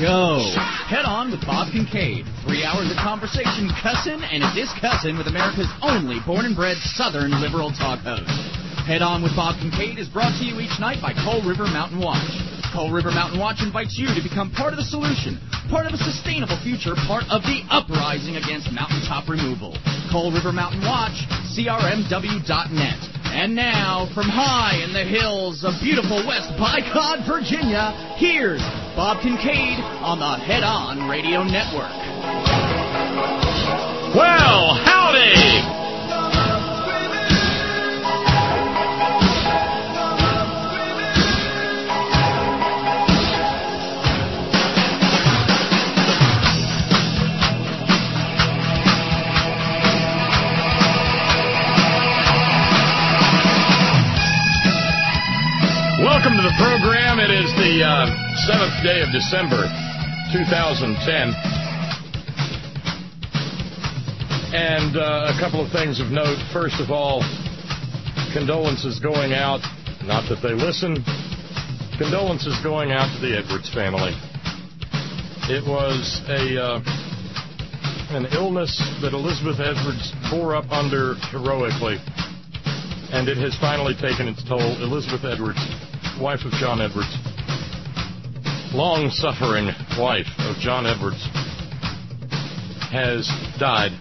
go. Head On with Bob Kincaid. 3 hours of conversation, cussing, and a discussing with America's only born and bred Southern liberal talk host. Head On with Bob Kincaid is brought to you each night by Coal River Mountain Watch. Coal River Mountain Watch invites you to become part of the solution, part of a sustainable future, part of the uprising against mountaintop removal. Coal River Mountain Watch, crmw.net. And now, from high in the hills of beautiful West Bicod, Virginia, here's Bob Kincaid on the Head On Radio Network. Well, howdy! Welcome to the program. It is the 7th day of December, 2010. And a couple of things of note. First of all, condolences going out, not that they listen, condolences going out to the Edwards family. It was an illness that Elizabeth Edwards bore up under heroically, and it has finally taken its toll. Elizabeth Edwards, wife of John Edwards, long-suffering wife of John Edwards, has died.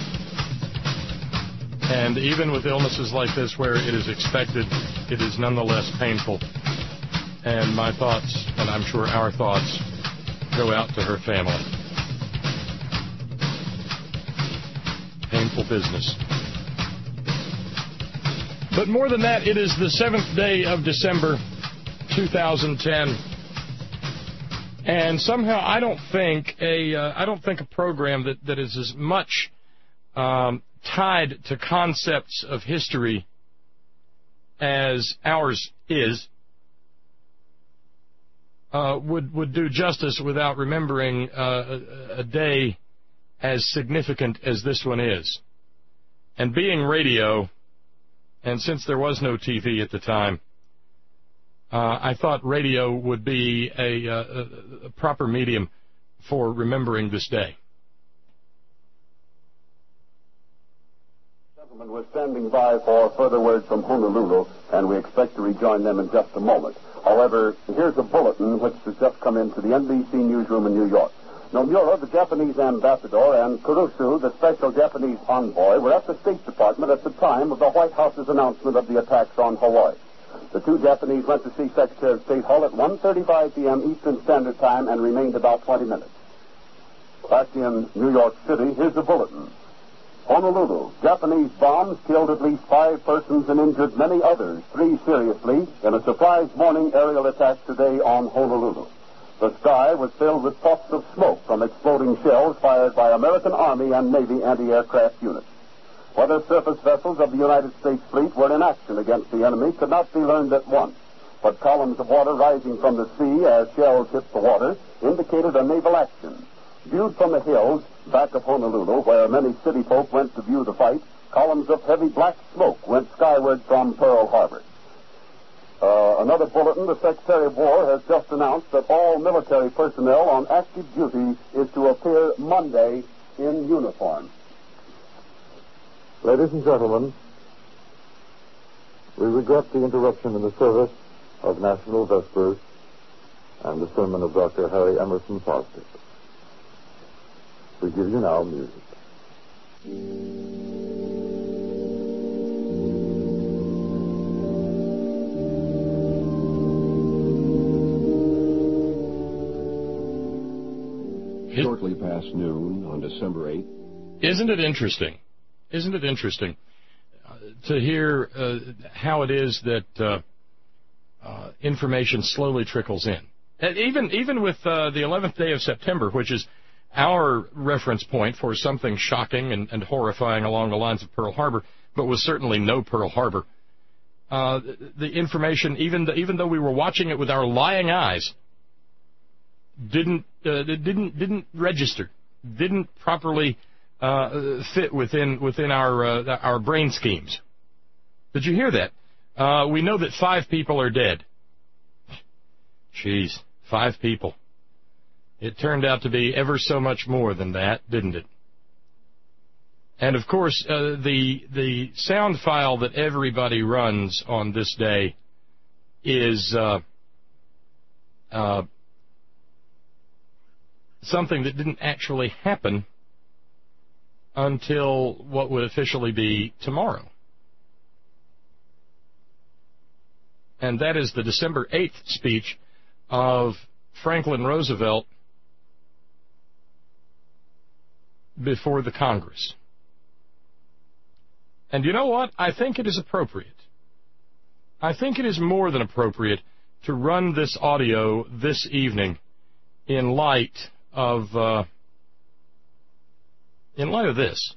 And even with illnesses like this where it is expected, it is nonetheless painful. And my thoughts, and I'm sure our thoughts, go out to her family. Painful business. But more than that, it is the 7th day of December, 2010, and somehow I don't think a program that is as much tied to concepts of history as ours is would do justice without remembering a day as significant as this one is. And being radio, and since there was no TV at the time, I thought radio would be a proper medium for remembering this day. Gentlemen, we're standing by for further word from Honolulu, and we expect to rejoin them in just a moment. However, here's a bulletin which has just come into the NBC newsroom in New York. Nomura, the Japanese ambassador, and Kurusu, the special Japanese envoy, were at the State Department at the time of the White House's announcement of the attacks on Hawaii. The two Japanese went to see Secretary of State Hull at 1:35 p.m. Eastern Standard Time and remained about 20 minutes. Back in New York City, here's the bulletin. Honolulu, Japanese bombs killed at least 5 persons and injured many others, 3 seriously, in a surprise morning aerial attack today on Honolulu. The sky was filled with puffs of smoke from exploding shells fired by American Army and Navy anti-aircraft units. Whether surface vessels of the United States fleet were in action against the enemy could not be learned at once, but columns of water rising from the sea as shells hit the water indicated a naval action. Viewed from the hills back of Honolulu, where many city folk went to view the fight, columns of heavy black smoke went skyward from Pearl Harbor. Another bulletin, the Secretary of War has just announced that all military personnel on active duty is to appear Monday in uniform. Ladies and gentlemen, we regret the interruption in the service of National Vespers and the sermon of Dr. Harry Emerson Fosdick. We give you now music. Shortly past noon on December 8th. Isn't it interesting? Isn't it interesting to hear how it is that information slowly trickles in? And even with the 11th day of September, which is our reference point for something shocking and horrifying along the lines of Pearl Harbor, but was certainly no Pearl Harbor. The information, even though we were watching it with our lying eyes, didn't register, didn't properly fit within our brain schemes. Did you hear that? We know that 5 people are dead. Jeez, 5 people. It turned out to be ever so much more than that, didn't it? And, of course, the sound file that everybody runs on this day is something that didn't actually happen until what would officially be tomorrow. And that is the December 8th speech of Franklin Roosevelt before the Congress. And you know what? I think it is appropriate. I think it is more than appropriate to run this audio this evening in light of this.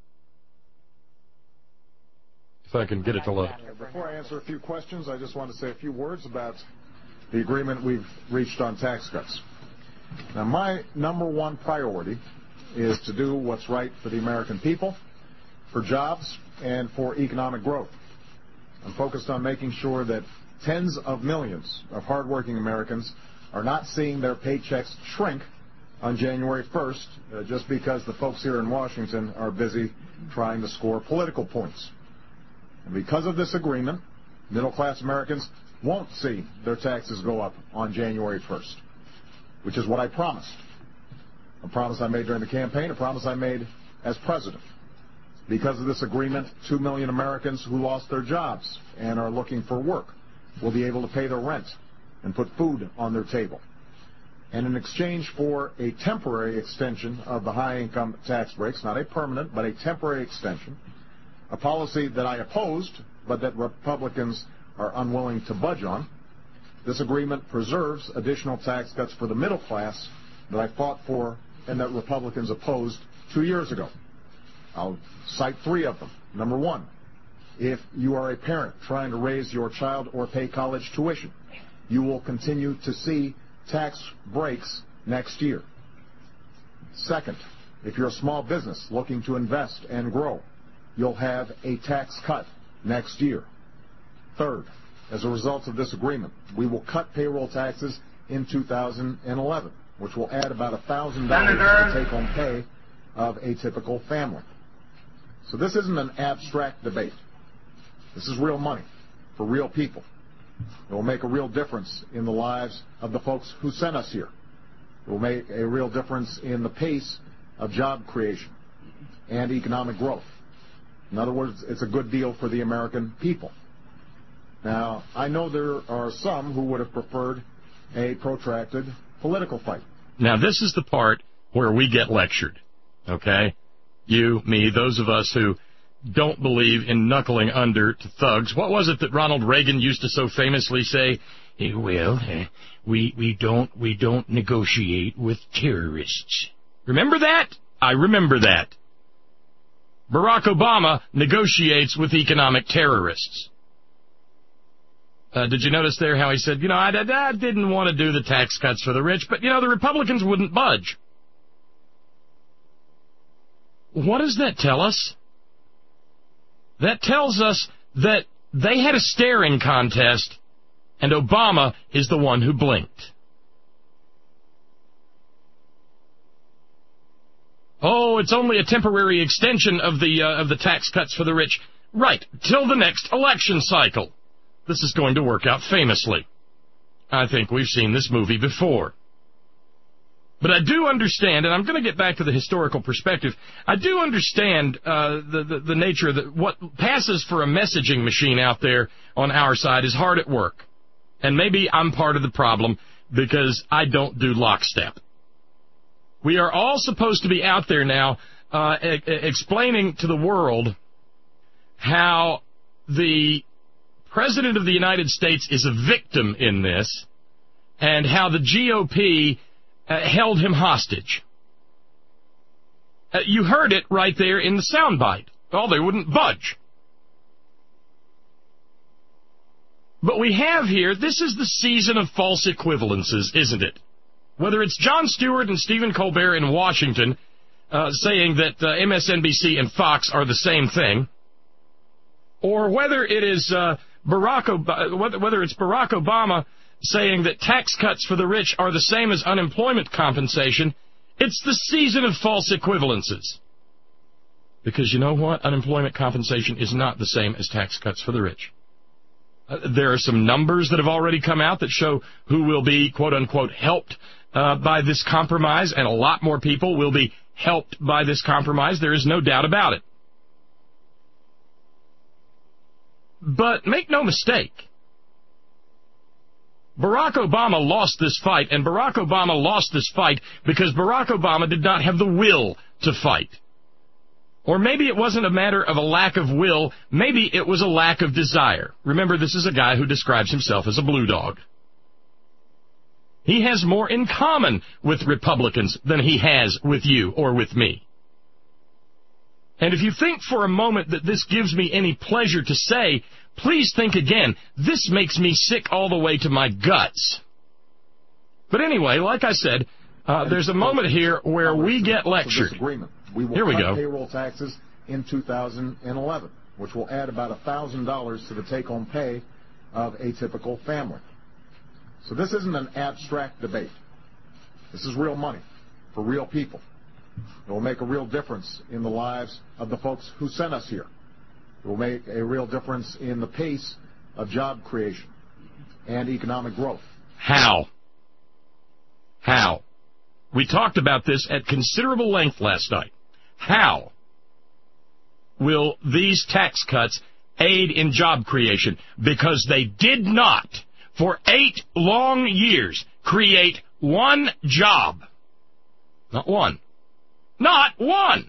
If I can get it to load. Before I answer a few questions, I just want to say a few words about the agreement we've reached on tax cuts. Now, my number one priority is to do what's right for the American people, for jobs, and for economic growth. I'm focused on making sure that tens of millions of hardworking Americans are not seeing their paychecks shrink on January 1st just because the folks here in Washington are busy trying to score political points. And because of this agreement, middle-class Americans won't see their taxes go up on January 1st, which is what I promised. A promise I made during the campaign, a promise I made as president. Because of this agreement, 2 million Americans who lost their jobs and are looking for work will be able to pay their rent and put food on their table. And in exchange for a temporary extension of the high-income tax breaks, not a permanent, but a temporary extension, a policy that I opposed, but that Republicans are unwilling to budge on, this agreement preserves additional tax cuts for the middle class that I fought for and that Republicans opposed 2 years ago. I'll cite 3 of them. Number 1, if you are a parent trying to raise your child or pay college tuition, you will continue to see tax breaks next year. Second, if you're a small business looking to invest and grow, you'll have a tax cut next year. Third, as a result of this agreement, we will cut payroll taxes in 2011, which will add about $1,000 to the take-home pay of a typical family. So this isn't an abstract debate. This is real money for real people. It will make a real difference in the lives of the folks who sent us here. It will make a real difference in the pace of job creation and economic growth. In other words, it's a good deal for the American people. Now, I know there are some who would have preferred a protracted political fight. Now, this is the part where we get lectured, okay? You, me, those of us who don't believe in knuckling under to thugs. What was it that Ronald Reagan used to so famously say? Well, we don't negotiate with terrorists. Remember that? I remember that. Barack Obama negotiates with economic terrorists. Did you notice there how he said, I didn't want to do the tax cuts for the rich, but, the Republicans wouldn't budge. What does that tell us? That tells us that they had a staring contest, and Obama is the one who blinked. Oh, it's only a temporary extension of the tax cuts for the rich. Right, till the next election cycle. This is going to work out famously. I think we've seen this movie before. But I do understand, and I'm going to get back to the historical perspective, I do understand the nature that what passes for a messaging machine out there on our side is hard at work. And maybe I'm part of the problem because I don't do lockstep. We are all supposed to be out there now explaining to the world how the President of the United States is a victim in this and how the GOP held him hostage. You heard it right there in the soundbite. Oh, they wouldn't budge. But we have here, this is the season of false equivalences, isn't it? Whether it's Jon Stewart and Stephen Colbert in Washington saying that MSNBC and Fox are the same thing, or whether it is whether it's Barack Obama saying that tax cuts for the rich are the same as unemployment compensation, it's the season of false equivalences. Because you know what? Unemployment compensation is not the same as tax cuts for the rich. There are some numbers that have already come out that show who will be, quote-unquote, helped by this compromise, and a lot more people will be helped by this compromise. There is no doubt about it. But make no mistake, Barack Obama lost this fight, and Barack Obama lost this fight because Barack Obama did not have the will to fight. Or maybe it wasn't a matter of a lack of will, maybe it was a lack of desire. Remember, this is a guy who describes himself as a blue dog. He has more in common with Republicans than he has with you or with me. And if you think for a moment that this gives me any pleasure to say, please think again. This makes me sick all the way to my guts. But anyway, like I said, there's a moment here where we get lectured. Here we go. Payroll taxes in 2011, which will add about $1,000 to the take-home pay of a typical family. So this isn't an abstract debate. This is real money for real people. It will make a real difference in the lives of the folks who sent us here. It will make a real difference in the pace of job creation and economic growth. How? How? We talked about this at considerable length last night. How will these tax cuts aid in job creation? Because they did not, for 8 long years, create one job. Not one. Not one!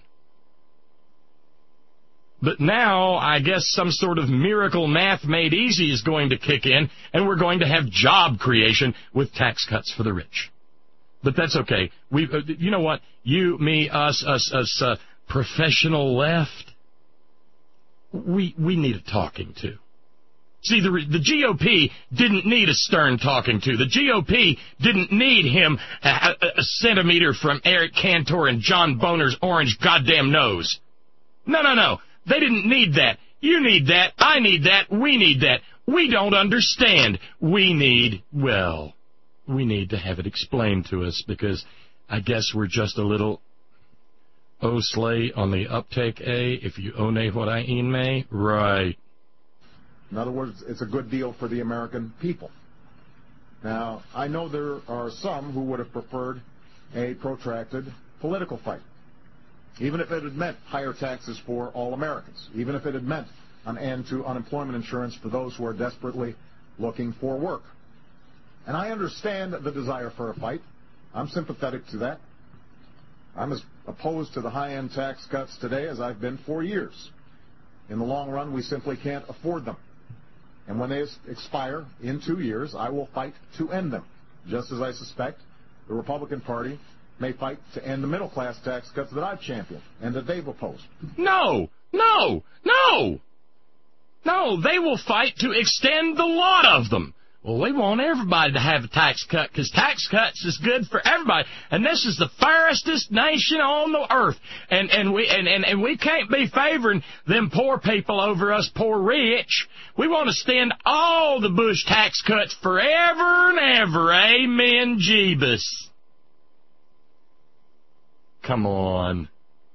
But now, I guess some sort of miracle math made easy is going to kick in, and we're going to have job creation with tax cuts for the rich. But that's okay. You know what? You, me, us, professional left, we need a talking to. See, the GOP didn't need a stern talking to. The GOP didn't need him a centimeter from Eric Cantor and John Boner's orange goddamn nose. No. They didn't need that. You need that. I need that. We need that. We don't understand. We need to have it explained to us because I guess we're just a little slay on the uptake, if you own what I ean may. Right. In other words, it's a good deal for the American people. Now, I know there are some who would have preferred a protracted political fight, even if it had meant higher taxes for all Americans, even if it had meant an end to unemployment insurance for those who are desperately looking for work. And I understand the desire for a fight. I'm sympathetic to that. I'm as opposed to the high-end tax cuts today as I've been for years. In the long run, we simply can't afford them. And when they expire in 2 years, I will fight to end them, just as I suspect the Republican Party may fight to end the middle-class tax cuts that I've championed and that they've opposed. No! They will fight to extend the lot of them. Well, we want everybody to have a tax cut because tax cuts is good for everybody. And this is the fairest nation on the earth. And we can't be favoring them poor people over us poor rich. We want to extend all the Bush tax cuts forever and ever. Amen, Jeebus. Come on.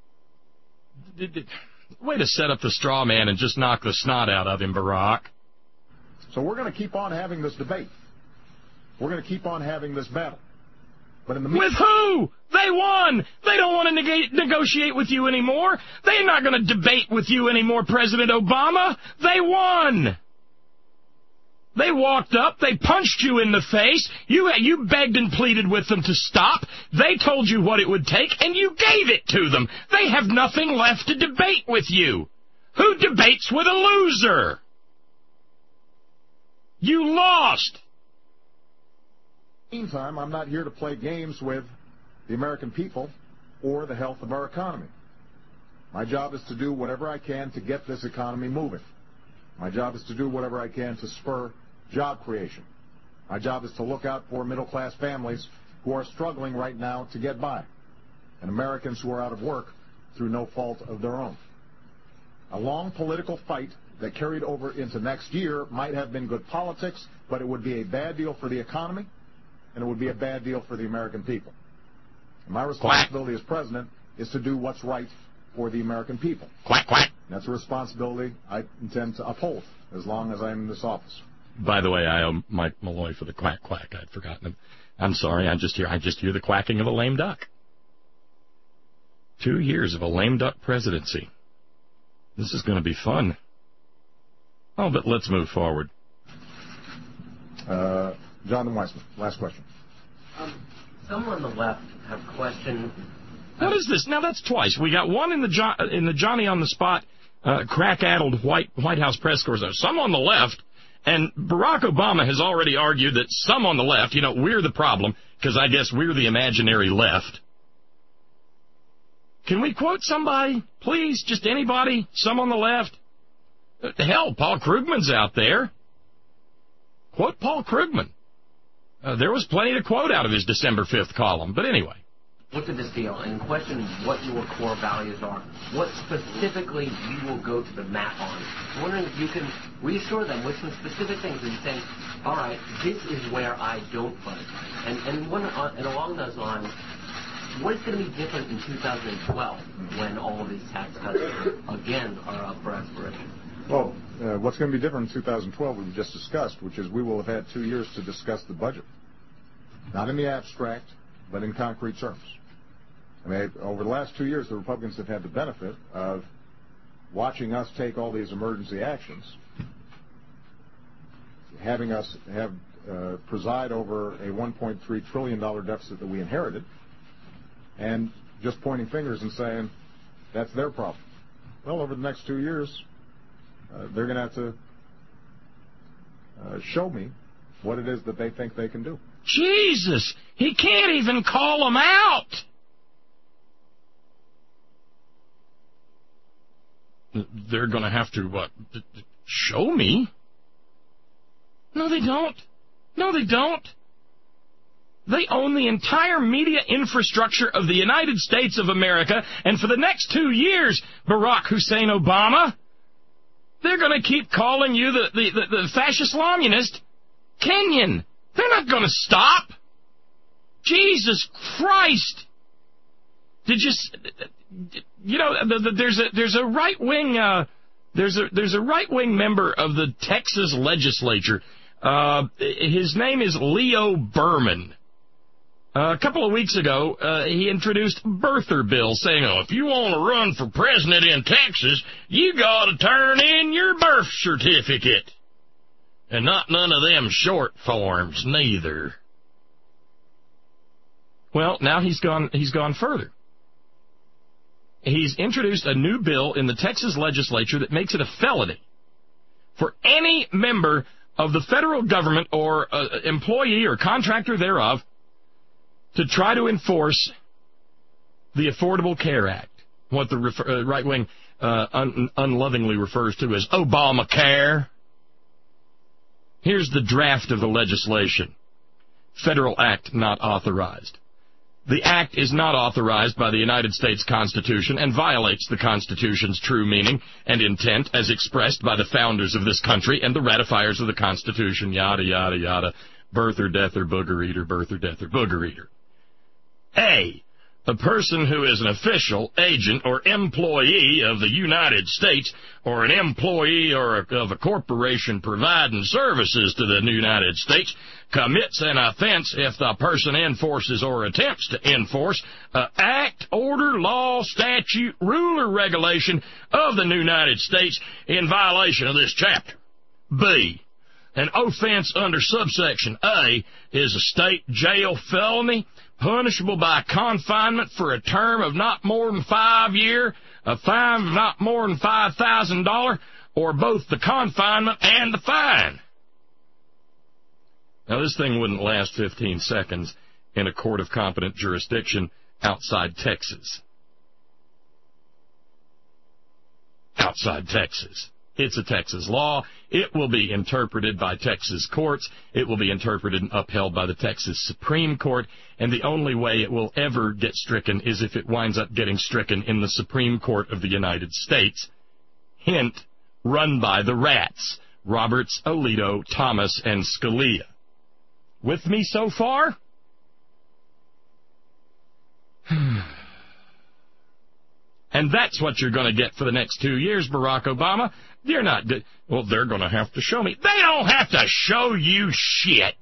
Way to set up the straw man and just knock the snot out of him, Barack. So we're going to keep on having this debate. We're going to keep on having this battle. But in the with who? They won. They don't want to negotiate with you anymore. They're not going to debate with you anymore, President Obama. They won. They walked up. They punched you in the face. You begged and pleaded with them to stop. They told you what it would take, and you gave it to them. They have nothing left to debate with you. Who debates with a loser? You lost. Meantime, I'm not here to play games with the American people or the health of our economy. My job is to do whatever I can to get this economy moving. My job is to do whatever I can to spur job creation. My job is to look out for middle-class families who are struggling right now to get by, and Americans who are out of work through no fault of their own. A long political fight that carried over into next year might have been good politics, but it would be a bad deal for the economy, and it would be a bad deal for the American people. And my responsibility as president is to do what's right for the American people. Quack, quack. And that's a responsibility I intend to uphold as long as I'm in this office. By the way, I owe Mike Malloy for the quack, quack. I'd forgotten him. I'm sorry, I just hear the quacking of a lame duck. 2 years of a lame duck presidency. This is going to be fun. Oh, but let's move forward. Jonathan Weissman, last question. Some on the left have questioned. What is this? Now that's twice. We got one in the Johnny on the spot, crack-addled White House press corps. Some on the left, and Barack Obama has already argued that some on the left, we're the problem because I guess we're the imaginary left. Can we quote somebody, please? Just anybody? Some on the left? Hell, Paul Krugman's out there. Quote Paul Krugman. There was plenty to quote out of his December 5th column, but anyway. Look at this deal and question what your core values are. What specifically you will go to the mat on. I'm wondering if you can reassure them with some specific things and saying, all right, this is where I don't budge. And along those lines, what is going to be different in 2012 when all of these tax cuts again are up for expiration? Well, what's going to be different in 2012 we just discussed, which is we will have had 2 years to discuss the budget. Not in the abstract, but in concrete terms. I mean, over the last 2 years, the Republicans have had the benefit of watching us take all these emergency actions, having us preside over a $1.3 trillion deficit that we inherited, and just pointing fingers and saying, that's their problem. Well, over the next 2 years, they're going to have to show me what it is that they think they can do. Jesus! He can't even call them out! They're going to have to, show me? No, they don't. No, they don't. They own the entire media infrastructure of the United States of America, and for the next 2 years, Barack Hussein Obama, they're going to keep calling you the fascist Lamunist Kenyan. They're not going to stop. Jesus Christ! There's a right wing there's a right wing member of the Texas legislature. His name is Leo Berman. A couple of weeks ago, he introduced birther bill, saying, if you want to run for president in Texas, you got to turn in your birth certificate. And not none of them short forms, neither. Well, now he's gone further. He's introduced a new bill in the Texas legislature that makes it a felony for any member of the federal government or employee or contractor thereof to try to enforce the Affordable Care Act, what the right wing unlovingly refers to as Obamacare. Here's the draft of the legislation. Federal act not authorized. The act is not authorized by the United States Constitution and violates the Constitution's true meaning and intent as expressed by the founders of this country and the ratifiers of the Constitution, yada, yada, yada, birther, deather, booger eater, birther, deather, booger eater. A person who is an official, agent, or employee of the United States or an employee of a corporation providing services to the United States commits an offense if the person enforces or attempts to enforce an act, order, law, statute, rule, or regulation of the United States in violation of this chapter. B, an offense under subsection A is a state jail felony punishable by confinement for a term of not more than 5 years, a fine of not more than $5,000, or both the confinement and the fine. Now, this thing wouldn't last 15 seconds in a court of competent jurisdiction outside Texas. Outside Texas. It's a Texas law. It will be interpreted by Texas courts. It will be interpreted and upheld by the Texas Supreme Court. And the only way it will ever get stricken is if it winds up getting stricken in the Supreme Court of the United States. Hint, run by the rats, Roberts, Alito, Thomas, and Scalia. With me so far? And that's what you're going to get for the next 2 years, Barack Obama. They're going to have to show me. They don't have to show you shit.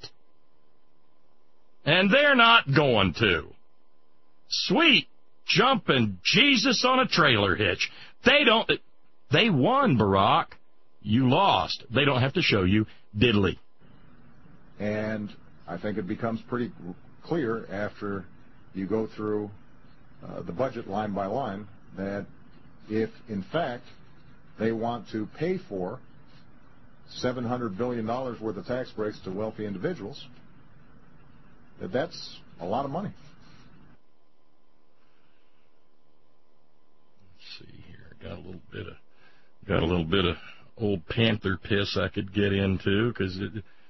And they're not going to. Sweet jumping Jesus on a trailer hitch. They won, Barack. You lost. They don't have to show you diddly. And I think it becomes pretty clear after you go through the budget line by line that if, in fact, they want to pay for $700 billion worth of tax breaks to wealthy individuals, that's a lot of money. Let's see here. Got a little bit of old Panther piss I could get into because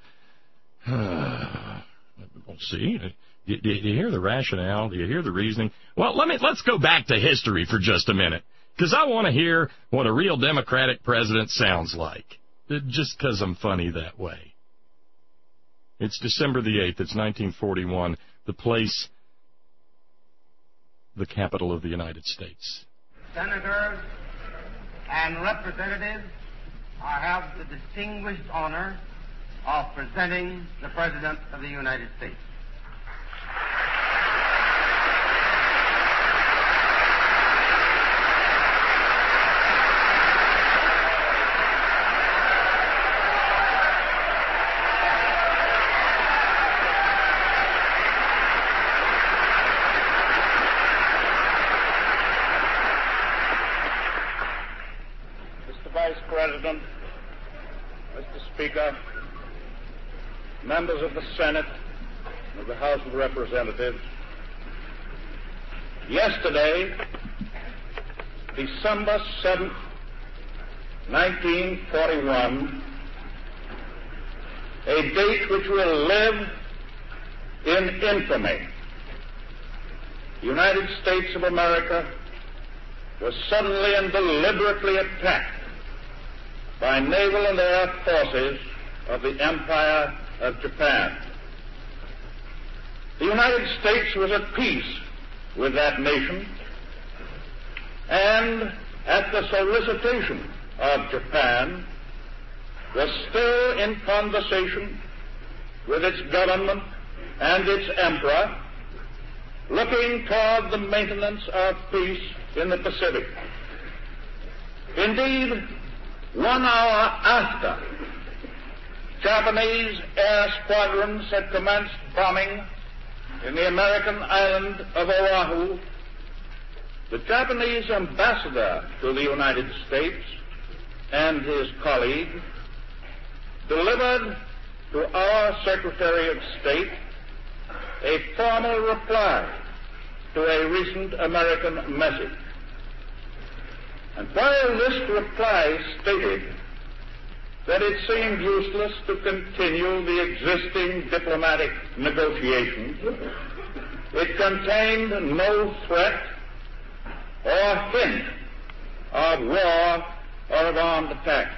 let's see. Do you hear the rationale? Do you hear the reasoning? Well, let's go back to history for just a minute, because I want to hear what a real Democratic president sounds like, just because I'm funny that way. It's December the 8th. It's 1941. The place, the capital of the United States. Senators and representatives, I have the distinguished honor of presenting the President of the United States. Mr. Vice President, Mr. Speaker, members of the Senate, of the House of Representatives, yesterday, December 7th, 1941, a date which will live in infamy, the United States of America was suddenly and deliberately attacked by naval and air forces of the Empire of Japan. The United States was at peace with that nation, and at the solicitation of Japan, was still in conversation with its government and its emperor, looking toward the maintenance of peace in the Pacific. Indeed, 1 hour after Japanese air squadrons had commenced bombing in the American island of Oahu, the Japanese ambassador to the United States and his colleague delivered to our Secretary of State a formal reply to a recent American message. And while this reply stated that it seemed useless to continue the existing diplomatic negotiations, it contained no threat or hint of war or of armed attack.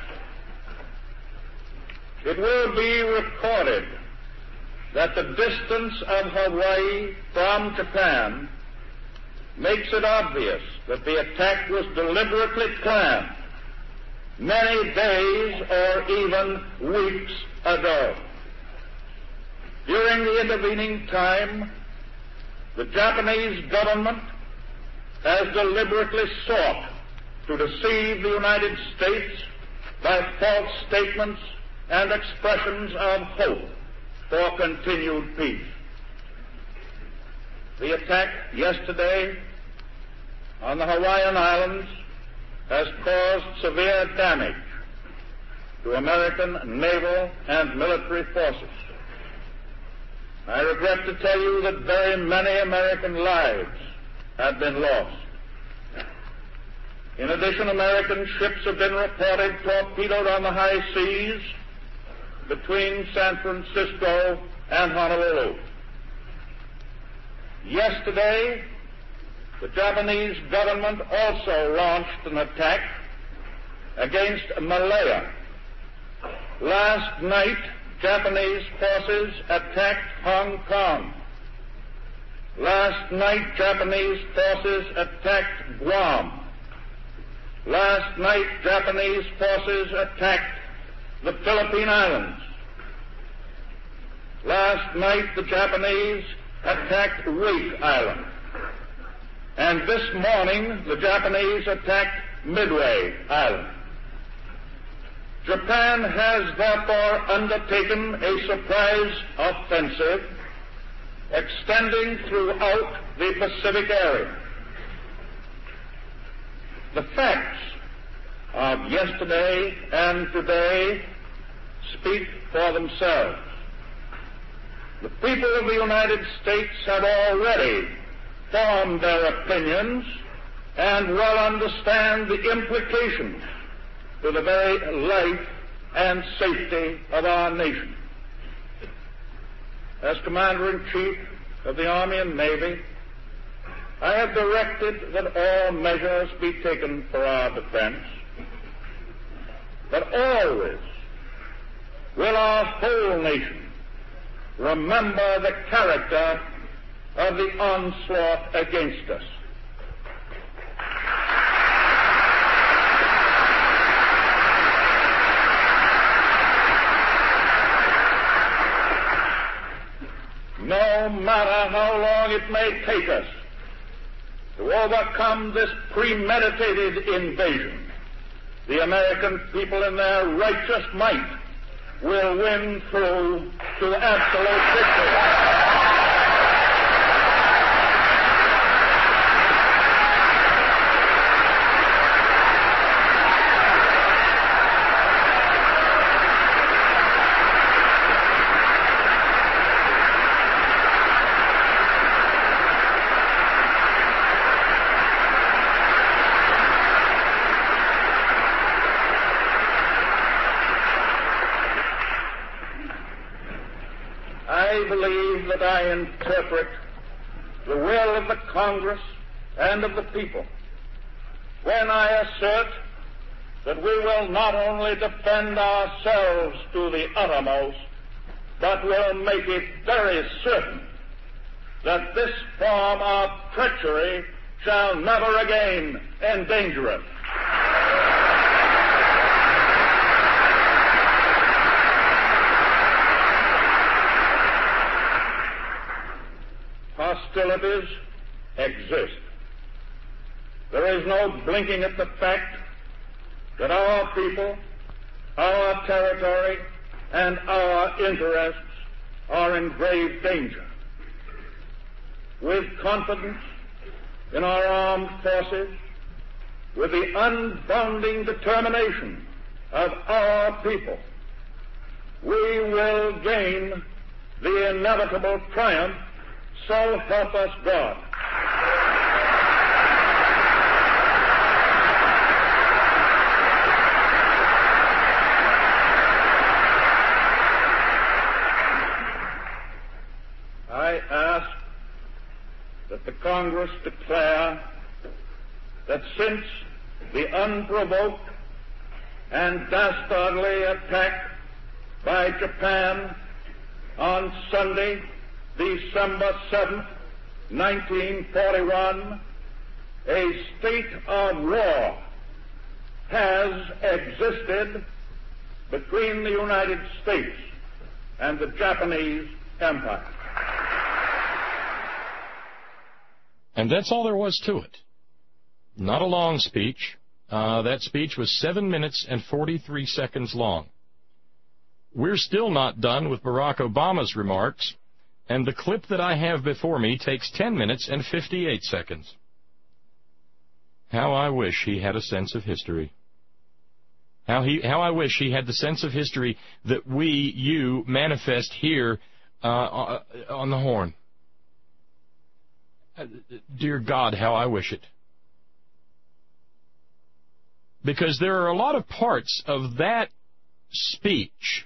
It will be recorded that the distance of Hawaii from Japan makes it obvious that the attack was deliberately planned many days or even weeks ago. During the intervening time, the Japanese government has deliberately sought to deceive the United States by false statements and expressions of hope for continued peace. The attack yesterday on the Hawaiian Islands has caused severe damage to American naval and military forces. I regret to tell you that very many American lives have been lost. In addition, American ships have been reported torpedoed on the high seas between San Francisco and Honolulu. Yesterday, the Japanese government also launched an attack against Malaya. Last night, Japanese forces attacked Hong Kong. Last night, Japanese forces attacked Guam. Last night, Japanese forces attacked the Philippine Islands. Last night, the Japanese attacked Wake Island. And this morning, the Japanese attacked Midway Island. Japan has therefore undertaken a surprise offensive extending throughout the Pacific area. The facts of yesterday and today speak for themselves. The people of the United States have already formed their opinions and well understand the implications to the very life and safety of our nation. As Commander-in-Chief of the Army and Navy, I have directed that all measures be taken for our defense, but always will our whole nation remember the character of the onslaught against us. No matter how long it may take us to overcome this premeditated invasion, the American people in their righteous might will win through to absolute victory. I believe that I interpret the will of the Congress and of the people when I assert that we will not only defend ourselves to the uttermost, but will make it very certain that this form of treachery shall never again endanger us. Hostilities exist. There is no blinking at the fact that our people, our territory, and our interests are in grave danger. With confidence in our armed forces, with the unbounding determination of our people, we will gain the inevitable triumph. So help us God. I ask that the Congress declare that since the unprovoked and dastardly attack by Japan on Sunday, December 7th, 1941, a state of war has existed between the United States and the Japanese Empire. And that's all there was to it. Not a long speech. That speech was 7 minutes and 43 seconds long. We're still not done with Barack Obama's remarks. And the clip that I have before me takes 10 minutes and 58 seconds. How I wish he had a sense of history. How I wish he had the sense of history that you manifest here on the Horn. Dear God, how I wish it. Because there are a lot of parts of that speech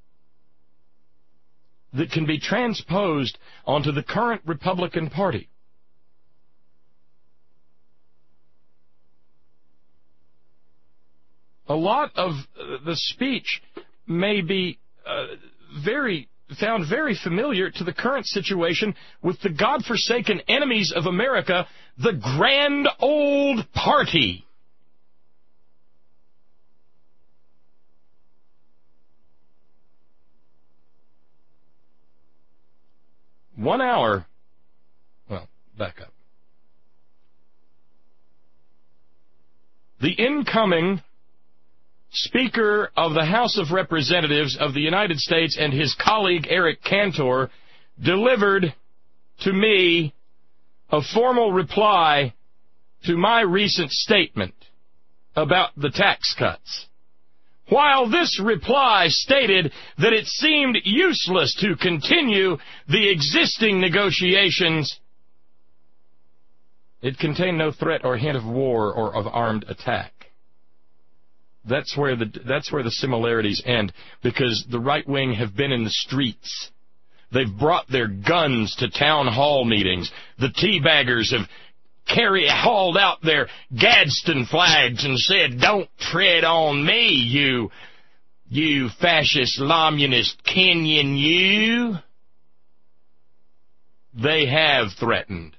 that can be transposed onto the current Republican Party. A lot of the speech may be found very familiar to the current situation with the godforsaken enemies of America, the Grand Old Party. One hour. Well, back up. The incoming Speaker of the House of Representatives of the United States and his colleague Eric Cantor delivered to me a formal reply to my recent statement about the tax cuts. While this reply stated that it seemed useless to continue the existing negotiations, it contained no threat or hint of war or of armed attack. That's where the similarities end, because the right wing have been in the streets. They've brought their guns to town hall meetings. The teabaggers have hauled out their Gadsden flags and said, "Don't tread on me, you fascist Lomunist Kenyan, you." They have threatened.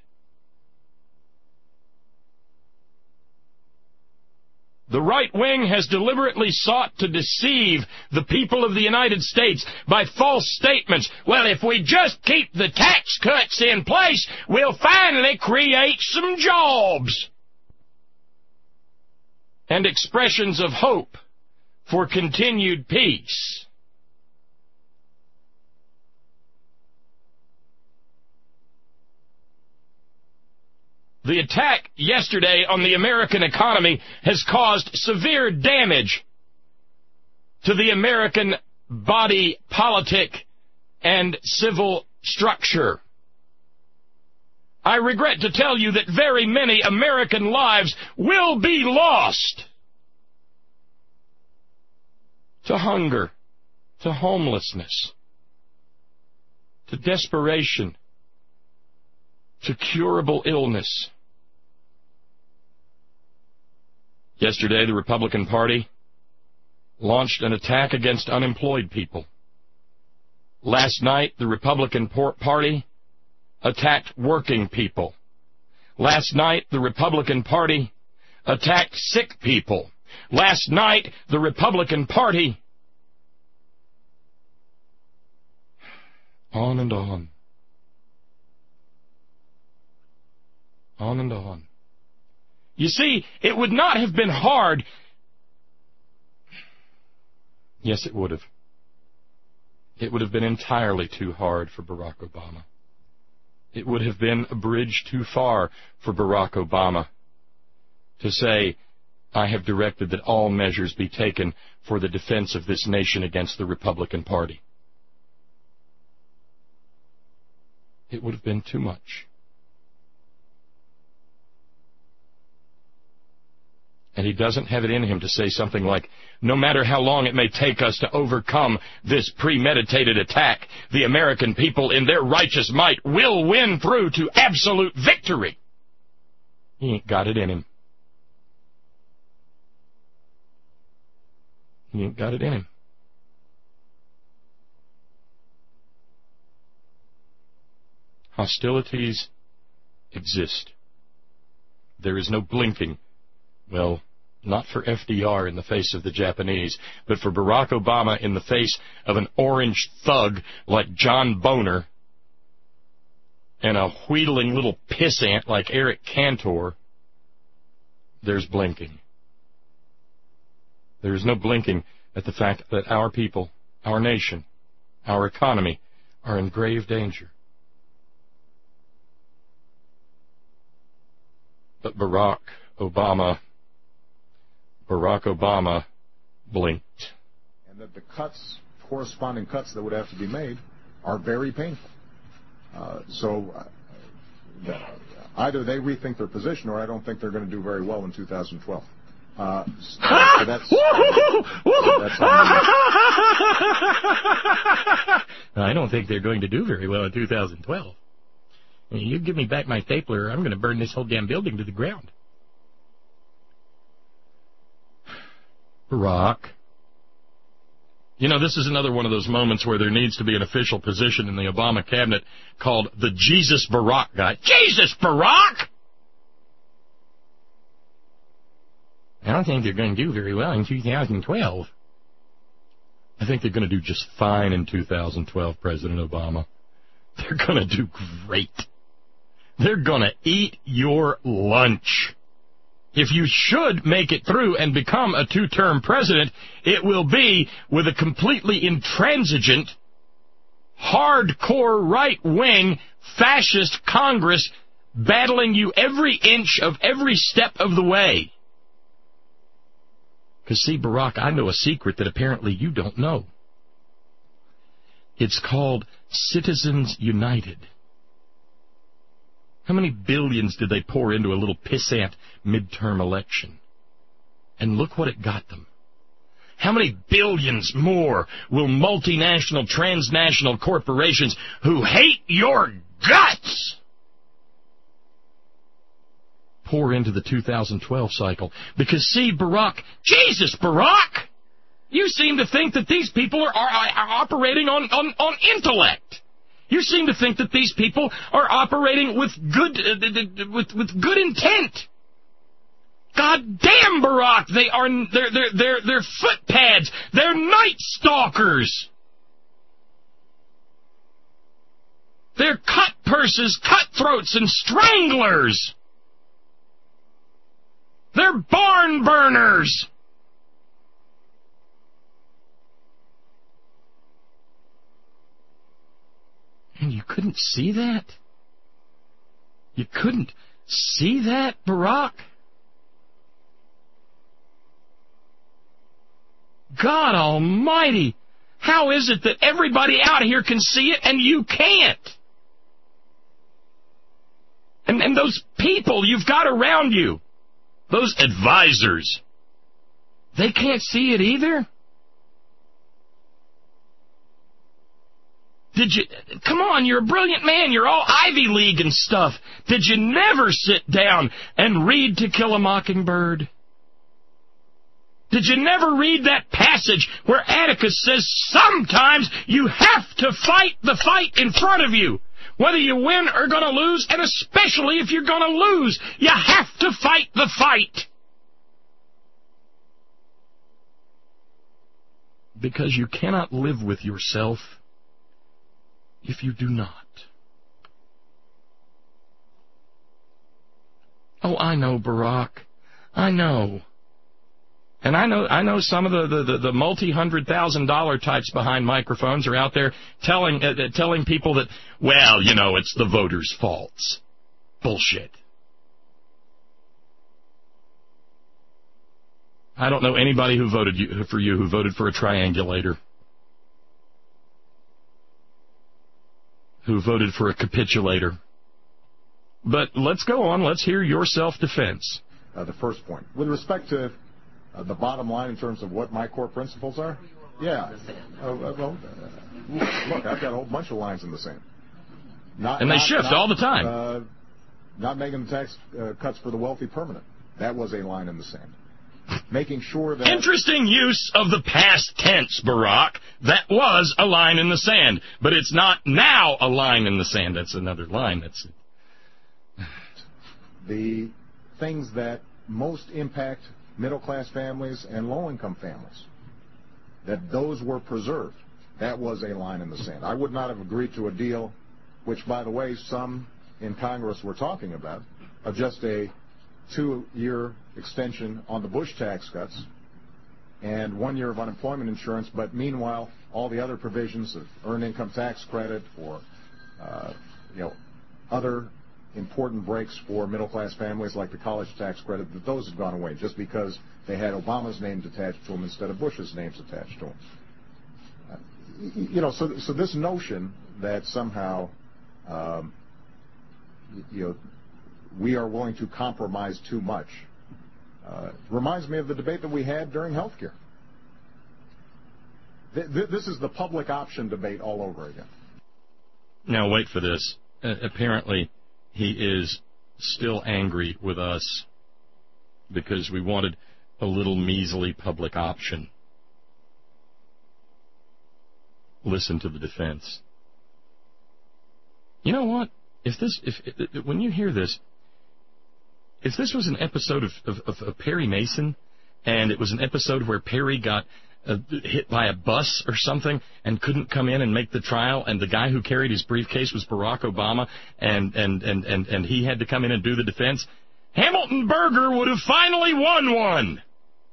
The right wing has deliberately sought to deceive the people of the United States by false statements. Well, if we just keep the tax cuts in place, we'll finally create some jobs. And expressions of hope for continued peace. The attack yesterday on the American economy has caused severe damage to the American body politic and civil structure. I regret to tell you that very many American lives will be lost to hunger, to homelessness, to desperation, to curable illness. Yesterday, the Republican Party launched an attack against unemployed people. Last night, the Republican Party attacked working people. Last night, the Republican Party attacked sick people. Last night, the Republican Party... On and on. On and on. You see, it would not have been hard. Yes, it would have. It would have been entirely too hard for Barack Obama. It would have been a bridge too far for Barack Obama to say, "I have directed that all measures be taken for the defense of this nation against the Republican Party." It would have been too much. And he doesn't have it in him to say something like, "No matter how long it may take us to overcome this premeditated attack, the American people in their righteous might will win through to absolute victory." He ain't got it in him. He ain't got it in him. Hostilities exist. There is no blinking. Well, not for FDR in the face of the Japanese, but for Barack Obama in the face of an orange thug like John Boehner and a wheedling little pissant like Eric Cantor, there's blinking. There is no blinking at the fact that our people, our nation, our economy are in grave danger. But Barack Obama blinked. And that the corresponding cuts that would have to be made are very painful. Either they rethink their position or I don't think they're going to do very well in 2012. I don't think they're going to do very well in 2012. You give me back my stapler, I'm going to burn this whole damn building to the ground. Barack. You know, this is another one of those moments where there needs to be an official position in the Obama cabinet called the Jesus Barack guy. Jesus Barack! I don't think they're going to do very well in 2012. I think they're going to do just fine in 2012, President Obama. They're going to do great. They're going to eat your lunch. If you should make it through and become a two-term president, it will be with a completely intransigent, hardcore right-wing fascist Congress battling you every inch of every step of the way. Because, see, Barack, I know a secret that apparently you don't know. It's called Citizens United. How many billions did they pour into a little pissant midterm election? And look what it got them. How many billions more will multinational, transnational corporations who hate your guts pour into the 2012 cycle? Because, see, Barack, Jesus, Barack, you seem to think that these people are operating on intellect. You seem to think that these people are operating with good intent. God damn, Barack, they're footpads. They're night stalkers. They're cut purses, cutthroats, and stranglers. They're barn burners. And you couldn't see that? You couldn't see that, Barack? God almighty! How is it that everybody out here can see it and you can't? And those people you've got around you, those advisors, they can't see it either? Did you, come on, you're a brilliant man, you're all Ivy League and stuff. Did you never sit down and read To Kill a Mockingbird? Did you never read that passage where Atticus says sometimes you have to fight the fight in front of you? Whether you win or going to lose, and especially if you're going to lose, you have to fight the fight. Because you cannot live with yourself if you do not. Oh, I know, Barack. I know. And I know some of the multi-$100,000 types behind microphones are out there telling people that, well, you know, it's the voters' faults. Bullshit. I don't know anybody who voted for you who voted for a triangulator, who voted for a capitulator. But let's go on. Let's hear your self-defense. The first point. With respect to the bottom line in terms of what my core principles are, yeah. Look, I've got a whole bunch of lines in the sand. They shift all the time. Not making the tax cuts for the wealthy permanent. That was a line in the sand. Making sure that... Interesting use of the past tense, Barack. That was a line in the sand. But it's not now a line in the sand. That's another line. That's the things that most impact middle-class families and low-income families, that those were preserved. That was a line in the sand. I would not have agreed to a deal, which, by the way, some in Congress were talking about, of just a 2-year extension on the Bush tax cuts and 1 year of unemployment insurance, but meanwhile, all the other provisions of earned income tax credit or other important breaks for middle-class families like the college tax credit, that those have gone away just because they had Obama's names attached to them instead of Bush's names attached to them. So this notion that somehow, we are willing to compromise too much reminds me of the debate that we had during health care. This is the public option debate all over again. Now, wait for this. Apparently, he is still angry with us because we wanted a little measly public option. Listen to the defense. You know what? When you hear this, if this was an episode of Perry Mason, and it was an episode where Perry got hit by a bus or something and couldn't come in and make the trial, and the guy who carried his briefcase was Barack Obama, and he had to come in and do the defense, Hamilton Berger would have finally won one.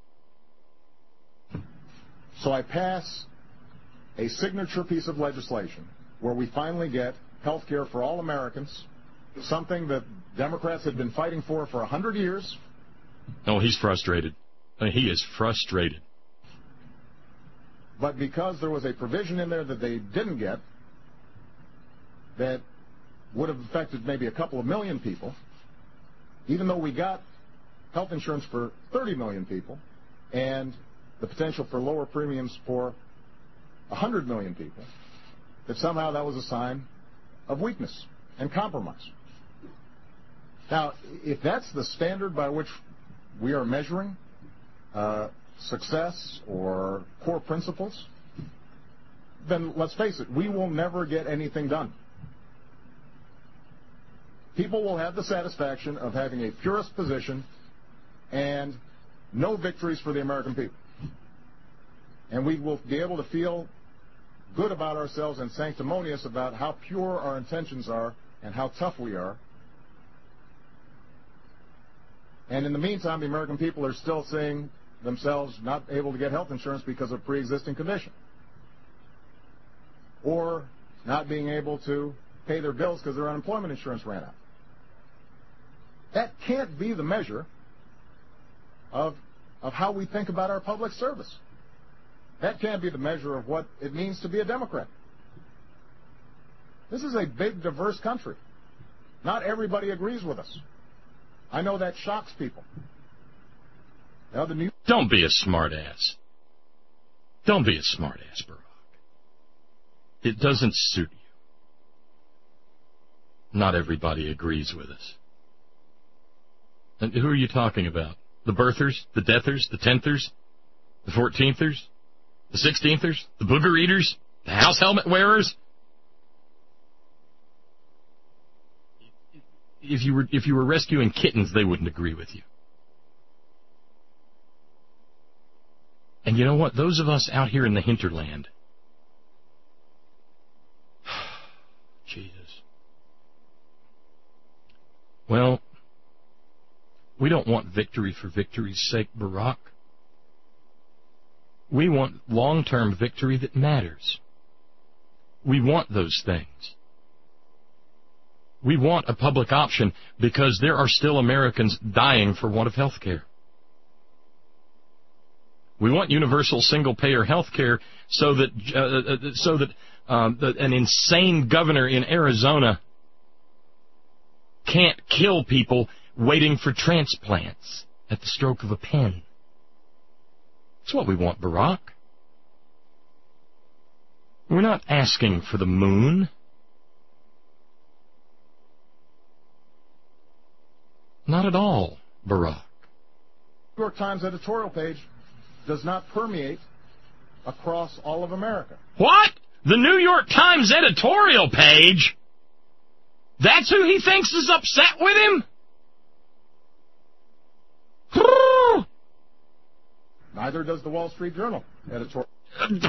So I pass a signature piece of legislation where we finally get health care for all Americans, something that Democrats had been fighting for 100 years. Oh, he's frustrated. He is frustrated. But because there was a provision in there that they didn't get that would have affected maybe a couple of million people, even though we got health insurance for 30 million people and the potential for lower premiums for 100 million people, that somehow that was a sign of weakness and compromise. Now, if that's the standard by which we are measuring success or core principles, then let's face it, we will never get anything done. People will have the satisfaction of having a purist position and no victories for the American people. And we will be able to feel good about ourselves and sanctimonious about how pure our intentions are and how tough we are. And in the meantime, the American people are still seeing themselves not able to get health insurance because of pre-existing condition, or not being able to pay their bills because their unemployment insurance ran out. That can't be the measure of how we think about our public service. That can't be the measure of what it means to be a Democrat. This is a big, diverse country. Not everybody agrees with us. I know that shocks people. Don't be a smart-ass. Don't be a smart-ass, Barack. It doesn't suit you. Not everybody agrees with us. And who are you talking about? The birthers, the deathers, the 10thers, the 14thers, the 16thers, the booger eaters, the house helmet wearers? If you were rescuing kittens, they wouldn't agree with you. And you know what? Those of us out here in the hinterland, Jesus. Well, we don't want victory for victory's sake, Barack. We want long-term victory that matters. We want those things. We want a public option because there are still Americans dying for want of health care. We want universal single-payer health care so that an insane governor in Arizona can't kill people waiting for transplants at the stroke of a pen. That's what we want, Barack. We're not asking for the moon. Not at all, Barack. New York Times editorial page does not permeate across all of America. What? The New York Times editorial page? That's who he thinks is upset with him? Neither does the Wall Street Journal editorial. I'm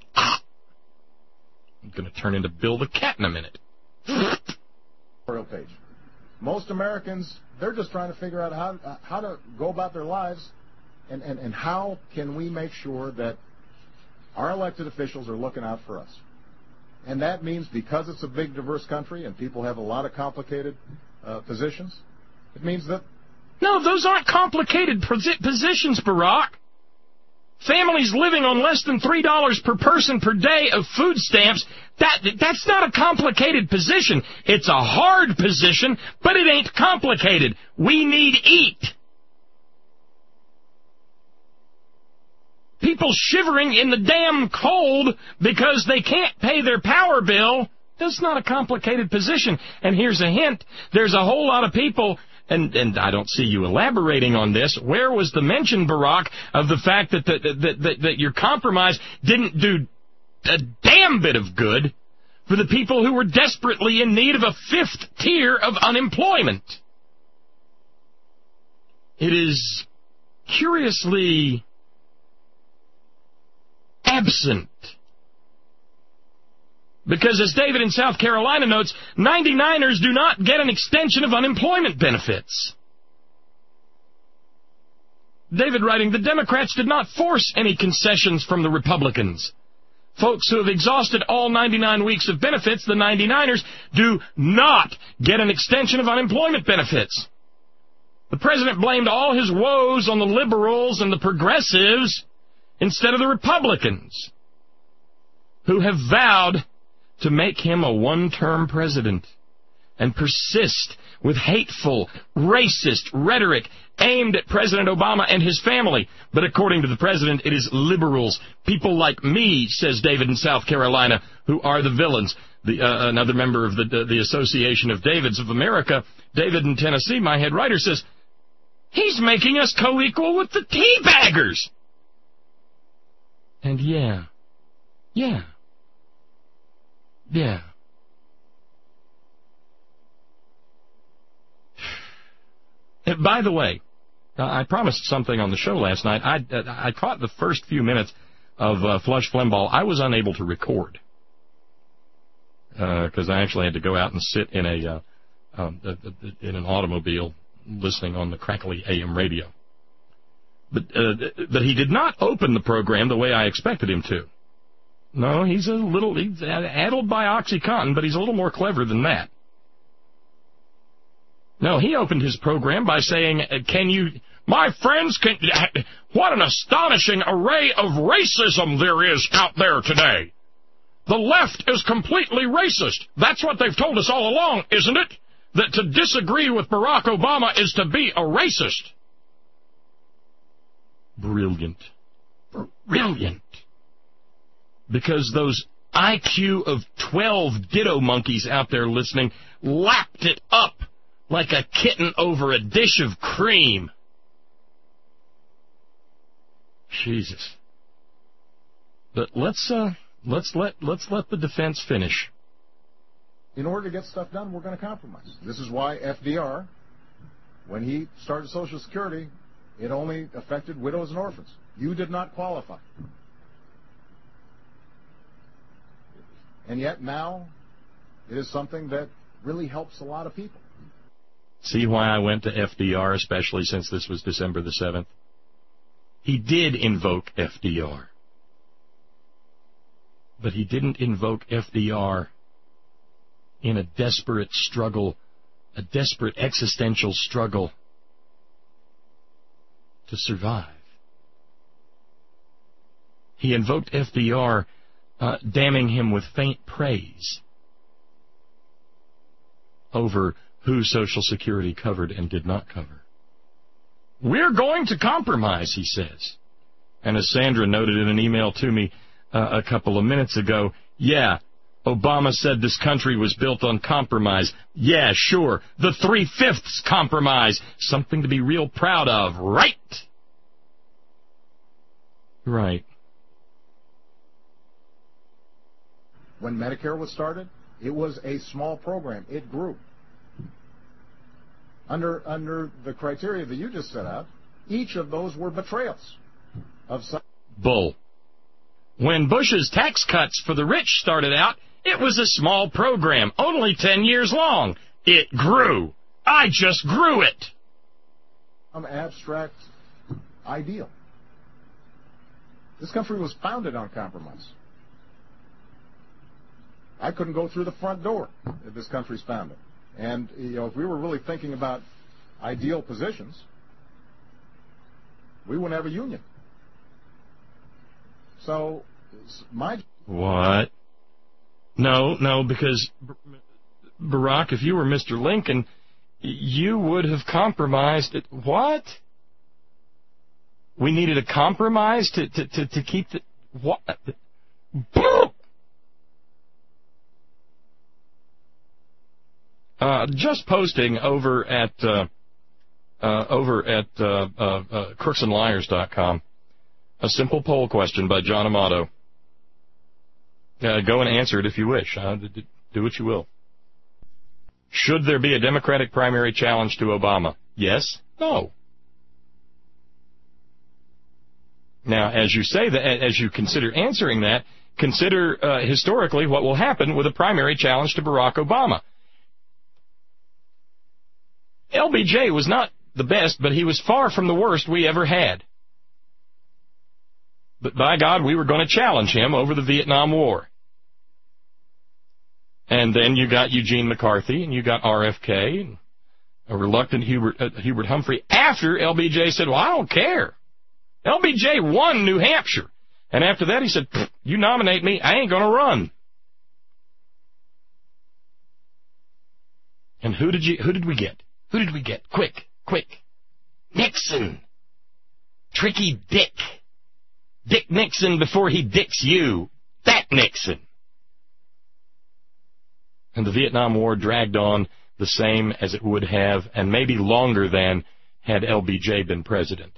going to turn into Bill the Cat in a minute. Page. Most Americans, they're just trying to figure out how to go about their lives and how can we make sure that our elected officials are looking out for us. And that means because it's a big, diverse country and people have a lot of complicated positions, it means that... No, those aren't complicated positions, Barack. Families living on less than $3 per person per day of food stamps, that's not a complicated position. It's a hard position, but it ain't complicated. We need eat. People shivering in the damn cold because they can't pay their power bill, that's not a complicated position. And here's a hint. There's a whole lot of people and I don't see you elaborating on this, where was the mention, Barack, of the fact that your compromise didn't do a damn bit of good for the people who were desperately in need of a fifth tier of unemployment? It is curiously absent. Because, as David in South Carolina notes, 99ers do not get an extension of unemployment benefits. David writing, the Democrats did not force any concessions from the Republicans. Folks who have exhausted all 99 weeks of benefits, the 99ers, do not get an extension of unemployment benefits. The president blamed all his woes on the liberals and the progressives instead of the Republicans, who have vowed to make him a one-term president and persist with hateful, racist rhetoric aimed at President Obama and his family. But according to the president, it is liberals, people like me, says David in South Carolina, who are the villains. Another member of the Association of Davids of America, David in Tennessee, my head writer, says, he's making us co-equal with the teabaggers. And yeah. And by the way, I promised something on the show last night. I caught the first few minutes of Flush Flimbaugh. I was unable to record because I actually had to go out and sit in in an automobile listening on the crackly AM radio. But he did not open the program the way I expected him to. No, he's addled by OxyContin, but he's a little more clever than that. No, he opened his program by saying, my friends, what an astonishing array of racism there is out there today. The left is completely racist. That's what they've told us all along, isn't it? That to disagree with Barack Obama is to be a racist. Brilliant. Because those IQ of 12 ditto monkeys out there listening lapped it up like a kitten over a dish of cream. Jesus. But let's let the defense finish. In order to get stuff done, we're going to compromise. This is why FDR, when he started Social Security, it only affected widows and orphans. You did not qualify. And yet now, it is something that really helps a lot of people. See why I went to FDR, especially since this was December the 7th? He did invoke FDR. But he didn't invoke FDR in a desperate struggle, a desperate existential struggle to survive. He invoked FDR, damning him with faint praise over who Social Security covered and did not cover. We're going to compromise, he says. And as Sandra noted in an email to me a couple of minutes ago, yeah, Obama said this country was built on compromise. Yeah, sure, the 3/5 compromise. Something to be real proud of, right? Right. When Medicare was started, it was a small program. It grew. Under the criteria that you just set out, each of those were betrayals of some. Bull. When Bush's tax cuts for the rich started out, it was a small program, only 10 years long. It grew. I just grew it. Some abstract ideal. This country was founded on compromise. I couldn't go through the front door if this country's founded. And, if we were really thinking about ideal positions, we wouldn't have a union. So, What? No, because, Barack, if you were Mr. Lincoln, you would have compromised it. What? We needed a compromise to keep the... What? Boom! Just posting over at over at crooksandliars.com. A simple poll question by John Amato. Go and answer it if you wish. Do what you will. Should there be a Democratic primary challenge to Obama? Yes? No? Now, as you say that, as you consider answering that, consider historically what will happen with a primary challenge to Barack Obama. LBJ was not the best, but he was far from the worst we ever had. But by God, we were going to challenge him over the Vietnam War. And then you got Eugene McCarthy, and you got RFK, and a reluctant Hubert Humphrey, after LBJ said, well, I don't care. LBJ won New Hampshire. And after that, he said, you nominate me, I ain't going to run. And who did we get? Who did we get? Quick. Nixon. Tricky Dick. Dick Nixon before he dicks you. That Nixon. And the Vietnam War dragged on the same as it would have, and maybe longer than, had LBJ been president.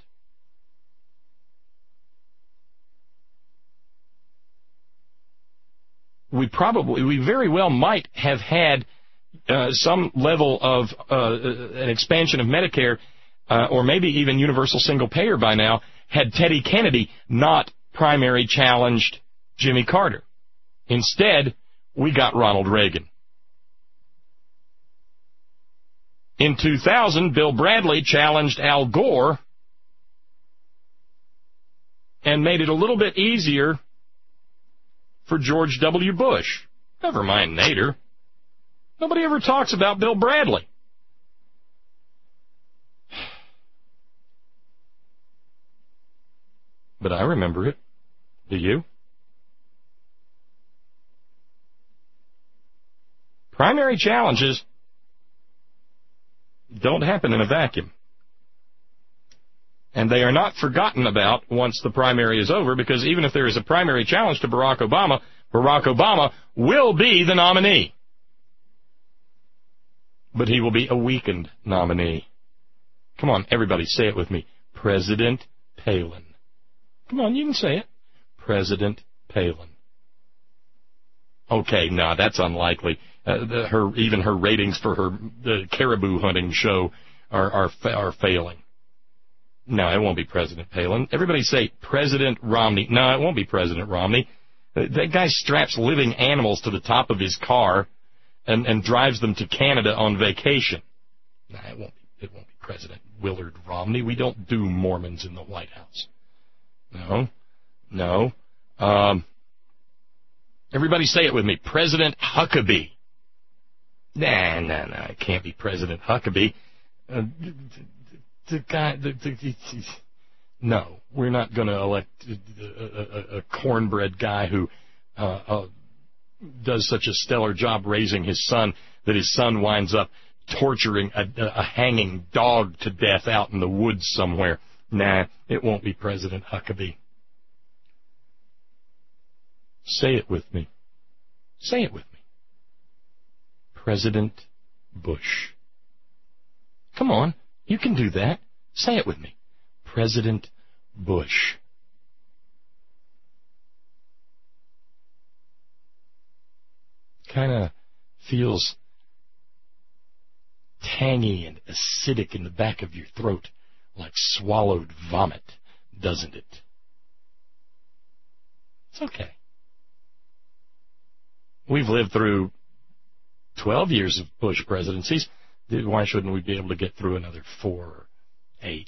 We very well might have had some level of an expansion of Medicare, or maybe even universal single payer by now, had Teddy Kennedy not primary challenged Jimmy Carter. Instead, we got Ronald Reagan. In 2000, Bill Bradley challenged Al Gore and made it a little bit easier for George W. Bush. Never mind Nader. Nobody ever talks about Bill Bradley. But I remember it. Do you? Primary challenges don't happen in a vacuum. And they are not forgotten about once the primary is over, because even if there is a primary challenge to Barack Obama will be the nominee. But he will be a weakened nominee. Come on, everybody, say it with me. President Palin. Come on, you can say it. President Palin. Okay, no, that's unlikely. Even her ratings for the caribou hunting show are failing. No, it won't be President Palin. Everybody say President Romney. No, it won't be President Romney. That guy straps living animals to the top of his car and drives them to Canada on vacation. No, it won't be President Willard Romney. We don't do Mormons in the White House. No. Everybody say it with me. President Huckabee. Nah, it can't be President Huckabee. No, we're not going to elect a cornbread guy who does such a stellar job raising his son that his son winds up torturing a hanging dog to death out in the woods somewhere. Nah, it won't be President Huckabee. Say it with me. Say it with me. President Bush. Come on, you can do that. Say it with me. President Bush. Kind of feels tangy and acidic in the back of your throat, like swallowed vomit, doesn't it? It's okay. We've lived through 12 years of Bush presidencies. Why shouldn't we be able to get through another 4 or 8?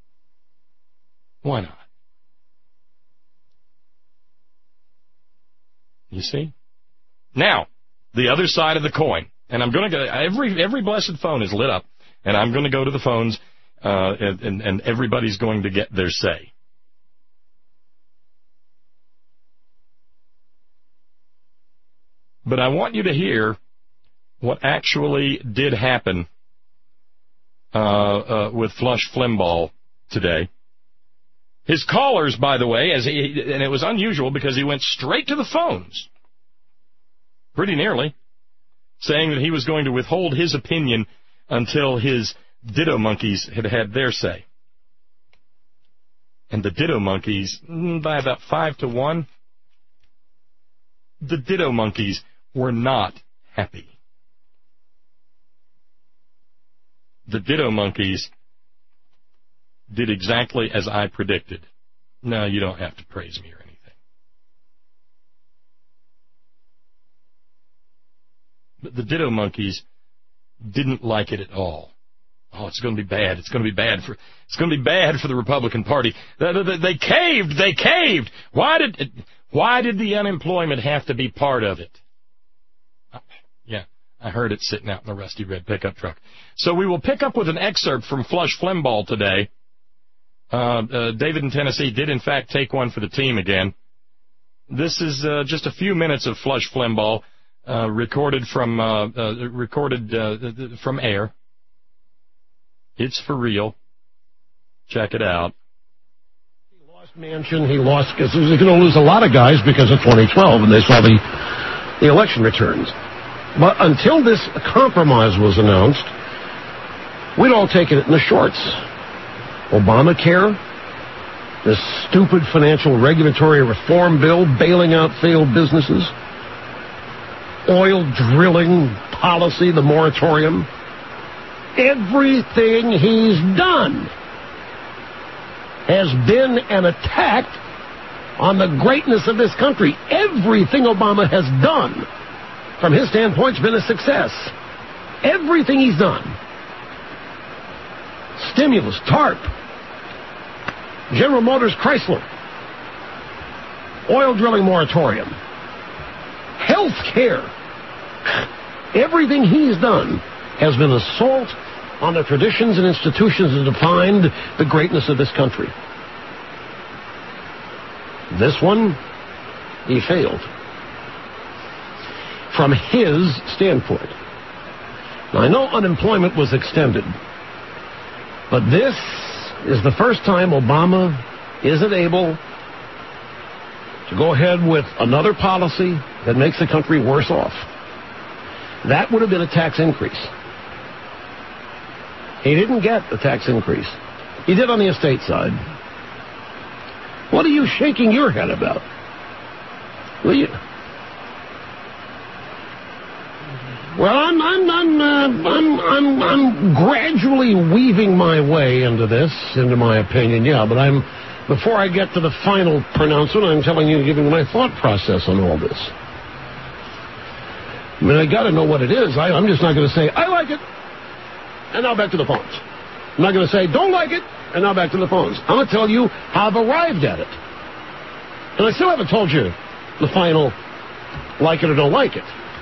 Why not? You see? Now, the other side of the coin. And I'm going to go, every blessed phone is lit up, and I'm going to go to the phones, and everybody's going to get their say. But I want you to hear what actually did happen with Flush Flimbaugh today. His callers, by the way, and it was unusual because he went straight to the phones, pretty nearly, saying that he was going to withhold his opinion until his Ditto Monkeys had had their say. And the Ditto Monkeys, by about 5-1, the Ditto Monkeys were not happy. The Ditto Monkeys did exactly as I predicted. No, you don't have to praise me or anything. But the Ditto Monkeys didn't like it at all. Oh, it's going to be bad. It's going to be bad for the Republican Party. They caved. They caved. Why did the unemployment have to be part of it? Yeah, I heard it sitting out in the rusty red pickup truck. So we will pick up with an excerpt from Flush Flimbaugh today. David in Tennessee did, in fact, take one for the team again. This is just a few minutes of Flush Flimbaugh, recorded from air. It's for real. Check it out. He lost Manchin. He lost because he was going to lose a lot of guys because of 2012, and they saw the election returns. But until this compromise was announced, we'd all taken it in the shorts. Obamacare, this stupid financial regulatory reform bill bailing out failed businesses, oil drilling policy, the moratorium. Everything he's done has been an attack on the greatness of this country. Everything Obama has done, from his standpoint, has been a success. Everything he's done. Stimulus, TARP, General Motors, Chrysler, oil drilling moratorium, health care. Everything he's done has been assault on the traditions and institutions that defined the greatness of this country. This one, he failed. From his standpoint. Now, I know unemployment was extended, but this is the first time Obama isn't able to go ahead with another policy that makes the country worse off. That would have been a tax increase. He didn't get a tax increase. He did on the estate side. What are you shaking your head about? Well, I'm gradually weaving my way into this, into my opinion, yeah, but before I get to the final pronouncement, I'm telling you, giving my thought process on all this. I mean, I got to know what it is. I'm just not going to say, I like it, and now back to the phones. I'm not going to say, don't like it, and now back to the phones. I'm going to tell you how I've arrived at it. And I still haven't told you the final like it or don't like it.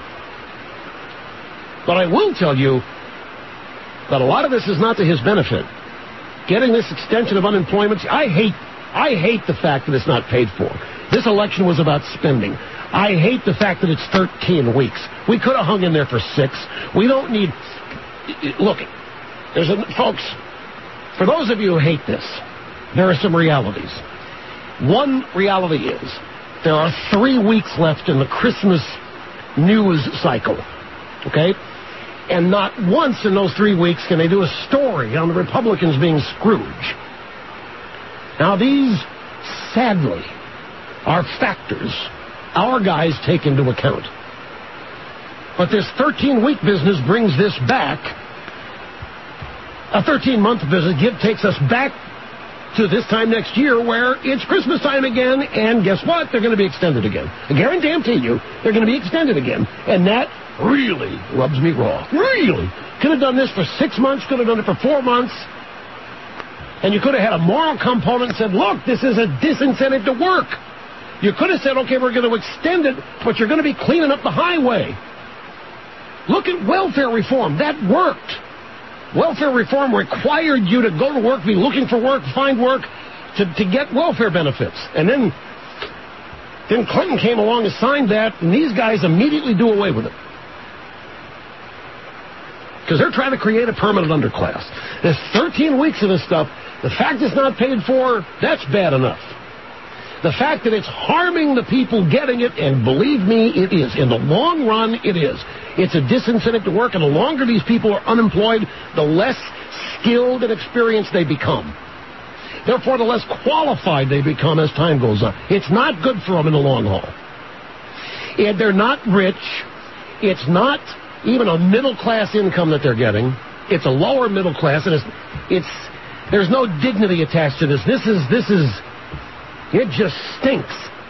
But I will tell you that a lot of this is not to his benefit. Getting this extension of unemployment, I hate the fact that it's not paid for. This election was about spending. I hate the fact that it's 13 weeks. We could have hung in there for 6. We don't need... Look, folks, for those of you who hate this, there are some realities. One reality is there are 3 weeks left in the Christmas news cycle, okay? And not once in those 3 weeks can they do a story on the Republicans being Scrooge. Now, these, sadly, are factors our guys take into account. But this 13-week business brings this back. A 13-month business takes us back to this time next year where it's Christmas time again, and guess what? They're going to be extended again. I guarantee you, they're going to be extended again. And that really rubs me raw. Really. Could have done this for 6 months, could have done it for 4 months. And you could have had a moral component and said, look, this is a disincentive to work. You could have said, okay, we're going to extend it, but you're going to be cleaning up the highway. Look at welfare reform. That worked. Welfare reform required you to go to work, be looking for work, find work, to get welfare benefits. And then Clinton came along and signed that, and these guys immediately do away with it. Because they're trying to create a permanent underclass. There's 13 weeks of this stuff. The fact it's not paid for, that's bad enough. The fact that it's harming the people getting it, and believe me, it is. In the long run, it is. It's a disincentive to work, and the longer these people are unemployed, the less skilled and experienced they become. Therefore, the less qualified they become as time goes on. It's not good for them in the long haul. And they're not rich. It's not even a middle-class income that they're getting. It's a lower middle class, and there's no dignity attached to this. It just stinks.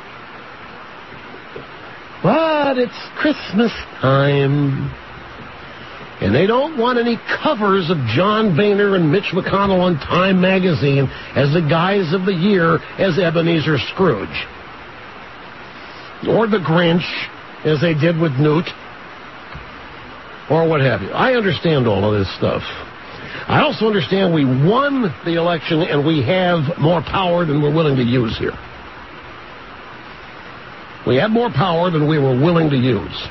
But it's Christmas time. And they don't want any covers of John Boehner and Mitch McConnell on Time magazine as the guys of the year as Ebenezer Scrooge. Or the Grinch, as they did with Newt. Or what have you. I understand all of this stuff. I also understand we won the election and we have more power than we're willing to use here. We have more power than we were willing to use.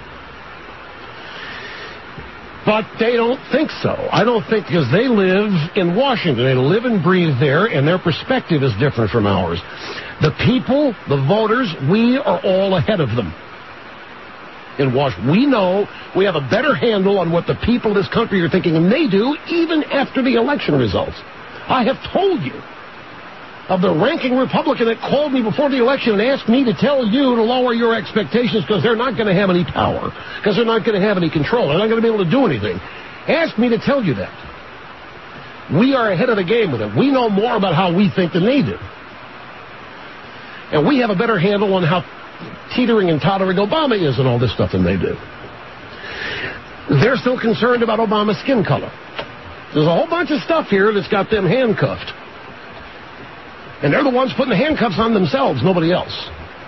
But they don't think so. I don't think, because they live in Washington. They live and breathe there, and their perspective is different from ours. The people, the voters, we are all ahead of them. In Washington, we know we have a better handle on what the people of this country are thinking, and they do, even after the election results. I have told you of the ranking Republican that called me before the election and asked me to tell you to lower your expectations because they're not going to have any power, because they're not going to have any control, they're not going to be able to do anything. Asked me to tell you that. We are ahead of the game with them. We know more about how we think than they do. And we have a better handle on how teetering and tottering Obama is and all this stuff than they do. They're still concerned about Obama's skin color. There's a whole bunch of stuff here that's got them handcuffed. And they're the ones putting the handcuffs on themselves, nobody else.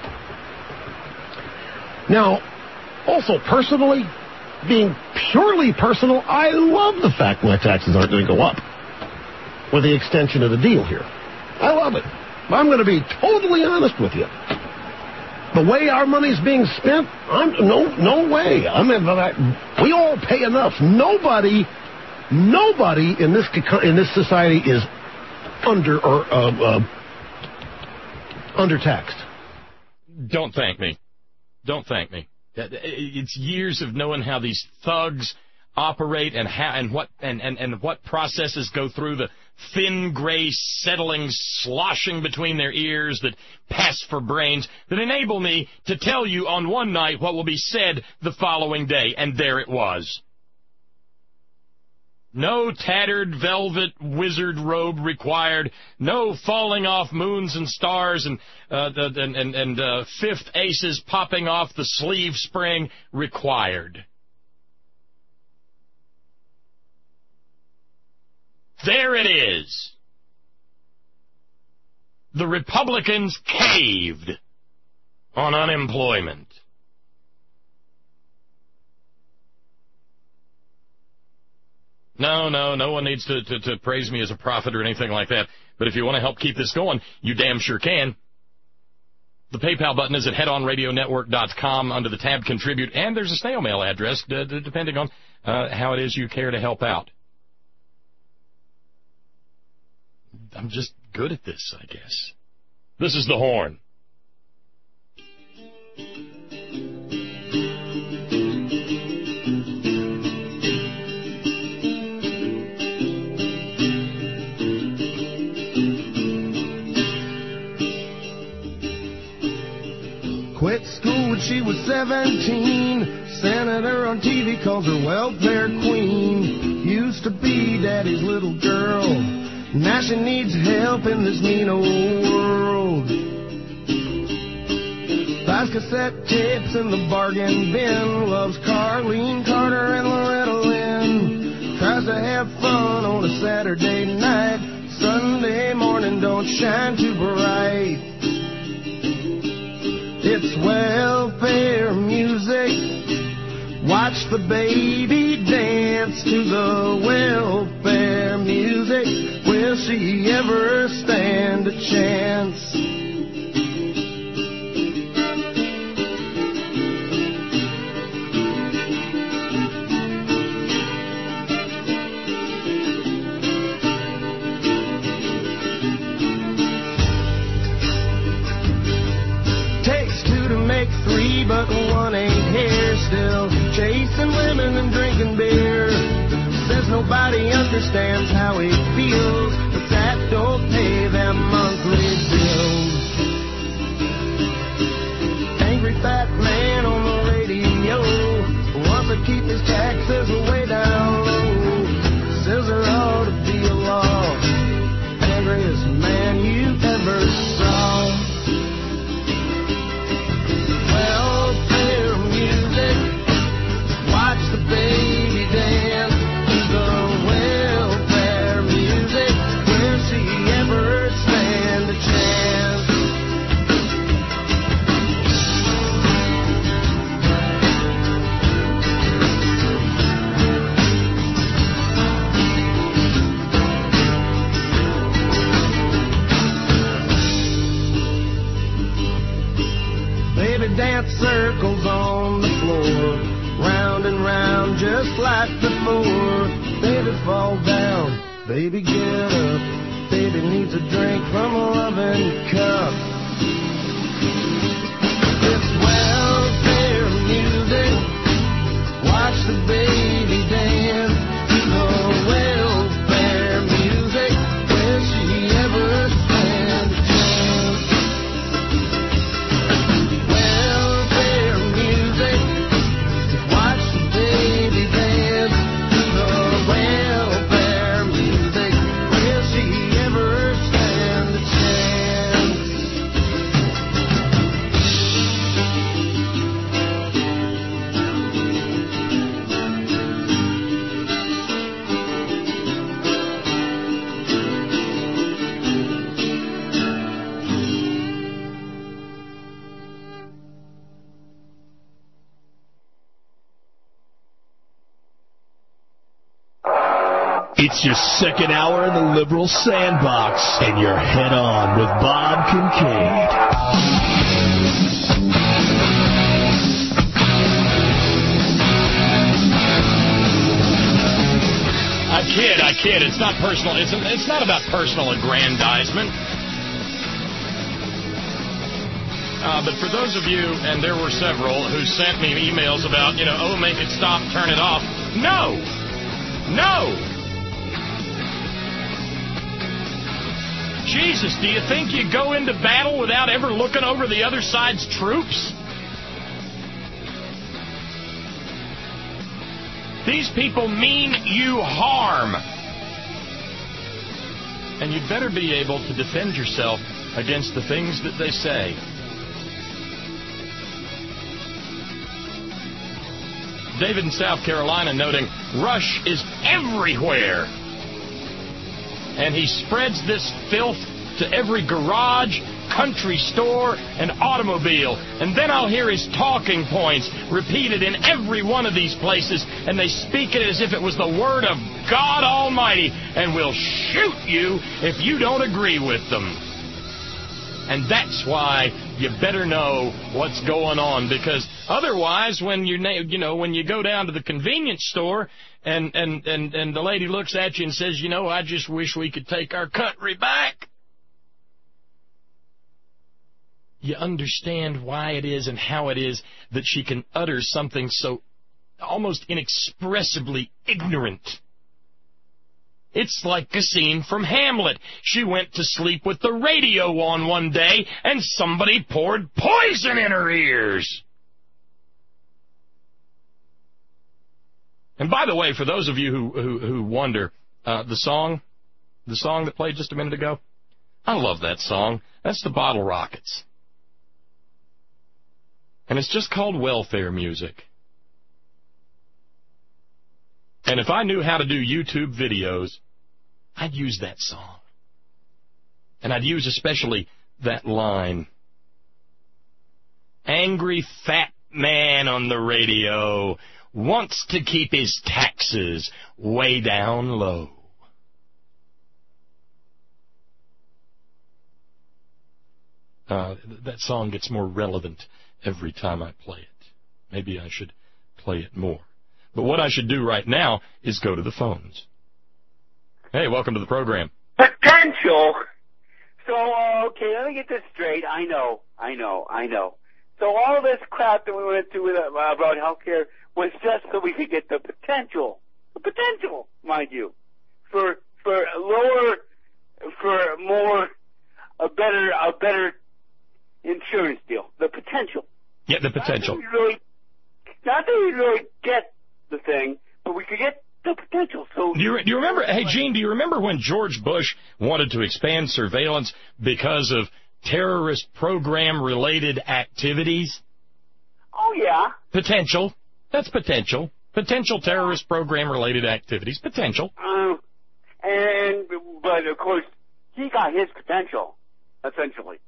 Now, also personally, being purely personal, I love the fact my taxes aren't going to go up with the extension of the deal here. I love it. I'm going to be totally honest with you. The way our money's being spent, no way. We all pay enough. Nobody in this society is undertaxed. Don't thank me. Don't thank me. It's years of knowing how these thugs operate and what processes go through the thin gray settling sloshing between their ears that pass for brains that enable me to tell you on one night what will be said the following day, and there it was. No tattered velvet wizard robe required. No falling off moons and stars and fifth aces popping off the sleeve spring required. There it is. The Republicans caved on unemployment. No one needs to praise me as a prophet or anything like that. But if you want to help keep this going, you damn sure can. The PayPal button is at headonradionetwork.com under the tab Contribute, and there's a snail mail address depending on how it is you care to help out. I'm just good at this, I guess. This is the Horn. Quit school when she was 17. Senator on TV calls her welfare queen. Used to be daddy's little girl. Now she needs help in this mean old world. Buys cassette tapes in the bargain bin. Loves Carlene Carter and Loretta Lynn. Tries to have fun on a Saturday night. Sunday morning don't shine too bright. It's welfare music. Watch the baby dance to the welfare music. Will she ever stand a chance? Takes two to make three, but one ain't here still. Chasing women nobody understands how he feels, but that don't pay them monthly bills. Angry fat man on the radio wants to keep his taxes way down low. Says there ought to be a law. Angriest man you ever saw. Welfare music. Watch the baby dance to the welfare music. Will she ever stand a chance? Baby dance circles on the floor, round and round just like before. Baby fall down, baby get up. Baby needs a drink from a loving cup. It's welfare music. Watch the baby dance to the welfare music. Will she ever stand a chance? Welfare music. Watch the baby dance to the welfare music. Will she ever stand a chance? It's your second hour in the Liberal Sandbox, and you're head on with Bob Kincaid. I kid. It's not personal. It's not about personal aggrandizement. But for those of you, and there were several, who sent me emails about, oh, make it stop, turn it off. No! Jesus, do you think you go into battle without ever looking over the other side's troops? These people mean you harm. And you'd better be able to defend yourself against the things that they say. David in South Carolina noting, Rush is everywhere. And he spreads this filth to every garage, country store, and automobile. And then I'll hear his talking points repeated in every one of these places, and they speak it as if it was the word of God Almighty, and will shoot you if you don't agree with them. And that's why you better know what's going on, because otherwise, when when you go down to the convenience store and the lady looks at you and says, I just wish we could take our country back, you understand why it is and how it is that she can utter something so almost inexpressibly ignorant. It's like a scene from Hamlet. She went to sleep with the radio on one day, and somebody poured poison in her ears. And by the way, for those of you who wonder, the song that played just a minute ago, I love that song. That's the Bottle Rockets. And it's just called welfare music. And if I knew how to do YouTube videos, I'd use that song. And I'd use especially that line. Angry fat man on the radio wants to keep his taxes way down low. That song gets more relevant every time I play it. Maybe I should play it more. But what I should do right now is go to the phones. Hey, welcome to the program. Potential? So, okay, let me get this straight. I know. So all this crap that we went through about health care was just so we could get the potential. The potential, mind you. potential. Not that we really get the thing, but we could get the potential. So do you remember? Hey, Gene, do you remember when George Bush wanted to expand surveillance because of terrorist program-related activities? Oh yeah. Potential. That's potential. Potential terrorist program-related activities. Potential. But of course, he got his potential, essentially.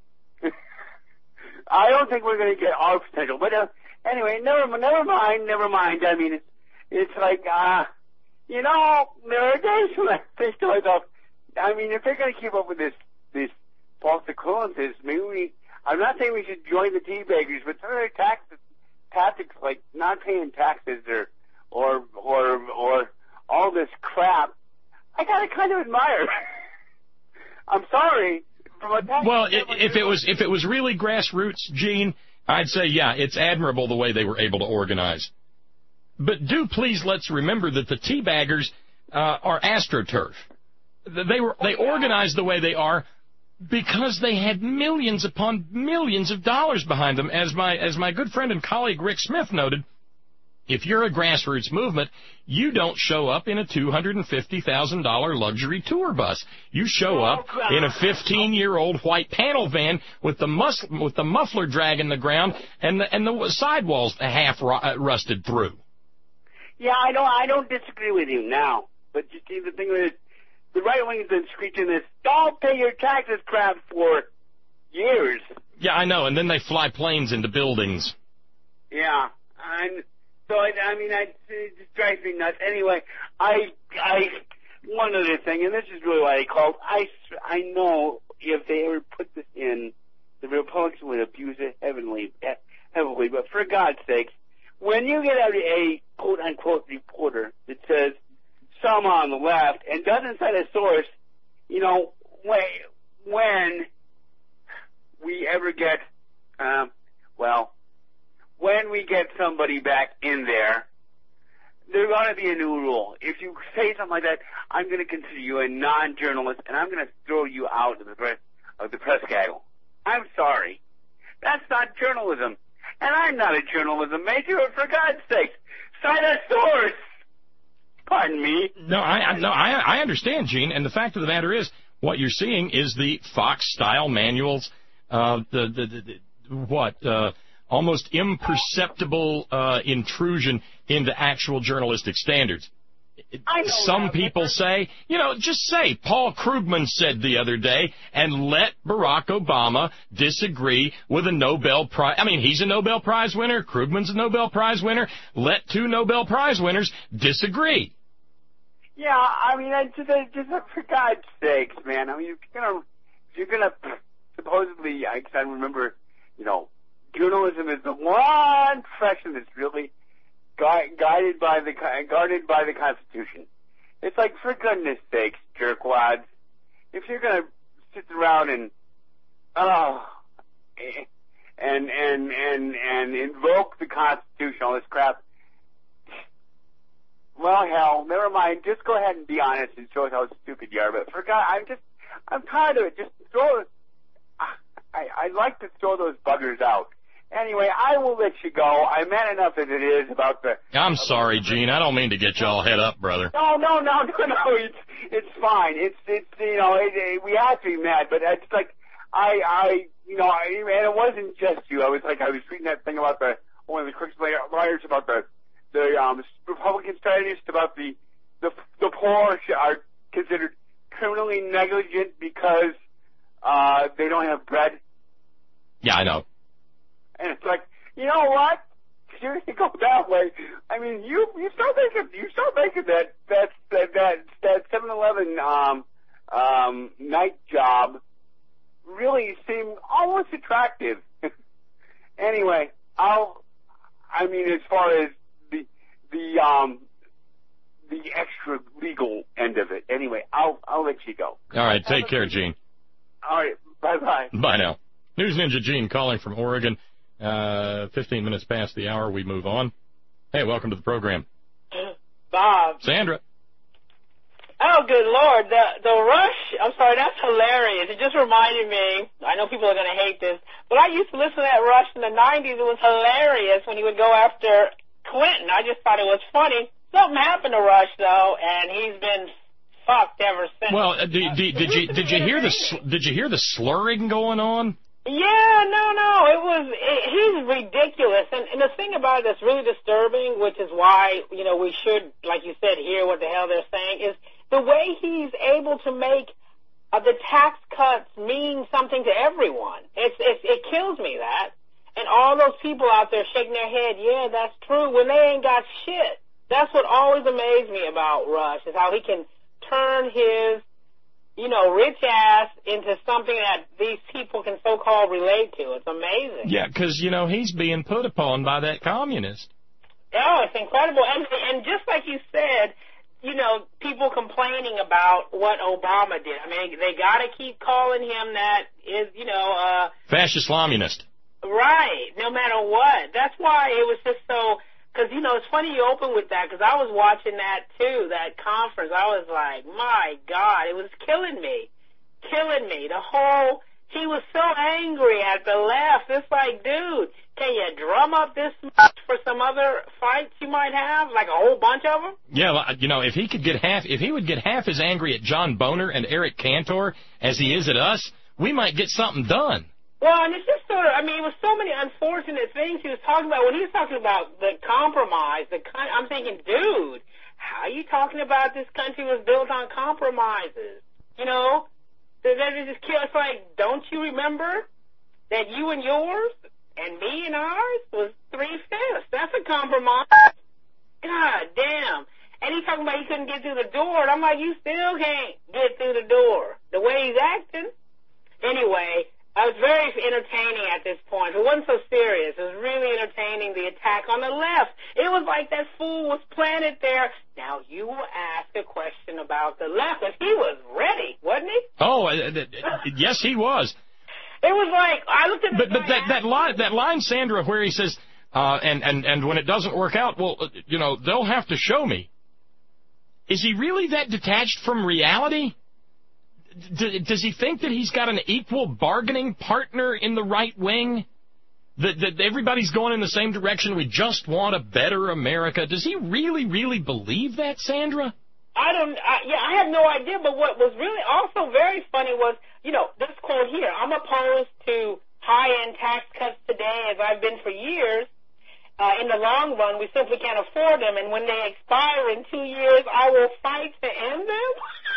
I don't think we're going to get our potential. But anyway, never mind. I mean, it's like, there are days when I think to myself, I mean, if they're going to keep up with this false equivalences, maybe I'm not saying we should join the tea bakers, but some of their tactics like not paying taxes or all this crap, I gotta kind of admire. I'm sorry. Well, if it was really grassroots, Gene, I'd say, yeah, it's admirable the way they were able to organize. But please let's remember that the teabaggers are AstroTurf. They organized the way they are because they had millions upon millions of dollars behind them. As my good friend and colleague Rick Smith noted, if you're a grassroots movement, you don't show up in a $250,000 luxury tour bus. You show up in a 15-year-old white panel van with the muffler dragging the ground and the sidewalls half rusted through. Yeah, I don't disagree with you now, but you see, the thing is, the right wing's been screeching this "don't pay your taxes" crap for years. Yeah, I know, and then they fly planes into buildings. Yeah, and so it just drives me nuts. Anyway, one other thing, and this is really why I called. I know if they ever put this in, the Republicans would abuse it heavily. But for God's sake, when you get a quote-unquote reporter that says some on the left and doesn't cite a source, when we ever get, when we get somebody back in there, there's going to be a new rule. If you say something like that, I'm going to consider you a non-journalist, and I'm going to throw you out of the press gaggle. I'm sorry. That's not journalism. And I'm not a journalism major, but for God's sake, cite a source. Pardon me. No, I understand, Gene, and the fact of the matter is, what you're seeing is the Fox-style manuals, almost imperceptible intrusion into actual journalistic standards. Some people say, just say Paul Krugman said the other day, and let Barack Obama disagree with a Nobel Prize. I mean, he's a Nobel Prize winner. Krugman's a Nobel Prize winner. Let two Nobel Prize winners disagree. Yeah, I mean, just for God's sakes, man. I mean, if you're gonna supposedly, I remember, journalism is the one profession that's really guarded by the Constitution. It's like, for goodness sakes, jerkwads, if you're gonna sit around and invoke the Constitution, all this crap, well, hell, never mind. Just go ahead and be honest and show us how stupid you are. But for God, I'm tired of it. Just throw it. I'd like to throw those buggers out. Anyway, I will let you go. I meant enough as it is about the... I'm sorry, Gene. I don't mean to get you all head up, brother. No. It's fine. We have to be mad, but it's like, and it wasn't just you. I was reading that thing about one of the Crooks lawyers about the Republican strategist about the poor are considered criminally negligent because they don't have bread. Yeah, I know. And it's like, you know what? Seriously, go that way. I mean, you start making that 7-Eleven night job really seem almost attractive. Anyway, as far as the extra legal end of it. Anyway, I'll let you go. All right, take care, Gene. All right, bye-bye. Bye now. News Ninja Gene calling from Oregon. 15 minutes past the hour, we move on. Hey, welcome to the program. Bob. Sandra. Oh, good Lord. The Rush, I'm sorry, that's hilarious. It just reminded me, I know people are going to hate this, But I used to listen to that Rush in the 90s. It was hilarious when he would go after Clinton. I just thought it was funny. Something happened to Rush, though, and he's been fucked ever since. Well, did you hear the slurring going on? Yeah, no. He's ridiculous. And the thing about it that's really disturbing, which is why, we should, like you said, hear what the hell they're saying, is the way he's able to make the tax cuts mean something to everyone. It kills me, that. And all those people out there shaking their head, yeah, that's true, when they ain't got shit. That's what always amazed me about Rush, is how he can turn his, rich ass into something that these people can so-called relate to. It's amazing. Yeah, because, he's being put upon by that communist. Oh, it's incredible. And just like you said, people complaining about what Obama did. I mean, they got to keep calling him that is, fascist communist. Right, no matter what. That's why it was just so, because, it's funny you open with that, because I was watching that, too, that conference. I was like, my God, it was killing me. He was so angry at the left. It's like, dude, can you drum up this much for some other fights you might have, like a whole bunch of them? Yeah, if he would get half as angry at John Boehner and Eric Cantor as he is at us, we might get something done. Well, and it's just sort of, it was so many unfortunate things he was talking about. When he was talking about the compromise, I'm thinking, dude, how are you talking about this country was built on compromises? It's like, don't you remember that you and yours and me and ours was 3/5? That's a compromise. God damn. And he's talking about he couldn't get through the door, and I'm like, you still can't get through the door, the way he's acting. Anyway, I was very entertaining at this point. It wasn't so serious. It was really entertaining, the attack on the left. It was like that fool was planted there. Now, you will ask a question about the left, because he was ready, wasn't he? Oh, yes, he was. It was like, I looked at But that line, Sandra, where he says, and when it doesn't work out, well, they'll have to show me. Is he really that detached from reality? Does he think that he's got an equal bargaining partner in the right wing? That everybody's going in the same direction, we just want a better America? Does he really, really believe that, Sandra? I have no idea, but what was really also very funny was, this quote here, I'm opposed to high-end tax cuts today, as I've been for years. In the long run, we simply can't afford them, and when they expire in 2 years, I will fight to end them.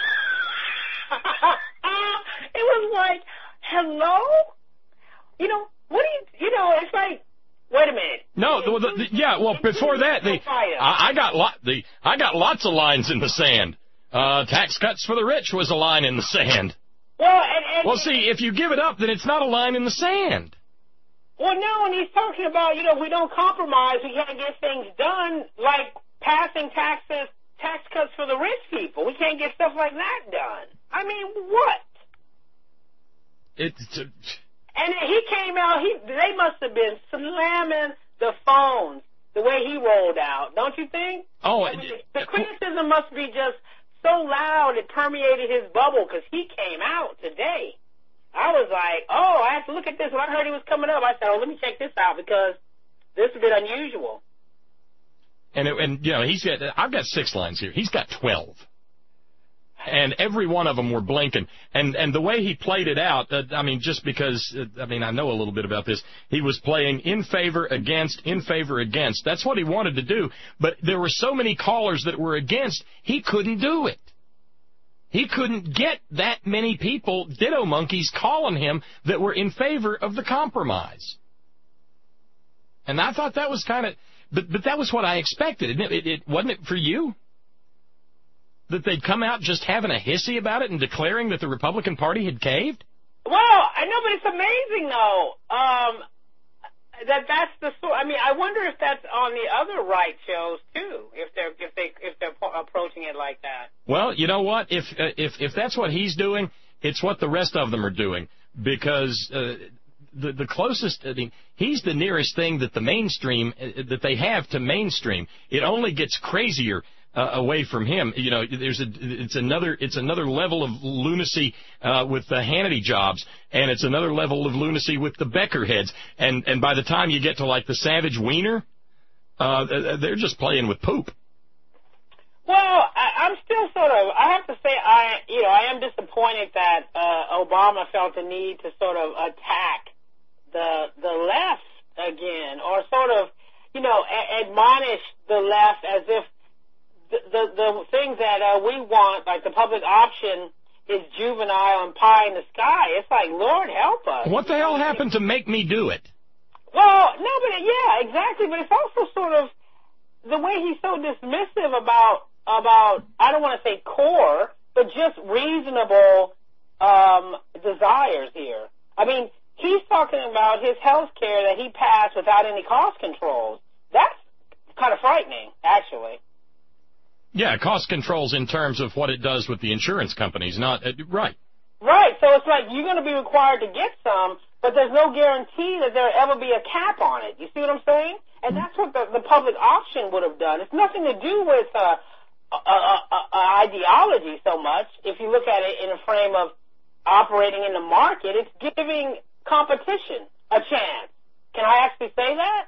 It was like, hello? It's like, wait a minute. No, before that, I got lots of lines in the sand. Tax cuts for the rich was a line in the sand. Well, see, if you give it up, then it's not a line in the sand. Well, no, and he's talking about, if we don't compromise, we can't get things done, like passing tax cuts for the rich people. We can't get stuff like that done. I mean, what? And he came out, they must have been slamming the phones the way he rolled out, don't you think? Oh, the criticism must be just so loud it permeated his bubble, because he came out today. I was like, I have to look at this. When I heard he was coming up, I said, let me check this out, because this is a bit unusual. I've got 6 lines here. He's got 12. And every one of them were blinking. And the way he played it out, just because, I know a little bit about this, he was playing in favor, against. That's what he wanted to do. But there were so many callers that were against, he couldn't do it. He couldn't get that many people, ditto monkeys, calling him that were in favor of the compromise. And I thought that was kind of, but that was what I expected. It wasn't it for you? That they'd come out just having a hissy about it and declaring that the Republican Party had caved? Well, I know, but it's amazing, though. That's the sort. I wonder if that's on the other right shows too. If they're approaching it like that. Well, you know what? If that's what he's doing, it's what the rest of them are doing, because the closest. He's the nearest thing that the mainstream that they have to mainstream. It only gets crazier. away from him. You know, it's another level of lunacy with the Hannity jobs, and it's another level of lunacy with the Becker heads. And by the time you get to like the Savage Wiener, they're just playing with poop. Well, I'm still sort of, I have to say, I am disappointed that Obama felt the need to sort of attack the left again, or sort of, admonish the left as if the things that we want, like the public option, is juvenile and pie in the sky. It's like, Lord help us. What the hell happened to make me do it? Well, no, but yeah, exactly. But it's also sort of the way he's so dismissive about I don't want to say core, but just reasonable desires here. I mean, he's talking about his health care that he passed without any cost controls. That's kind of frightening, actually. Yeah, cost controls in terms of what it does with the insurance companies, not right. Right, so it's like you're going to be required to get some, but there's no guarantee that there'll ever be a cap on it. You see what I'm saying? And that's what the public option would have done. It's nothing to do with ideology so much. If you look at it in a frame of operating in the market, it's giving competition a chance. Can I actually say that?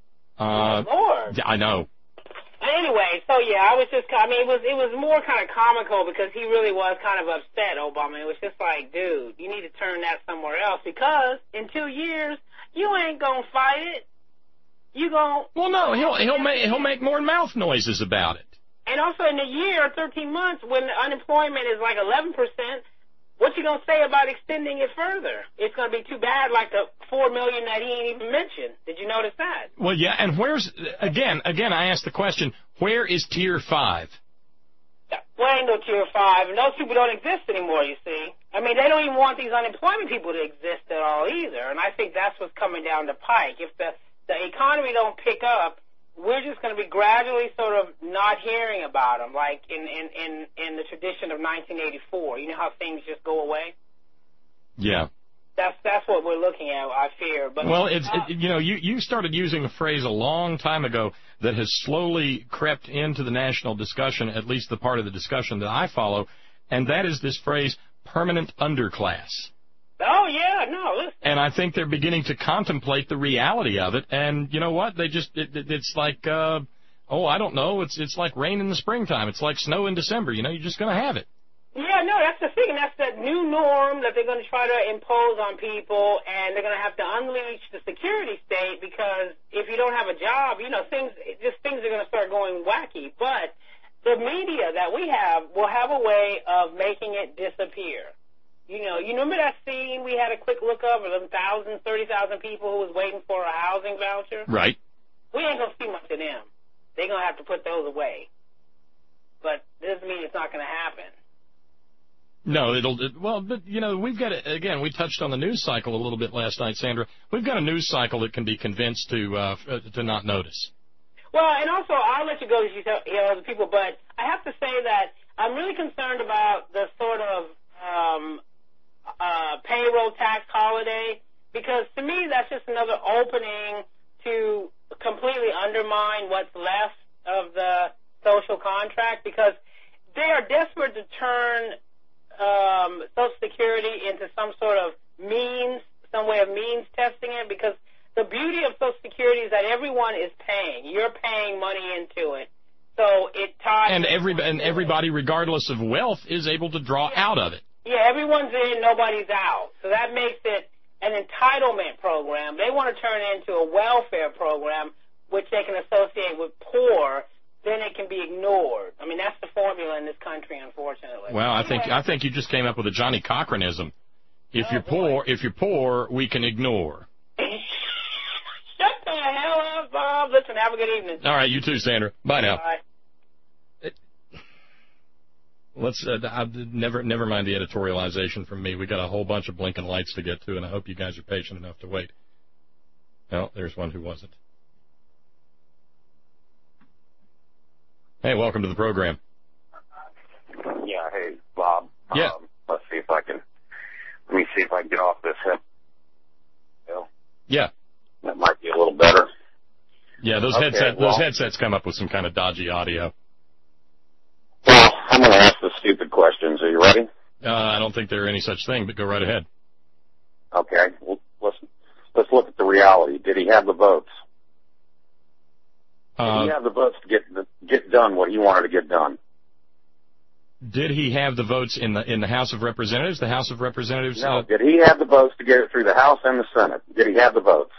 Lord. I know. Anyway, so yeah, I was just, it was more kind of comical because he really was kind of upset, Obama. It was just like, dude, you need to turn that somewhere else because in 2 years, you ain't gonna fight it. You gon' Well, no, he'll make more mouth noises about it. And also in a year or 13 months when the unemployment is like 11%, what you gonna say about extending it further? It's gonna be too bad, like the 4 million that he ain't even mentioned. Did you notice that? Well, yeah, and where's again? I asked the question: where is Tier 5? Well, ain't no Tier 5, and those people don't exist anymore. You see, I mean, they don't even want these unemployment people to exist at all either. And I think that's what's coming down the pike. If the economy don't pick up, we're just going to be gradually sort of not hearing about them, like in the tradition of 1984. You know how things just go away? Yeah. That's what we're looking at, I fear. But well, you started using a phrase a long time ago that has slowly crept into the national discussion, at least the part of the discussion that I follow, and that is this phrase, permanent underclass. Oh, yeah, no. Listen. And I think they're beginning to contemplate the reality of it. And you know what? They just, it's like, I don't know. It's like rain in the springtime. It's like snow in December. You're just going to have it. Yeah, no, that's the thing. That's that new norm that they're going to try to impose on people, and they're going to have to unleash the security state because if you don't have a job, things are going to start going wacky. But the media that we have will have a way of making it disappear. You remember that scene we had a quick look of them 30,000 people who was waiting for a housing voucher? Right. We ain't going to see much of them. They're going to have to put those away. But it doesn't mean it's not going to happen. No, but we've got again, we touched on the news cycle a little bit last night, Sandra. We've got a news cycle that can be convinced to not notice. Well, and also, I'll let you go as you tell other people, but I have to say that I'm really concerned about the sort of payroll tax holiday, because to me that's just another opening to completely undermine what's left of the social contract, because they are desperate to turn Social Security into some sort of some way of means testing it, because the beauty of Social Security is that everyone is paying. You're paying money into it. So it ties... And everybody, regardless of wealth, is able to draw out of it. Yeah, everyone's in, nobody's out. So that makes it an entitlement program. They want to turn it into a welfare program, which they can associate with poor. Then it can be ignored. I mean, that's the formula in this country, unfortunately. Well, I think you just came up with a Johnny Cochranism. If you're poor, we can ignore. Shut the hell up, Bob. Listen, have a good evening. All right, you too, Sandra. Bye now. Bye. Let's never mind the editorialization from me. We got a whole bunch of blinking lights to get to, and I hope you guys are patient enough to wait. Well, there's one who wasn't. Hey, welcome to the program. Yeah, hey, Bob. Yeah. Let me see if I can get off this hip. Yeah. That might be a little better. Yeah, those headsets come up with some kind of dodgy audio. I don't think there are any such thing, but go right ahead. Okay. Well, let's look at the reality. Did he have the votes? Did he have the votes to get done what he wanted to get done? Did he have the votes in the House of Representatives? The House of Representatives? No. Did he have the votes to get it through the House and the Senate? Did he have the votes?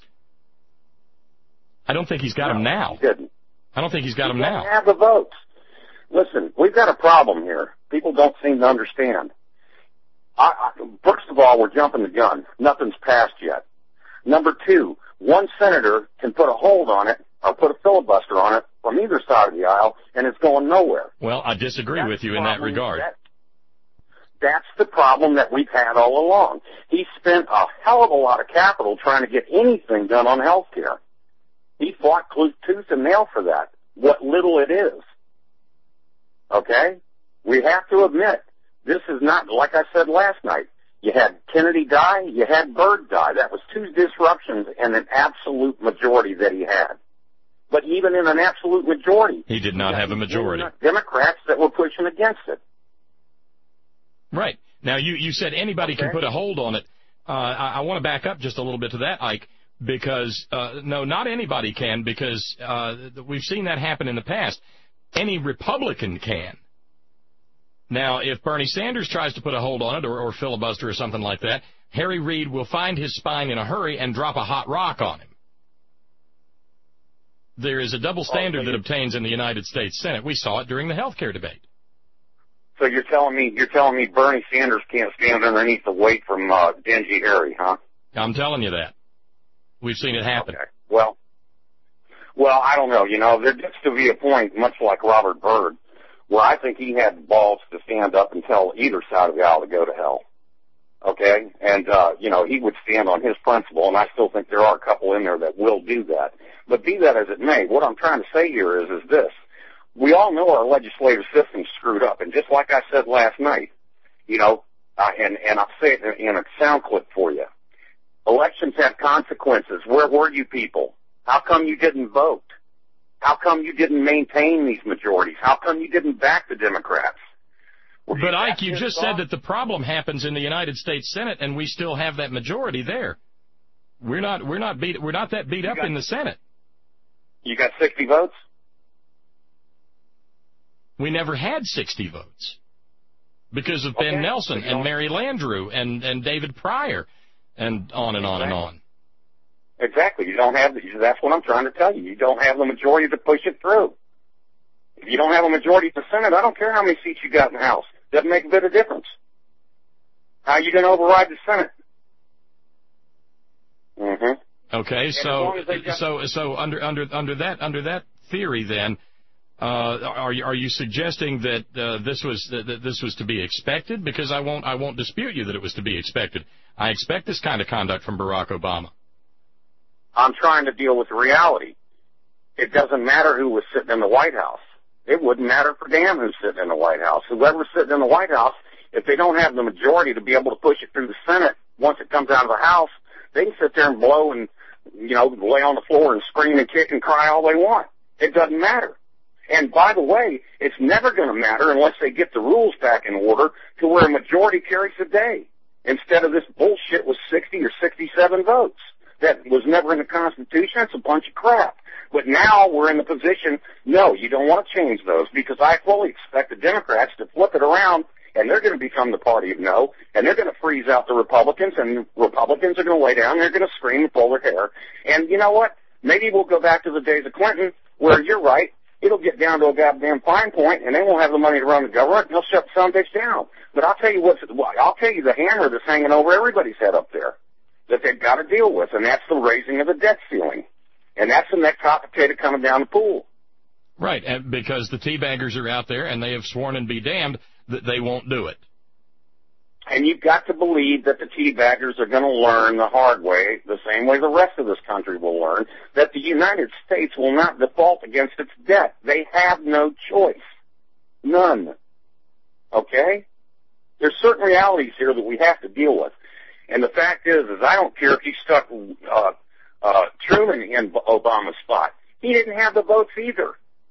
I don't think he's got them now. He didn't. I don't think he's got them now. He doesn't have the votes. Listen, we've got a problem here. People don't seem to understand. First of all, we're jumping the gun. Nothing's passed yet. Number two, one senator can put a hold on it or put a filibuster on it from either side of the aisle, and it's going nowhere. Well, I disagree with you in that regard. That's the problem that we've had all along. He spent a hell of a lot of capital trying to get anything done on health care. He fought tooth and nail for that, what little it is. Okay? We have to admit, this is not, like I said last night, you had Kennedy die, you had Byrd die. That was two disruptions and an absolute majority that he had. But even in an absolute majority, he did not have a majority. Democrats that were pushing against it. Right. Now, you said anybody can put a hold on it. I want to back up just a little bit to that, Ike, because, no, not anybody can, because we've seen that happen in the past. Any Republican can. Now, if Bernie Sanders tries to put a hold on it or filibuster or something like that, Harry Reid will find his spine in a hurry and drop a hot rock on him. There is a double standard that obtains in the United States Senate. We saw it during the health care debate. So you're telling me Bernie Sanders can't stand underneath the weight from dingy Harry, huh? I'm telling you that. We've seen it happen. Okay. Well, I don't know. You know, there gets to be a point, much like Robert Byrd, where I think he had balls to stand up and tell either side of the aisle to go to hell. Okay? And, he would stand on his principle, and I still think there are a couple in there that will do that. But be that as it may, what I'm trying to say here is this. We all know our legislative system's screwed up, and just like I said last night, and I'll say it in a sound clip for you. Elections have consequences. Where were you people? How come you didn't vote? How come you didn't maintain these majorities? How come you didn't back the Democrats? But Ike, you just said that the problem happens in the United States Senate, and we still have that majority there. We're not that beat up in the Senate. You got 60 votes? We never had 60 votes because of Ben Nelson and Mary Landrieu and David Pryor and on and on and on. Exactly. You don't have. That's what I'm trying to tell you. You don't have the majority to push it through. If you don't have a majority in the Senate, I don't care how many seats you got in the House. Doesn't make a bit of difference. How are you going to override the Senate? Mm-hmm. Okay, so under that theory, then, are you suggesting that this was to be expected? Because I won't dispute you that it was to be expected. I expect this kind of conduct from Barack Obama. I'm trying to deal with the reality. It doesn't matter who was sitting in the White House. It wouldn't matter for damn who's sitting in the White House. Whoever's sitting in the White House, if they don't have the majority to be able to push it through the Senate, once it comes out of the House, they can sit there and blow and, lay on the floor and scream and kick and cry all they want. It doesn't matter. And by the way, it's never going to matter unless they get the rules back in order to where a majority carries the day instead of this bullshit with 60 or 67 votes. That was never in the Constitution. It's a bunch of crap. But now we're in the position, no, you don't want to change those because I fully expect the Democrats to flip it around and they're going to become the party of no, and they're going to freeze out the Republicans, and the Republicans are going to lay down, and they're going to scream and pull their hair. And you know what? Maybe we'll go back to the days of Clinton where you're right. It'll get down to a goddamn fine point, and they won't have the money to run the government, and they'll shut the son of a bitch down. But I'll tell you I'll tell you the hammer that's hanging over everybody's head up there that they've got to deal with, and that's the raising of the debt ceiling. And that's the next hot potato coming down the pool. Right, and because the teabaggers are out there, and they have sworn and be damned that they won't do it. And you've got to believe that the teabaggers are going to learn the hard way, the same way the rest of this country will learn, that the United States will not default against its debt. They have no choice. None. Okay? There's certain realities here that we have to deal with. And the fact is I don't care if you stuck Truman in Obama's spot. He didn't have the votes either.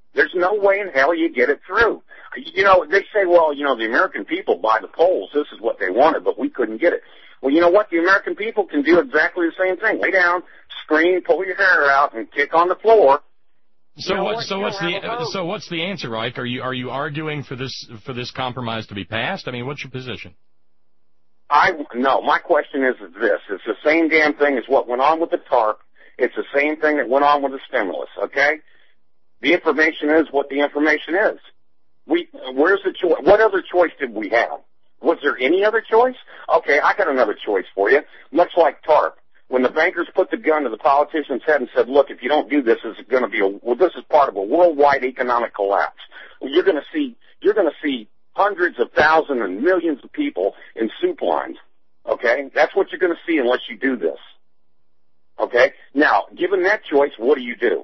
There's no way in hell you get it through. You know, they say, well, you know, the American people by the polls, this is what they wanted, but we couldn't get it. Well, you know what? The American people can do exactly the same thing. Lay down, scream, pull your hair out, and kick on the floor. So what's the answer, Ike? Are you arguing for this compromise to be passed? I mean, what's your position? No, my question is this. It's the same damn thing as what went on with the TARP. It's the same thing that went on with the stimulus, okay? The information is what the information is. Where's the choice? What other choice did we have? Was there any other choice? Okay, I got another choice for you. Much like TARP, when the bankers put the gun to the politician's head and said, "Look, if you don't do this, this is part of a worldwide economic collapse. You're going to see hundreds of thousands and millions of people in soup lines." Okay, that's what you're going to see unless you do this. Okay, now given that choice, what do you do?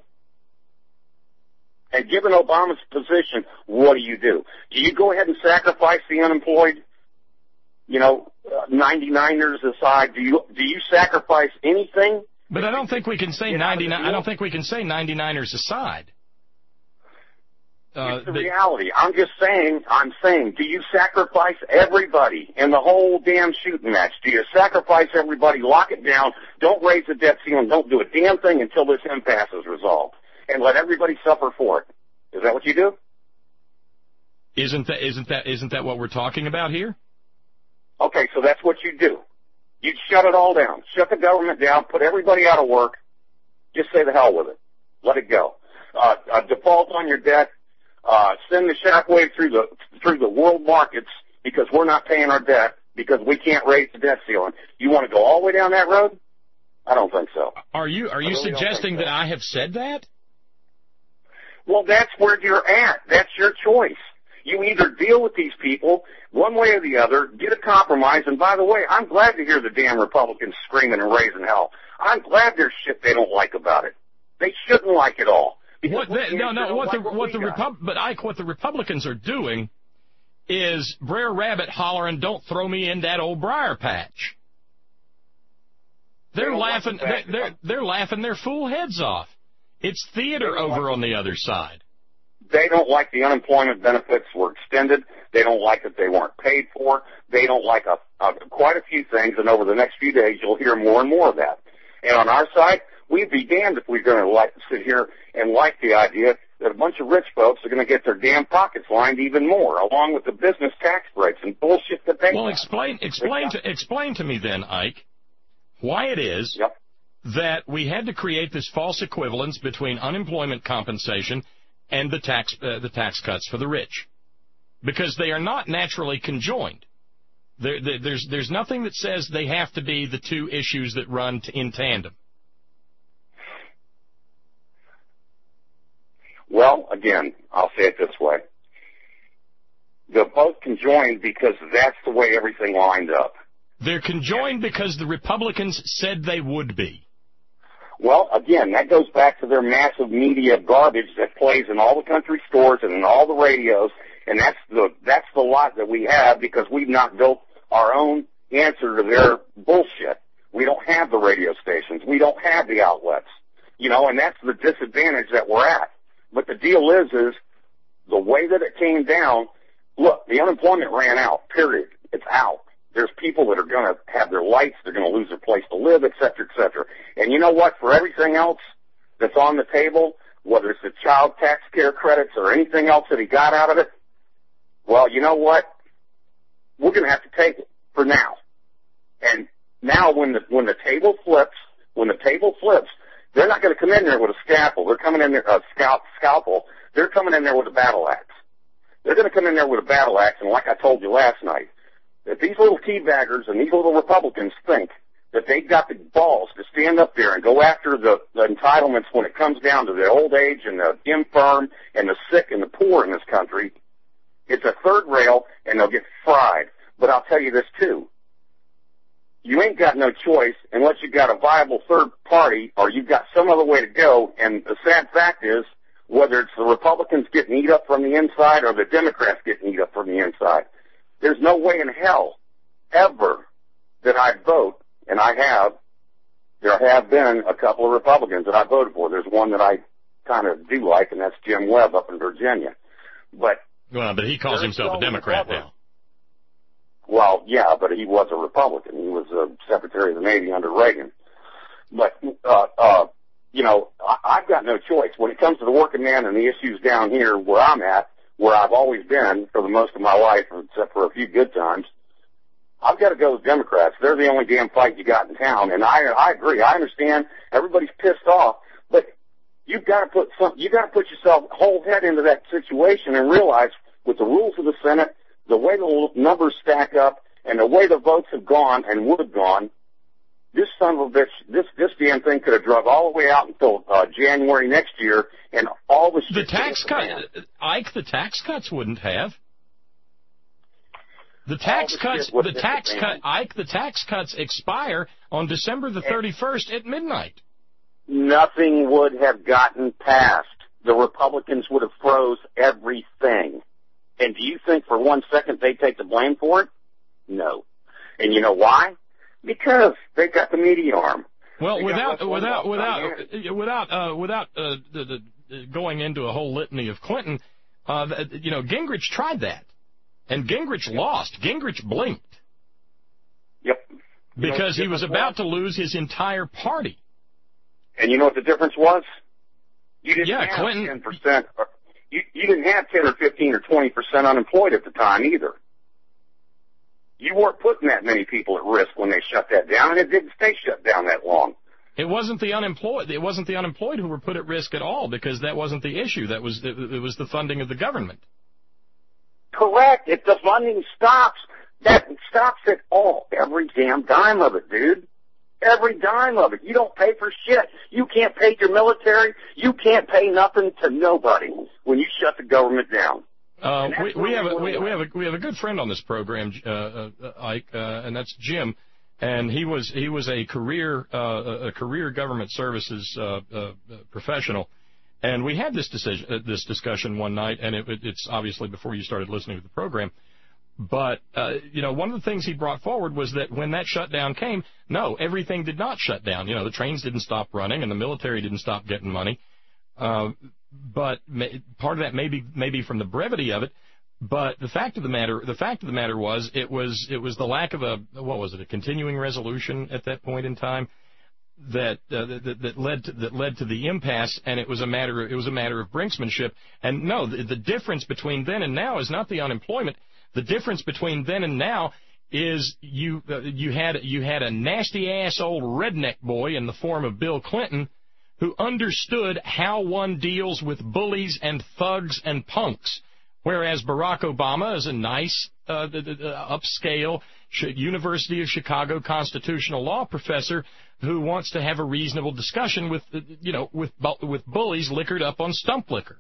And given Obama's position, what do you do? Do you go ahead and sacrifice the unemployed? You know, 99ers aside, do you sacrifice anything? But I don't think we can say 99. I don't think we can say 99ers aside. It's the reality. I'm saying, do you sacrifice everybody in the whole damn shooting match? Do you sacrifice everybody, lock it down, don't raise the debt ceiling, don't do a damn thing until this impasse is resolved, and let everybody suffer for it? Is that what you do? Isn't that what we're talking about here? Okay, so that's what you do. You shut it all down. Shut the government down, put everybody out of work, just say the hell with it. Let it go. Default on your debt, send the shockwave through the world markets because we're not paying our debt because we can't raise the debt ceiling. You want to go all the way down that road? I don't think so. Are you suggesting that I have said that? Well, that's where you're at. That's your choice. You either deal with these people one way or the other, get a compromise, and by the way, I'm glad to hear the damn Republicans screaming and raising hell. I'm glad there's shit they don't like about it. They shouldn't like it all. What the Republicans are doing is Brer Rabbit hollering, "Don't throw me in that old briar patch." They're laughing. They're laughing their fool heads off. It's theater over on the other side. They don't like the unemployment benefits were extended. They don't like that they weren't paid for. They don't like quite a few things, and over the next few days, you'll hear more and more of that. And on our side, we'd be damned if we're going to sit here and like the idea that a bunch of rich folks are going to get their damn pockets lined even more, along with the business tax breaks and bullshit that they. Well, explain to me then, Ike, why it is that we had to create this false equivalence between unemployment compensation and the tax cuts for the rich, because they are not naturally conjoined. There's nothing that says they have to be the two issues that run in tandem. Well, again, I'll say it this way. They're both conjoined because that's the way everything lined up. They're conjoined because the Republicans said they would be. Well, again, that goes back to their massive media garbage that plays in all the country stores and in all the radios, and that's the lot that we have because we've not built our own answer to their bullshit. We don't have the radio stations. We don't have the outlets. You know, and that's the disadvantage that we're at. But the deal is the way that it came down, look, the unemployment ran out, period. It's out. There's people that are going to have their lights, they're going to lose their place to live, et cetera, et cetera. And you know what? For everything else that's on the table, whether it's the child tax care credits or anything else that he got out of it, well, you know what? We're going to have to take it for now. And now when the table flips, they're not going to come in there with a scalpel. They're coming in there scalpel. They're coming in there with a battle axe. They're going to come in there with a battle axe, and like I told you last night, if these little teabaggers and these little Republicans think that they've got the balls to stand up there and go after the entitlements when it comes down to the old age and the infirm and the sick and the poor in this country, it's a third rail, and they'll get fried. But I'll tell you this, too. You ain't got no choice unless you've got a viable third party or you've got some other way to go. And the sad fact is, whether it's the Republicans getting eat up from the inside or the Democrats getting eat up from the inside, there's no way in hell ever that I'd vote, and I have. There have been a couple of Republicans that I voted for. There's one that I kind of do like, and that's Jim Webb up in Virginia. But he calls himself a Democrat now. Well, yeah, but he was a Republican. He was a Secretary of the Navy under Reagan. But, you know, I've got no choice. When it comes to the working man and the issues down here where I'm at, where I've always been for the most of my life, except for a few good times, I've got to go with Democrats. They're the only damn fight you got in town. And I agree. I understand everybody's pissed off, but you've got to put yourself whole head into that situation and realize with the rules of the Senate, the way the numbers stack up, and the way the votes have gone and would have gone, this son of a bitch, this damn thing could have drug all the way out until January next year, and all the tax cut, Ike, the tax cuts wouldn't have. The tax cuts, Ike, the tax cuts expire on December the 31st at midnight. Nothing would have gotten passed. The Republicans would have froze everything. And do you think for 1 second they'd take the blame for it? No. And you know why? Because they got the media arm. Well, without going into a whole litany of Clinton, you know, Gingrich tried that, and Gingrich lost. Gingrich blinked. Yep. Because he was about to lose his entire party. And you know what the difference was? You didn't have Clinton. 10%. You didn't have 10 or 15 or 20% unemployed at the time either. You weren't putting that many people at risk when they shut that down, and it didn't stay shut down that long. It wasn't the unemployed. It wasn't the unemployed who were put at risk at all, because that wasn't the issue. It was the funding of the government. Correct. If the funding stops, that stops it all. Every damn dime of it, dude. Every dime of it. You don't pay for shit. You can't pay your military. You can't pay nothing to nobody when you shut the government down. We have a good friend on this program, Ike, and that's Jim, and he was a career government services professional, and we had this discussion one night, and it's obviously before you started listening to the program. But, you know, one of the things he brought forward was that when that shutdown came, no, everything did not shut down. You know, the trains didn't stop running and the military didn't stop getting money. But part of that may be from the brevity of it. But the fact of the matter was it was the lack of a continuing resolution at that point in time that led to the impasse, and it was a matter of brinksmanship. And no, the difference between then and now is not the unemployment. The difference between then and now is you had a nasty ass old redneck boy in the form of Bill Clinton who understood how one deals with bullies and thugs and punks, whereas Barack Obama is a nice upscale University of Chicago constitutional law professor who wants to have a reasonable discussion with bullies liquored up on stump liquor.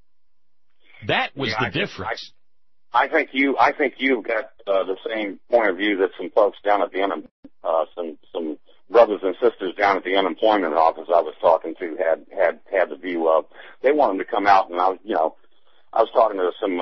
That was the difference. I think you've got the same point of view that some folks down at the some brothers and sisters down at the unemployment office I was talking to had the view of. They wanted to come out, and I was talking to some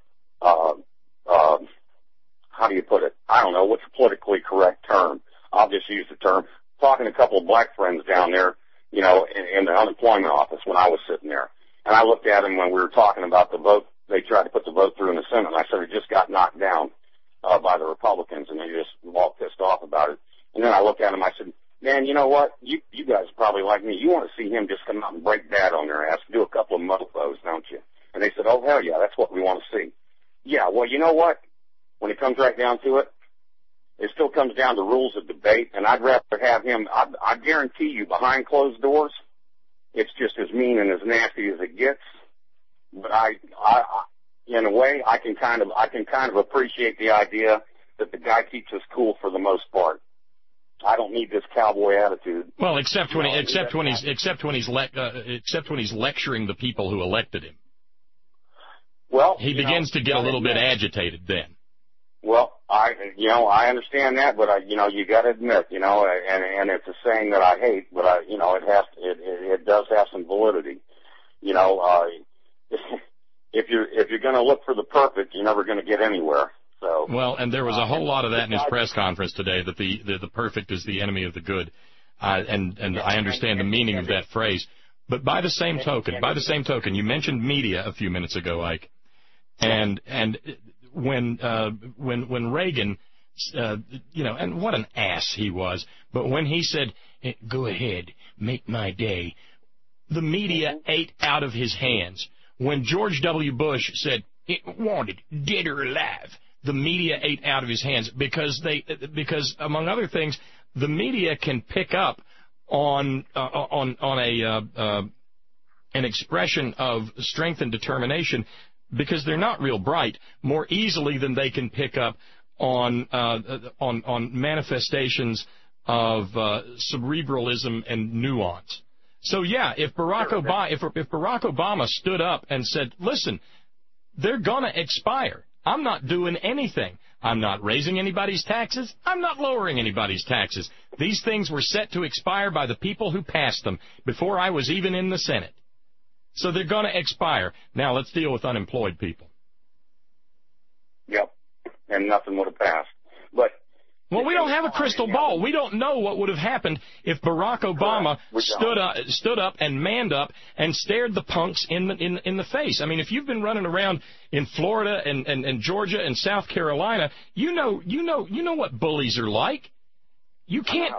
how do you put it? I don't know what's the politically correct term. I'll just use the term. Talking to a couple of black friends down there, you know, in the unemployment office when I was sitting there, and I looked at them when we were talking about the vote. They tried to put the vote through in the Senate, and I said it just got knocked down by the Republicans, and they just were all pissed off about it. And then I looked at them, I said, man, you know what? You guys are probably like me. You want to see him just come out and break bad on their ass, do a couple of mofos, don't you? And they said, oh, hell yeah, that's what we want to see. Yeah, well, you know what? When it comes right down to it, it still comes down to rules of debate, and I'd rather have him, I guarantee you, behind closed doors, it's just as mean and as nasty as it gets. But I in a way, I can kind of appreciate the idea that the guy keeps us cool for the most part. I don't need this cowboy attitude. Well, except when he's lecturing the people who elected him. Well, he begins to get a little bit agitated then. Well, I understand that, but you got to admit, and it's a saying that I hate, but it does have some validity. If you're going to look for the perfect, you're never going to get anywhere. So. Well, and there was a whole lot of that in his press conference today, that the perfect is the enemy of the good, and I understand the meaning of that phrase. But by the same token, you mentioned media a few minutes ago, Ike, and when Reagan, and what an ass he was, but when he said, "Go ahead, make my day," the media ate out of his hands. When George W. Bush said, "Wanted, dead or alive," the media ate out of his hands because among other things, the media can pick up on an expression of strength and determination because they're not real bright more easily than they can pick up on manifestations of cerebralism and nuance. So yeah, if Barack Obama stood up and said, "Listen, they're gonna expire. I'm not doing anything. I'm not raising anybody's taxes. I'm not lowering anybody's taxes. These things were set to expire by the people who passed them before I was even in the Senate. So they're going to expire. Now let's deal with unemployed people." Yep. And nothing would have passed. Well, we don't have a crystal ball. We don't know what would have happened if Barack Obama stood up and manned up and stared the punks in the face. I mean, if you've been running around in Florida and Georgia and South Carolina, you know what bullies are like. You can't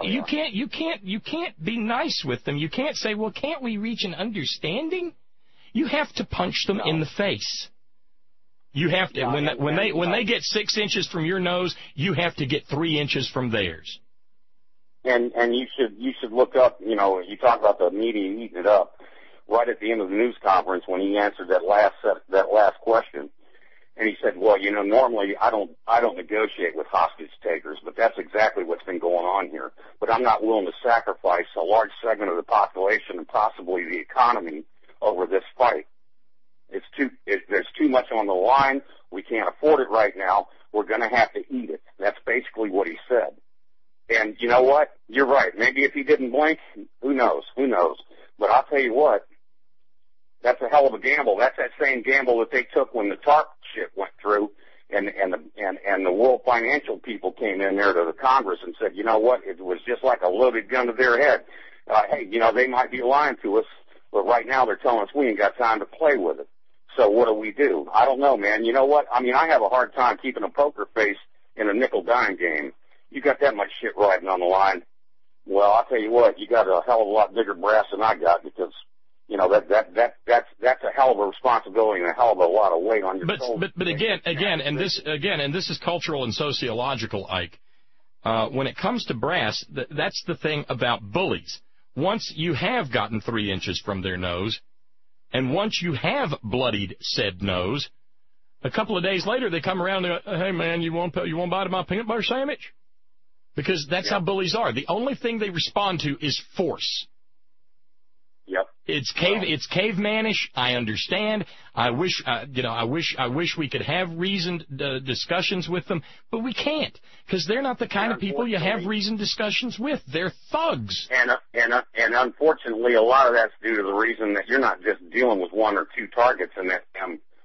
be nice with them. You can't say, "Well, can't we reach an understanding?" You have to punch them in the face. You have to when they get 6 inches from your nose, you have to get 3 inches from theirs. And you should look up. You talk about the media eating it up. Right at the end of the news conference, when he answered that last question, and he said, "Well, normally I don't negotiate with hostage takers, but that's exactly what's been going on here. But I'm not willing to sacrifice a large segment of the population and possibly the economy over this fight. There's too much on the line. We can't afford it right now. We're going to have to eat it." That's basically what he said. And you know what? You're right. Maybe if he didn't blink, who knows? But I'll tell you what, that's a hell of a gamble. That's that same gamble that they took when the TARP shit went through and the world financial people came in there to the Congress and said, "You know what? It was just like a loaded gun to their head. Hey, they might be lying to us, but right now they're telling us we ain't got time to play with it. So what do? I don't know, man. You know what? I mean, I have a hard time keeping a poker face in a nickel-dime game. You got that much shit riding on the line. Well, I'll tell you what, you got a hell of a lot bigger brass than I got because, that's a hell of a responsibility and a hell of a lot of weight on your shoulders. But again, this is cultural and sociological, Ike. When it comes to brass, that's the thing about bullies. Once you have gotten 3 inches from their nose, and once you have bloodied said nose, a couple of days later they come around and go, "Hey man, you want a bite of my peanut butter sandwich?" Because that's how bullies are. The only thing they respond to is force. Yep. It's cavemanish. I understand. I wish we could have reasoned discussions with them, but we can't because they're not the kind of people you have reasoned discussions with. They're thugs. And unfortunately, a lot of that's due to the reason that you're not just dealing with one or two targets in that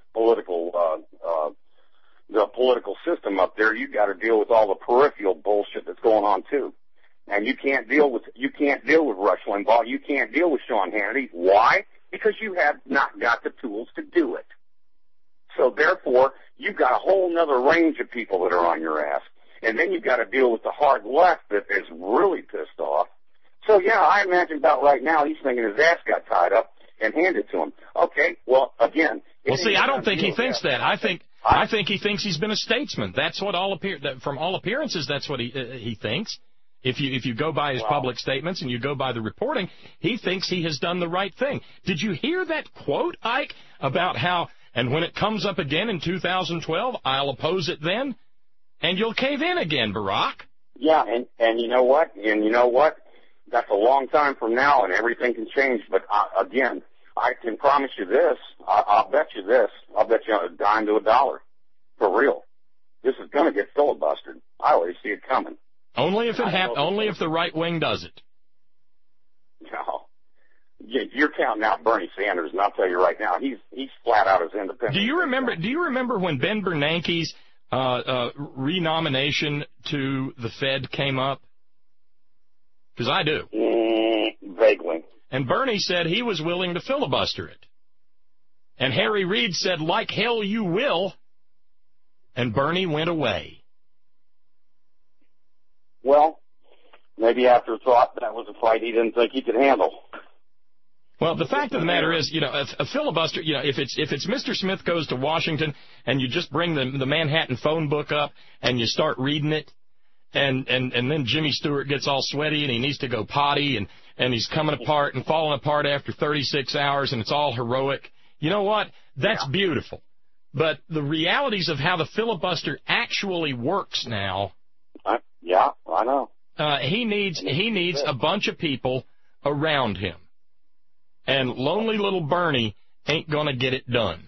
the political system up there. You got to deal with all the peripheral bullshit that's going on too. And you can't deal with Rush Limbaugh. You can't deal with Sean Hannity. Why? Because you have not got the tools to do it. So therefore, you've got a whole nother range of people that are on your ass. And then you've got to deal with the hard left that is really pissed off. So yeah, I imagine about right now he's thinking his ass got tied up and handed to him. Okay, well again. Well, see, I don't think he thinks that. I think he thinks he's been a statesman. That's what from all appearances, that's what he thinks. If you go by his public statements and you go by the reporting, he thinks he has done the right thing. Did you hear that quote, Ike, about how, and when it comes up again in 2012, I'll oppose it then, and you'll cave in again, Barack? Yeah, and you know what? That's a long time from now, and everything can change. But again, I can promise you this. I'll bet you this. I'll bet you a dime to a dollar. For real. This is going to get filibustered. I always see it coming. Only if the right wing does it. No. You're counting out Bernie Sanders, and I'll tell you right now, he's flat out as independent. Do you remember when Ben Bernanke's renomination to the Fed came up? Because I do. Vaguely. And Bernie said he was willing to filibuster it. And Harry Reid said, like hell you will. And Bernie went away. Well, maybe after thought that was a fight he didn't think he could handle. Well, the fact of the matter is, a filibuster, if it's Mr. Smith goes to Washington and you just bring the Manhattan phone book up and you start reading it, and then Jimmy Stewart gets all sweaty and he needs to go potty and he's coming apart and falling apart after 36 hours and it's all heroic. You know what? That's beautiful. But the realities of how the filibuster actually works now. Yeah, I know. He needs a bunch of people around him. And lonely little Bernie ain't going to get it done.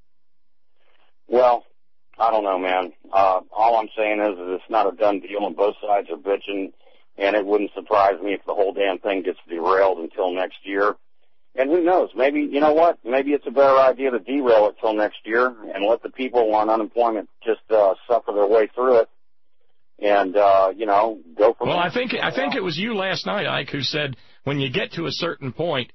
Well, I don't know, man. All I'm saying is it's not a done deal, and both sides are bitching, and it wouldn't surprise me if the whole damn thing gets derailed until next year. And who knows? Maybe, you know what? Maybe it's a better idea to derail it till next year and let the people on unemployment just suffer their way through it. And, go from there. Well, I think it was you last night, Ike, who said when you get to a certain point,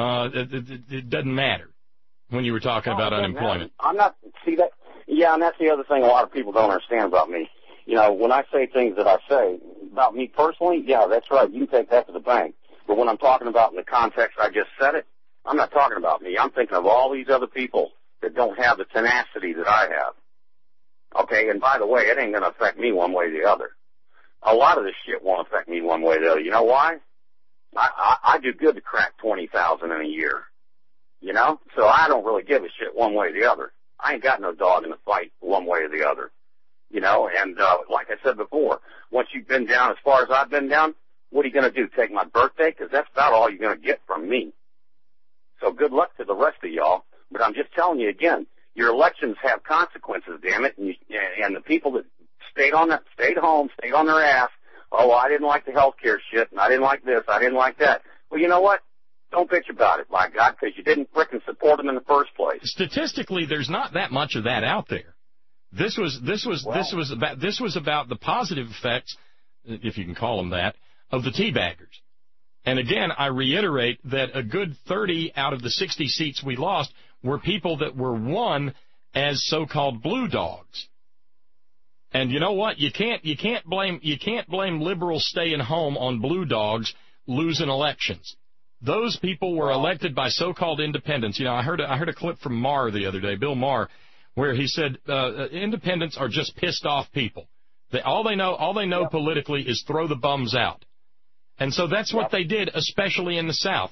it doesn't matter when you were talking about unemployment. I'm not, see that, yeah, and that's the other thing a lot of people don't understand about me. When I say things that I say about me personally, yeah, that's right, you can take that to the bank. But when I'm talking about in the context I just said it, I'm not talking about me. I'm thinking of all these other people that don't have the tenacity that I have. Okay, and by the way, it ain't going to affect me one way or the other. A lot of this shit won't affect me one way or the other. You know why? I do good to crack 20,000 in a year, so I don't really give a shit one way or the other. I ain't got no dog in the fight one way or the other, and like I said before, once you've been down as far as I've been down, what are you going to do, take my birthday? Because that's about all you're going to get from me. So good luck to the rest of y'all, but I'm just telling you again, your elections have consequences, damn it, and the people that stayed home, stayed on their ass. Oh, I didn't like the health care shit, and I didn't like this, I didn't like that. Well, you know what? Don't bitch about it, by God, because you didn't frickin' support them in the first place. Statistically, there's not that much of that out there. This was about the positive effects, if you can call them that, of the teabaggers. And again, I reiterate that a good 30 out of the 60 seats we lost were people that were won as so-called blue dogs. And you know what? You can't blame liberals staying home on blue dogs losing elections. Those people were elected by so-called independents. I heard a clip from Maher the other day, Bill Maher, where he said independents are just pissed off people. All they know politically is throw the bums out. And so that's what they did, especially in the South.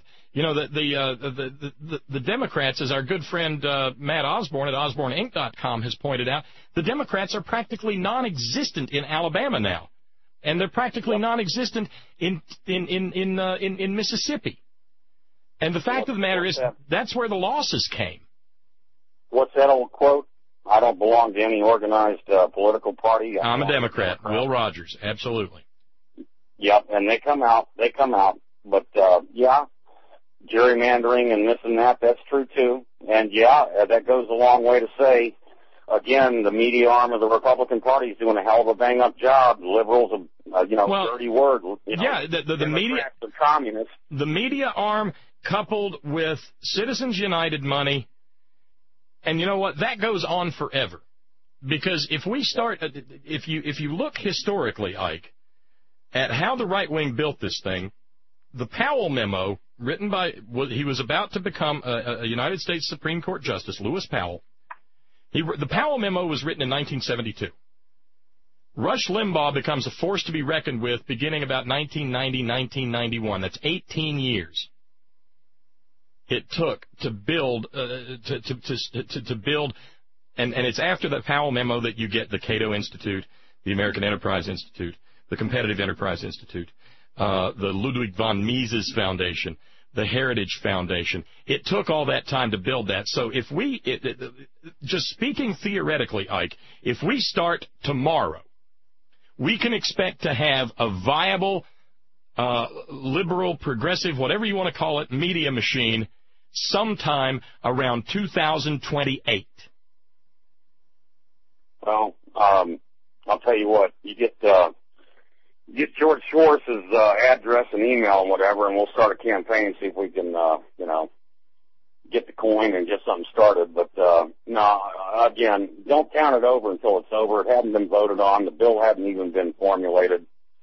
The Democrats, as our good friend Matt Osborne at OsborneInc.com has pointed out, the Democrats are practically non-existent in Alabama now, and they're practically non-existent in Mississippi. And the fact of the matter is, that's where the losses came. What's that old quote? I don't belong to any organized political party. I'm a Democrat. Will Rogers, absolutely. Yep, and they come out. But, gerrymandering and this and that's true too. And, that goes a long way to say, again, the media arm of the Republican Party is doing a hell of a bang-up job. The liberals, dirty word. The media, the communists. The media arm coupled with Citizens United money, and you know what? That goes on forever. Because if you look historically, Ike, at how the right wing built this thing, the Powell memo, written by, he was about to become a United States Supreme Court Justice, Lewis Powell. The Powell memo was written in 1972. Rush Limbaugh becomes a force to be reckoned with beginning about 1990, 1991. That's 18 years it took to build, to build, and it's after the Powell memo that you get the Cato Institute, the American Enterprise Institute, the Competitive Enterprise Institute, the Ludwig von Mises Foundation, the Heritage Foundation. It took all that time to build that. So if just speaking theoretically, Ike, if we start tomorrow, we can expect to have a viable, liberal, progressive, whatever you want to call it, media machine sometime around 2028. Well, I'll tell you what, you get get George Schwartz's address and email and whatever, and we'll start a campaign, see if we can, get the coin and get something started. But, no, again, don't count it over until it's over. It hadn't been voted on. The bill hadn't even been formulated.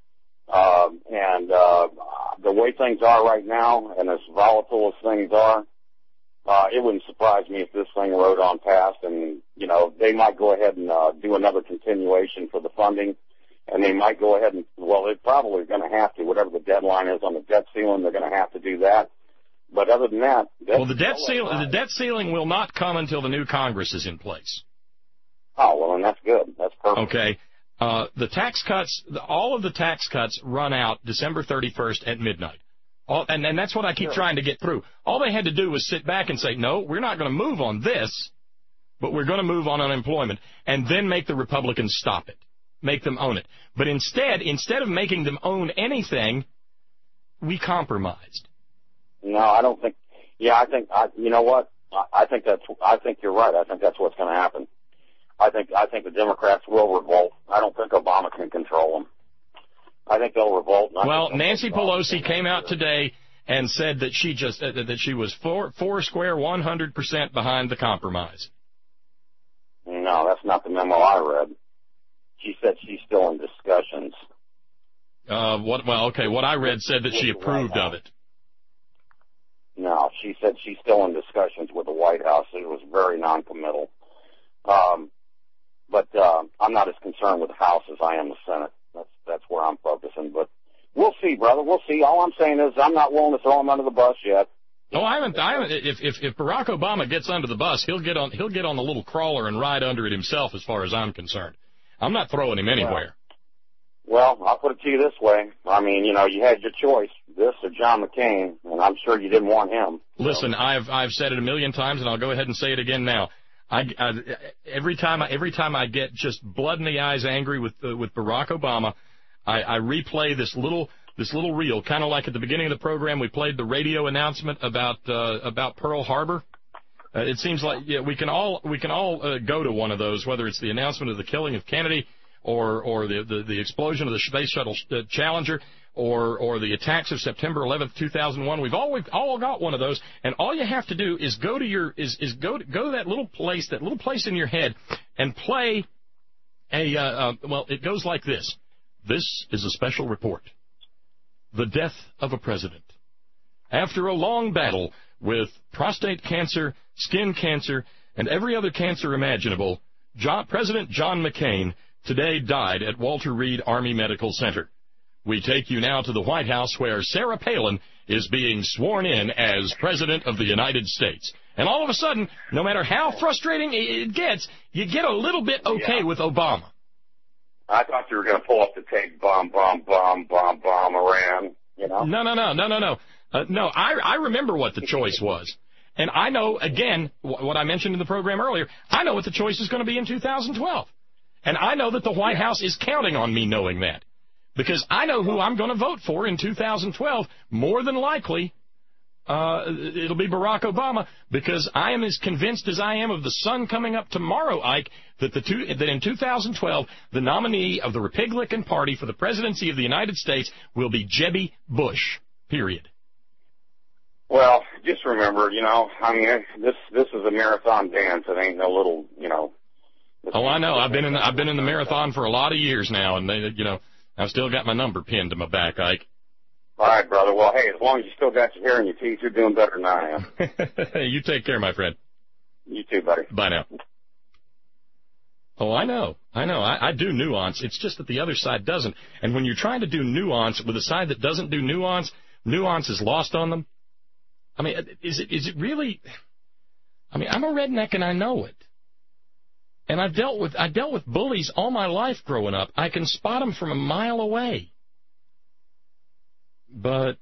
The way things are right now, and as volatile as things are, it wouldn't surprise me if this thing rode on past, and, they might go ahead and do another continuation for the funding, and they might go ahead and, well, they're probably going to have to, whatever the deadline is on the debt ceiling, they're going to have to do that. But other than that, the debt ceiling will not come until the new Congress is in place. Oh, well, then that's good. That's perfect. Okay. The tax cuts, all of the tax cuts run out December 31st at midnight. And that's what I keep trying to get through. All they had to do was sit back and say, no, we're not going to move on this, but we're going to move on unemployment, and then make the Republicans stop it, make them own it. But instead of making them own anything, we compromised. No, I don't think. Yeah, I think. You know what? I think you're right. I think that's what's going to happen. I think the Democrats will revolt. I don't think Obama can control them. I think they'll revolt. Well, Nancy Pelosi came out today and said that she was four square 100% behind the compromise. No, that's not the memo I read. She said she's still in discussions. What I read said that she approved of it. No, she said she's still in discussions with the White House. It was very non-committal. But I'm not as concerned with the House as I am the Senate. That's where I'm focusing. But we'll see, brother. We'll see. All I'm saying is I'm not willing to throw him under the bus yet. No, I haven't. If Barack Obama gets under the bus, he'll get on the little crawler and ride under it himself, as far as I'm concerned. I'm not throwing him anywhere. Well, I'll put it to you this way. I mean, you had your choice, this or John McCain, and I'm sure you didn't want him. Listen, I've said it a million times, and I'll go ahead and say it again now. Every time I get just blood in the eyes angry with Barack Obama, I replay this little reel, kind of like at the beginning of the program we played the radio announcement about Pearl Harbor. It seems like we can all go to one of those, whether it's the announcement of the killing of Kennedy, or the explosion of the Space Shuttle Challenger, or the attacks of September 11th, 2001. We've all got one of those, and all you have to do is go to that little place in your head and play it goes like this. This is a special report. The death of a president. After a long battle with prostate cancer, skin cancer, and every other cancer imaginable, President John McCain today died at Walter Reed Army Medical Center. We take you now to the White House, where Sarah Palin is being sworn in as President of the United States. And all of a sudden, no matter how frustrating it gets, you get a little bit okay with Obama. I thought you were going to pull up the tape, bomb, Iran, No. No, I remember what the choice was. And I know, again, what I mentioned in the program earlier, I know what the choice is going to be in 2012. And I know that the White House is counting on me knowing that. Because I know who I'm going to vote for in 2012. More than likely, it'll be Barack Obama, because I am as convinced as I am of the sun coming up tomorrow, Ike, that in 2012, the nominee of the Republican Party for the presidency of the United States will be Jeb Bush, period. Well, just remember, this is a marathon dance. It ain't no little, Oh, I know. I've been in the marathon for a lot of years now, and I've still got my number pinned to my back, Ike. All right, brother. Well, hey, as long as you still got your hair in your teeth, you're doing better than I am. Hey, you take care, my friend. You too, buddy. Bye now. Oh, I know. I do nuance. It's just that the other side doesn't. And when you're trying to do nuance with a side that doesn't do nuance, nuance is lost on them. I mean, is it really? I mean, I'm a redneck and I know it. And I dealt with bullies all my life growing up. I can spot them from a mile away. But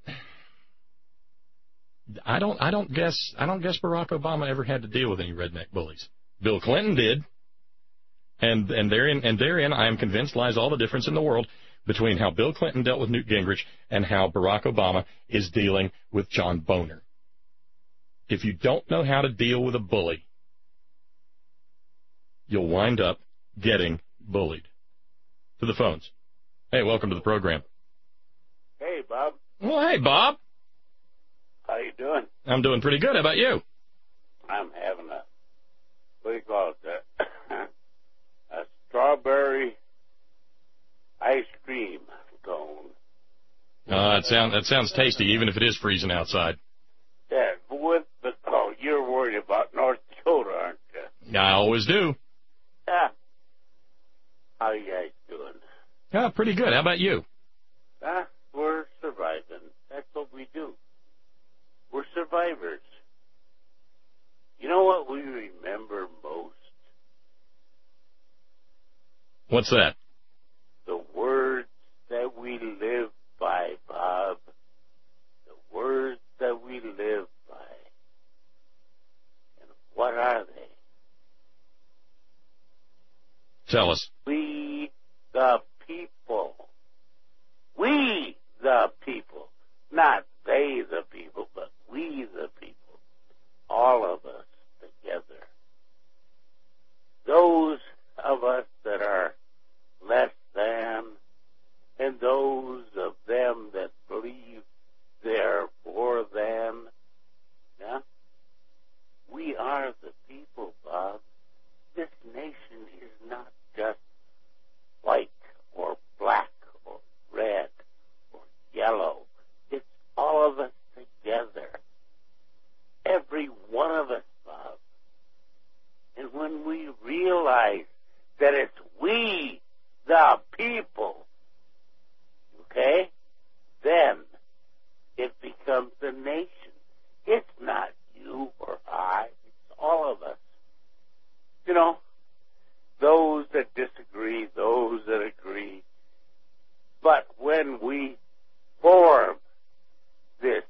I don't guess Barack Obama ever had to deal with any redneck bullies. Bill Clinton did. And therein I am convinced lies all the difference in the world between how Bill Clinton dealt with Newt Gingrich and how Barack Obama is dealing with John Boehner. If you don't know how to deal with a bully, you'll wind up getting bullied. To the phones. Hey, welcome to the program. Well, hey, Bob. How you doing? I'm doing pretty good. How about you? I'm having a, what do you call it, a strawberry ice cream cone. That sounds tasty, even if it is freezing outside. Yeah, you're worried about North Dakota, aren't you? I always do. Yeah. How you guys doing? Yeah, pretty good. How about you? We're surviving. That's what we do. We're survivors. You know what we remember most? What's that? The words that we live by, Bob. The words that we live by. And what are they? Tell us. We the people. We the people. Not they the people, but we the people. All of us together. Those of us that are less than, and those of them that believe they're more than. Yeah? We are the people, Bob. This nation is not just white or black or red or yellow. It's all of us together. Every one of us, Bob. And when we realize that it's we, the people, okay, then it becomes a nation. It's not you or I. It's all of us. You know, those that disagree, those that agree. But when we form this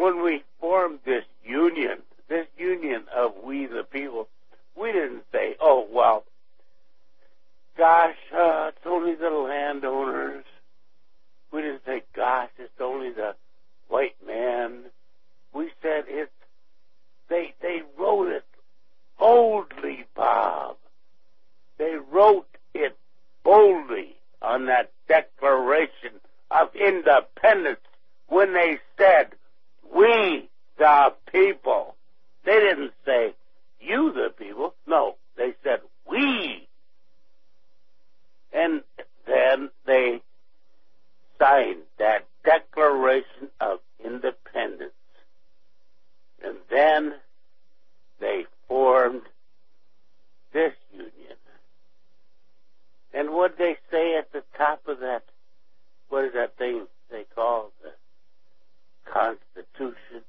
union of we the people, we didn't say, oh, well, gosh, it's only the landowners. We didn't say, gosh, it's only the white man. We said they wrote it boldly, Bob. They wrote it boldly on that Declaration of Independence when they said, we the people. They didn't say, you the people. No, they said, we. And then they signed that Declaration of Independence. And then they formed this union. And what they say at the top of that, what is that thing they call the Constitution?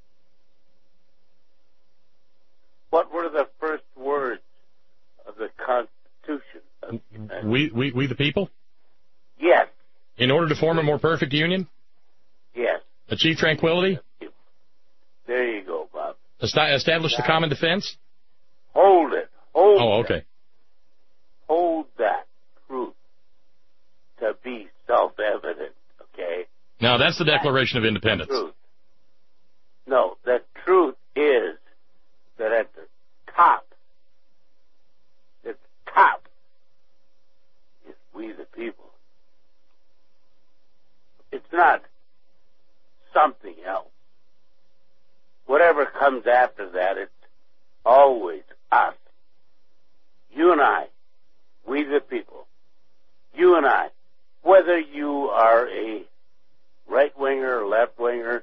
What were the first words of the Constitution? We the people? Yes. In order to form a more perfect union? Yes. Achieve tranquility? There you go, Bob. Establish the common defense? Hold it. Okay. Hold that truth to be self-evident, okay? Now, that's the Declaration of Independence. Truth. No, the truth is that at the top is we the people. It's not something else. Whatever comes after that, it's always us. You and I, we the people. You and I, whether you are a right-winger, left-winger,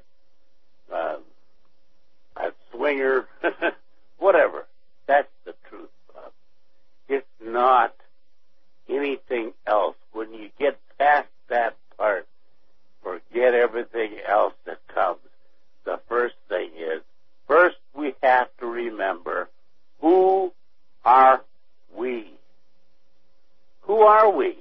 a swinger, whatever. That's the truth, Bob. It's not anything else. When you get past that part, forget everything else that comes. The first thing is, first we have to remember, who are we? Who are we?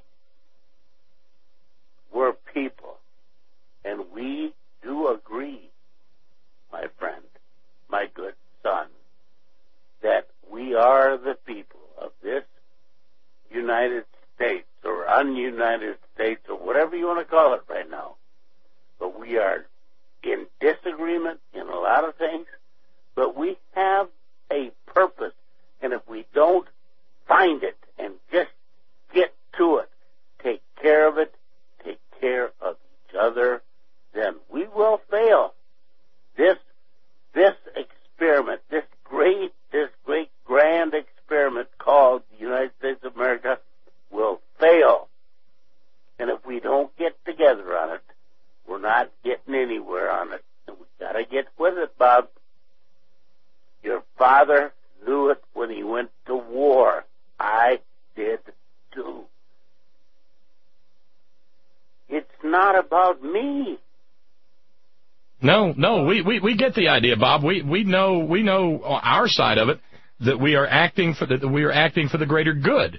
We're people. And we do agree, my friend, my good son, that we are the people of this United States or ununited States or whatever you want to call it right now. But we are in disagreement in a lot of things, but we have a purpose. And if we don't find it and just get to it, take care of it, take care of each other, then we will fail. not about me. No, we get the idea, Bob. We know our side of it, that we are acting for the greater good.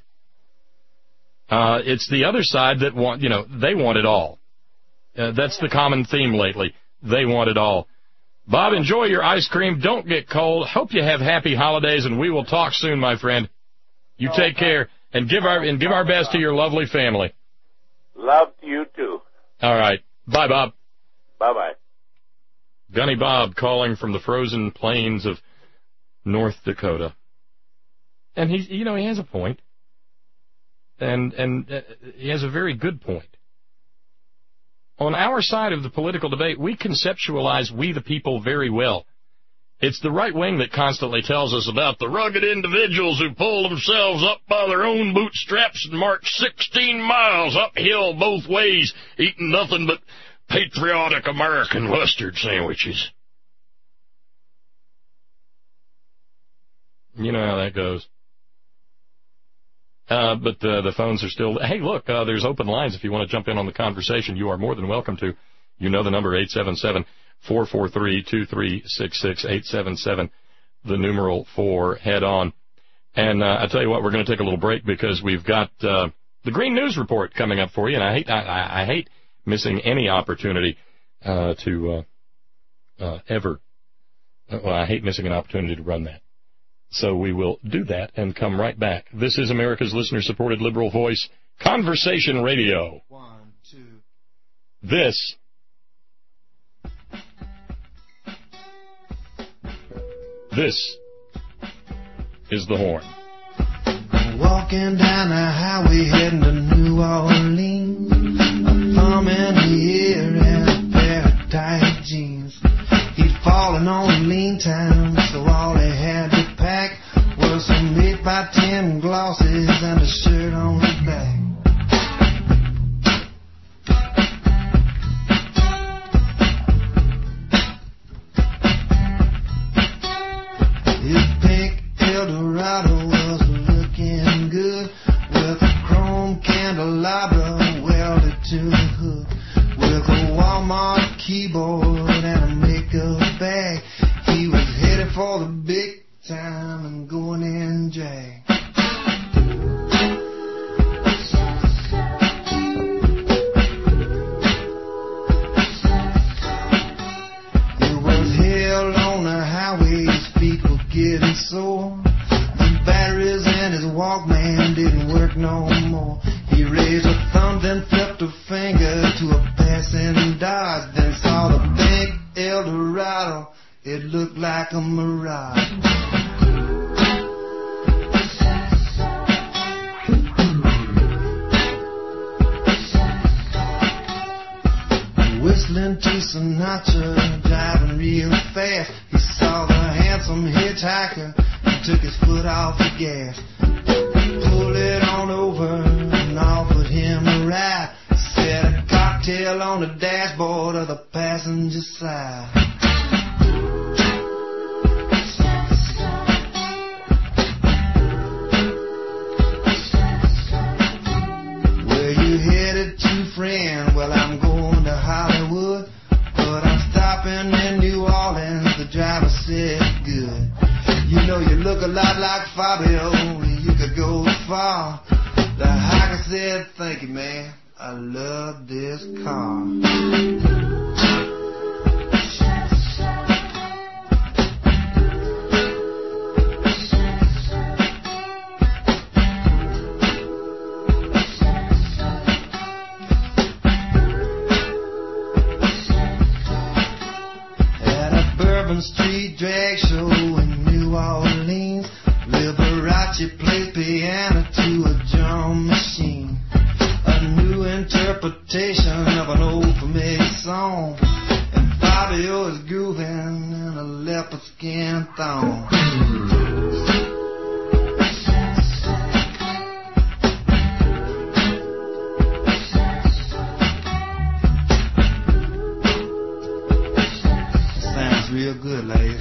It's the other side that they want it all. That's the common theme lately. They want it all. Bob, enjoy your ice cream. Don't get cold. Hope you have happy holidays, and we will talk soon, my friend. You take care, and give our best to your lovely family. Love to you too. All right. Bye, Bob. Bye-bye. Gunny Bob calling from the frozen plains of North Dakota. And he has a point. And he has a very good point. On our side of the political debate, we conceptualize we the people very well. It's the right wing that constantly tells us about the rugged individuals who pull themselves up by their own bootstraps and march 16 miles uphill both ways, eating nothing but patriotic American mustard sandwiches. You know how that goes. But the phones are still... Hey, look, there's open lines if you want to jump in on the conversation. You are more than welcome to. You know the number, 877-443-2366, 877, the numeral 4, head on. And I tell you what, we're going to take a little break because we've got the Green News Report coming up for you, and I hate missing any opportunity I hate missing an opportunity to run that. So we will do that and come right back. This is America's listener-supported liberal voice, Conversation Radio. 1, 2. This is The Horn. Walking down the highway heading to New Orleans, a thumb in the ear and a pair of tight jeans. He'd fallen on lean time, so all he had to pack was some 8x10 glosses and a shirt on his back. His pink Eldorado was looking good, with a chrome candelabra welded to the hood, with a Walmart keyboard and a makeup bag. He was headed for the big time and going in jag. It was hell on the highway, his feet were getting sore. The batteries in his Walkman didn't work no more. He raised a thumb, then flipped a finger to a passing Dodge, then saw the big Eldorado. It looked like a mirage. Whistling to Sinatra, driving real fast. He saw the handsome hitchhiker and took his foot off the gas. Pulled it on over and offered him a ride. Set a cocktail on the dashboard of the passenger side. Where you headed to, friend? Well, I'm going to Hollywood, but I'm stopping in New Orleans. The driver said, good. You know you look a lot like Fabio. You could go far. The hiker said, thank you, man. I love this car. Street drag show in New Orleans, Liberace played piano to a drum machine. A new interpretation of an old familiar song, and Fabio is grooving in a leopard skin thong. Real good, ladies.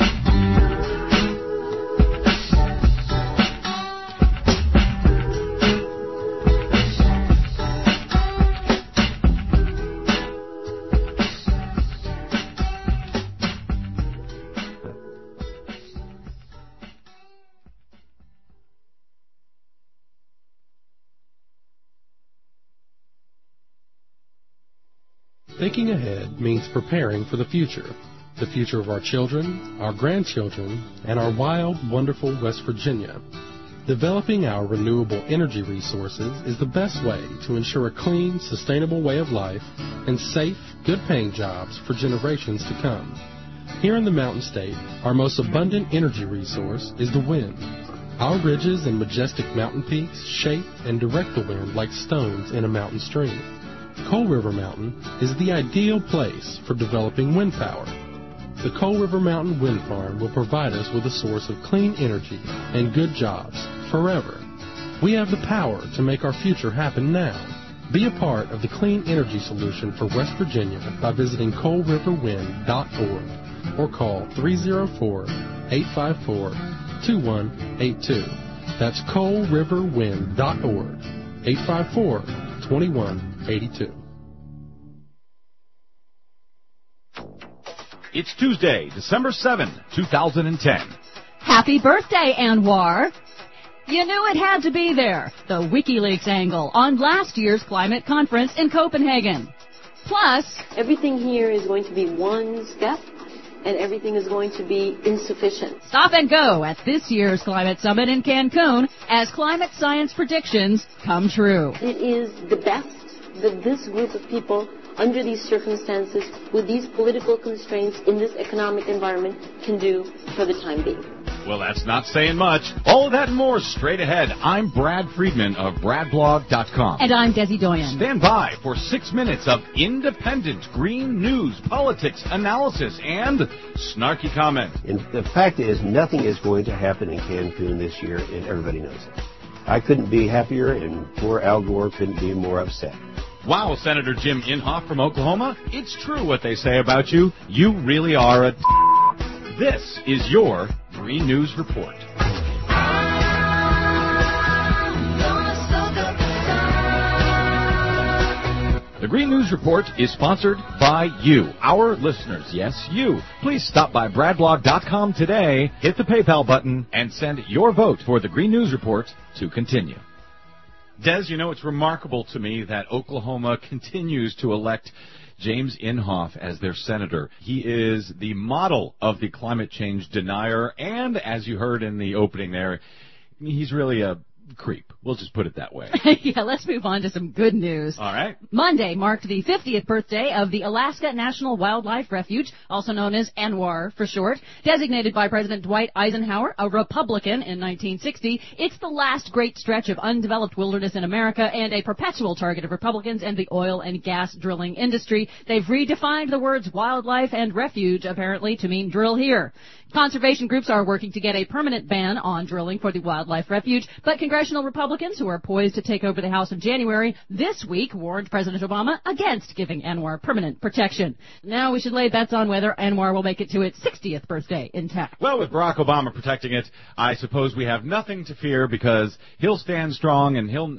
Thinking ahead means preparing for the future of our children, our grandchildren, and our wild, wonderful West Virginia. Developing our renewable energy resources is the best way to ensure a clean, sustainable way of life and safe, good-paying jobs for generations to come. Here in the Mountain State, our most abundant energy resource is the wind. Our ridges and majestic mountain peaks shape and direct the wind like stones in a mountain stream. Coal River Mountain is the ideal place for developing wind power. The Coal River Mountain Wind Farm will provide us with a source of clean energy and good jobs forever. We have the power to make our future happen now. Be a part of the clean energy solution for West Virginia by visiting coalriverwind.org or call 304-854-2182. That's coalriverwind.org, 854-2182. It's Tuesday, December 7, 2010. Happy birthday, Anwar. You knew it had to be there, the WikiLeaks angle on last year's climate conference in Copenhagen. Plus, everything here is going to be one step, and everything is going to be insufficient. Stop and go at this year's climate summit in Cancun as climate science predictions come true. It is the best that this group of people, under these circumstances, with these political constraints in this economic environment, can do for the time being. Well, that's not saying much. All of that and more straight ahead. I'm Brad Friedman of BradBlog.com. And I'm Desi Doyen. Stand by for 6 minutes of independent green news, politics, analysis, and snarky comment. And the fact is, nothing is going to happen in Cancun this year, and everybody knows it. I couldn't be happier, and poor Al Gore couldn't be more upset. Wow, Senator Jim Inhofe from Oklahoma, it's true what they say about you. You really are a... This is your Green News Report. The Green News Report is sponsored by you, our listeners. Yes, you. Please stop by BradBlog.com today, hit the PayPal button, and send your vote for the Green News Report to continue. Des, you know, it's remarkable to me that Oklahoma continues to elect James Inhofe as their senator. He is the model of the climate change denier, and as you heard in the opening there, he's really a creep. We'll just put it that way. Yeah, let's move on to some good news. All right. Monday marked the 50th birthday of the Alaska National Wildlife Refuge, also known as ANWR for short. Designated by President Dwight Eisenhower, a Republican, in 1960, it's the last great stretch of undeveloped wilderness in America and a perpetual target of Republicans and the oil and gas drilling industry. They've redefined the words wildlife and refuge, apparently, to mean drill here. Conservation groups are working to get a permanent ban on drilling for the wildlife refuge, but congressional Republicans, who are poised to take over the House in January, this week warned President Obama against giving ANWR permanent protection. Now we should lay bets on whether ANWR will make it to its 60th birthday intact. Well, with Barack Obama protecting it, I suppose we have nothing to fear because he'll stand strong and he'll...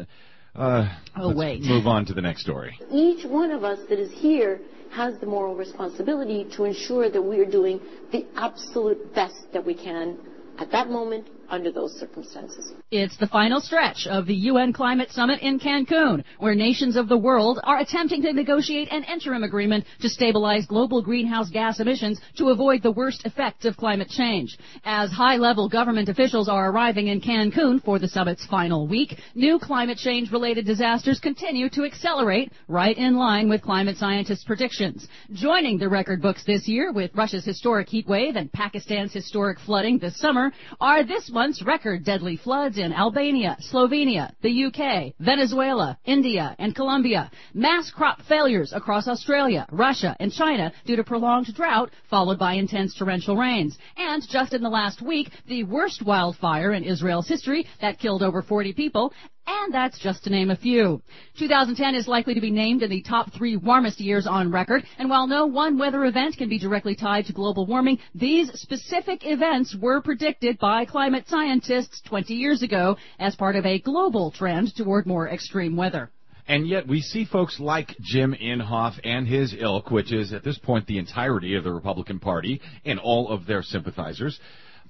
let's move on to the next story. Each one of us that is here has the moral responsibility to ensure that we are doing the absolute best that we can at that moment under those circumstances. It's the final stretch of the UN Climate Summit in Cancun, where nations of the world are attempting to negotiate an interim agreement to stabilize global greenhouse gas emissions to avoid the worst effects of climate change. As high-level government officials are arriving in Cancun for the summit's final week, new climate change-related disasters continue to accelerate, right in line with climate scientists' predictions. Joining the record books this year, with Russia's historic heat wave and Pakistan's historic flooding this summer, are this month's record deadly floods in Albania, Slovenia, the UK, Venezuela, India, and Colombia. Mass crop failures across Australia, Russia, and China due to prolonged drought, followed by intense torrential rains. And just in the last week, the worst wildfire in Israel's history that killed over 40 people. And that's just to name a few. 2010 is likely to be named in the top 3 warmest years on record, and while no one weather event can be directly tied to global warming, these specific events were predicted by climate scientists 20 years ago as part of a global trend toward more extreme weather. And yet we see folks like Jim Inhofe and his ilk, which is at this point the entirety of the Republican Party and all of their sympathizers,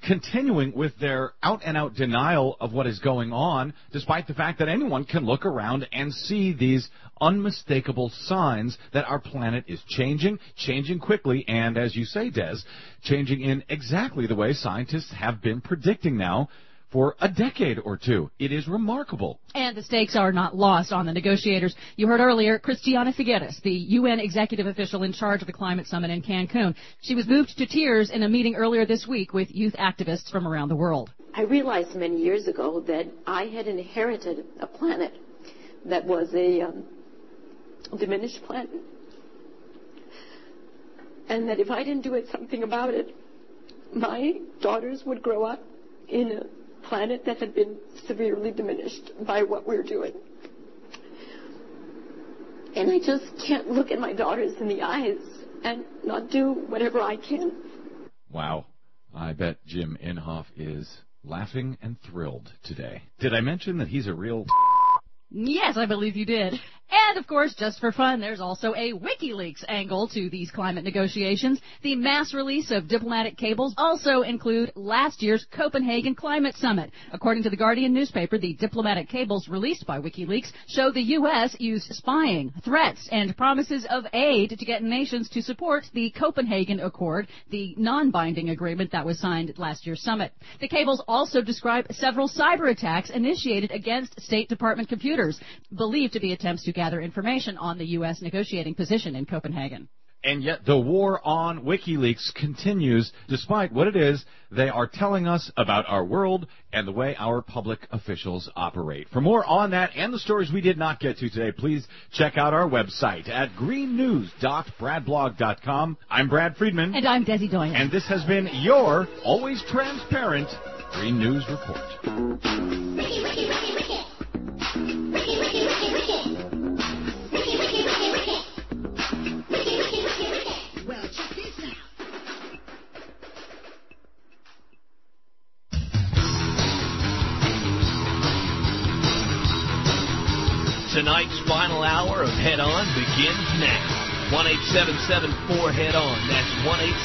continuing with their out-and-out denial of what is going on, despite the fact that anyone can look around and see these unmistakable signs that our planet is changing quickly, and, as you say, Des, changing in exactly the way scientists have been predicting now for a decade or two. It is remarkable. And the stakes are not lost on the negotiators. You heard earlier Christiana Figueres, the UN executive official in charge of the climate summit in Cancun. She was moved to tears in a meeting earlier this week with youth activists from around the world. I realized many years ago that I had inherited a planet that was a diminished planet. And that if I didn't do something about it, my daughters would grow up in a planet that had been severely diminished by what we're doing. And I just can't look at my daughters in the eyes and not do whatever I can. Wow. I bet Jim Inhofe is laughing and thrilled today. Did I mention that he's a real... Yes, I believe you did. And, of course, just for fun, there's also a WikiLeaks angle to these climate negotiations. The mass release of diplomatic cables also include last year's Copenhagen Climate Summit. According to the Guardian newspaper, the diplomatic cables released by WikiLeaks show the U.S. used spying, threats, and promises of aid to get nations to support the Copenhagen Accord, the non-binding agreement that was signed at last year's summit. The cables also describe several cyber attacks initiated against State Department computers, believed to be attempts to gather information on the U.S. negotiating position in Copenhagen. And yet the war on WikiLeaks continues, despite what it is they are telling us about our world and the way our public officials operate. For more on that and the stories we did not get to today, please check out our website at greennews.bradblog.com. I'm Brad Friedman. And I'm Desi Doyen. And this has been your always transparent Green News Report. Tonight's final hour of Head On begins now. 1-877-4-HEAD-ON. That's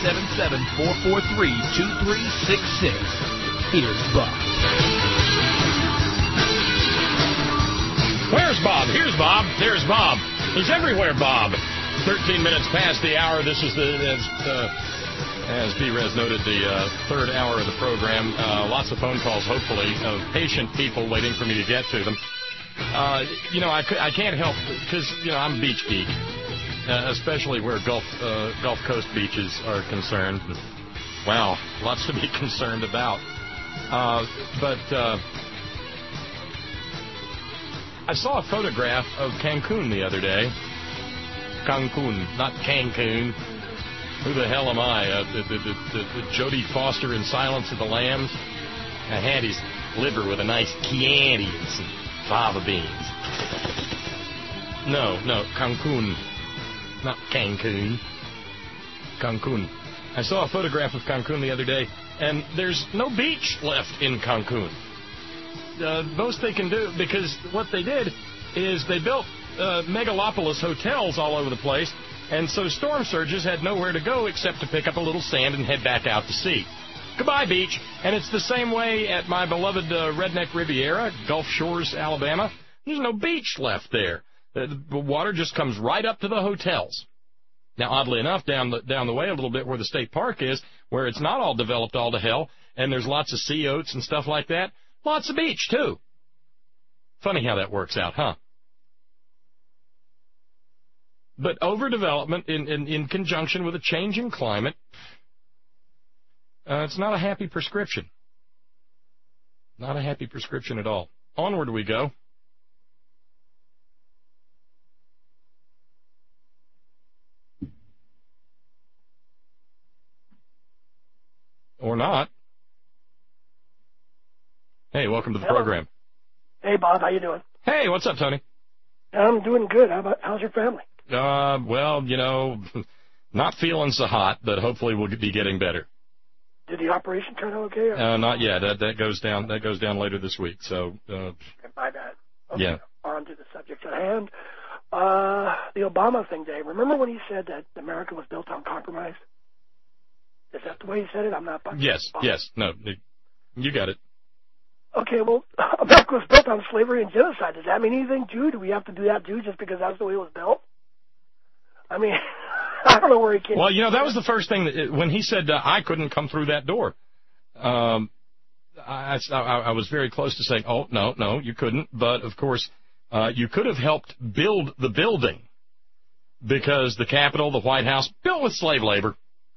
1-877-443-2366. Here's Bob. Where's Bob? Here's Bob. There's Bob. He's everywhere, Bob. 13 minutes past the hour. This is as B-Rez noted, the third hour of the program. Lots of phone calls, hopefully, of patient people waiting for me to get to them. I can't help, because, I'm a beach geek, especially where Gulf Coast beaches are concerned. Wow, lots to be concerned about. But I saw a photograph of Cancun the other day. Cancun, not Cancun. Who the hell am I? The Jodie Foster in Silence of the Lambs? I had his liver with a nice Chianti and some fava beans. No, Cancun. Not Cancun. Cancun. I saw a photograph of Cancun the other day, and there's no beach left in Cancun. Most they can do, because what they did is they built megalopolis hotels all over the place, and so storm surges had nowhere to go except to pick up a little sand and head back out to sea. Goodbye, beach. And it's the same way at my beloved Redneck Riviera, Gulf Shores, Alabama. There's no beach left there. The water just comes right up to the hotels. Now, oddly enough, down the way a little bit where the state park is, where it's not all developed all to hell, and there's lots of sea oats and stuff like that, lots of beach, too. Funny how that works out, huh? But overdevelopment in conjunction with a changing climate, it's not a happy prescription. Not a happy prescription at all. Onward we go. Or not. Hey, welcome to the program. Hey, Bob, how you doing? Hey, what's up, Tony? I'm doing good. How's your family? Well, not feeling so hot, but hopefully we'll be getting better. Did the operation turn out okay? Not yet. That goes down later this week. So. My bad. Okay. Yeah. On to the subject at hand. The Obama thing, Dave. Remember when he said that America was built on compromise? Is that the way you said it? I'm not. Yes. No, you got it. Okay, well, America was built on slavery and genocide. Does that mean anything, Jew? Do we have to do that, Jew, just because that's the way it was built? I mean, I don't know where he came from. Well, you know, that was the first thing that, when he said I couldn't come through that door. I was very close to saying, oh, no, you couldn't. But, of course, you could have helped build the building because the Capitol, the White House, built with slave labor.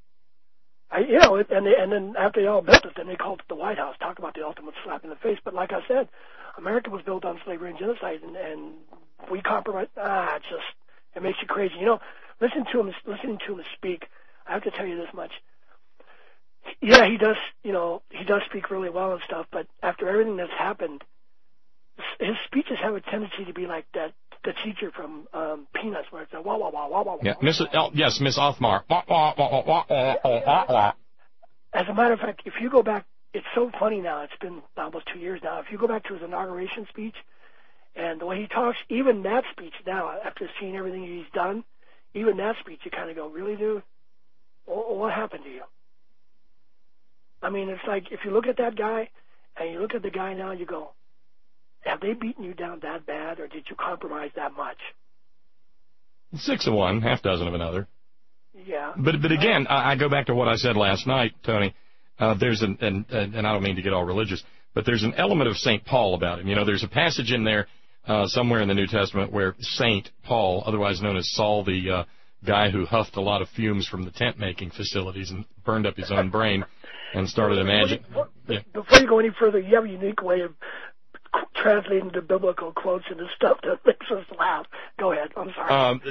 And then after they all built it, then they called it the White House. Talk about the ultimate slap in the face. But like I said, America was built on slavery and genocide, and we compromise. It makes you crazy. You know, listening to him speak, I have to tell you this much. Yeah, he does speak really well and stuff, but after everything that's happened, his speeches have a tendency to be like the teacher from Peanuts, where it's a wah wah wah wah wah. Yeah, Miss Othmar. As a matter of fact, if you go back, it's so funny now. It's been almost 2 years now. If you go back to his inauguration speech and the way he talks, even that speech now, after seeing everything he's done, even that speech, you kind of go, really, dude? What happened to you? I mean, it's like if you look at that guy and you look at the guy now, you go, have they beaten you down that bad, or did you compromise that much? 6 of one, half dozen of another. Yeah. But again, I go back to what I said last night, Tony. There's and I don't mean to get all religious, but there's an element of St. Paul about him. You know, there's a passage in there somewhere in the New Testament where St. Paul, otherwise known as Saul, the guy who huffed a lot of fumes from the tent-making facilities and burned up his own brain and started imagining. Before you go any further, you have a unique way of translating the biblical quotes into stuff that makes us laugh. Go ahead. I'm sorry.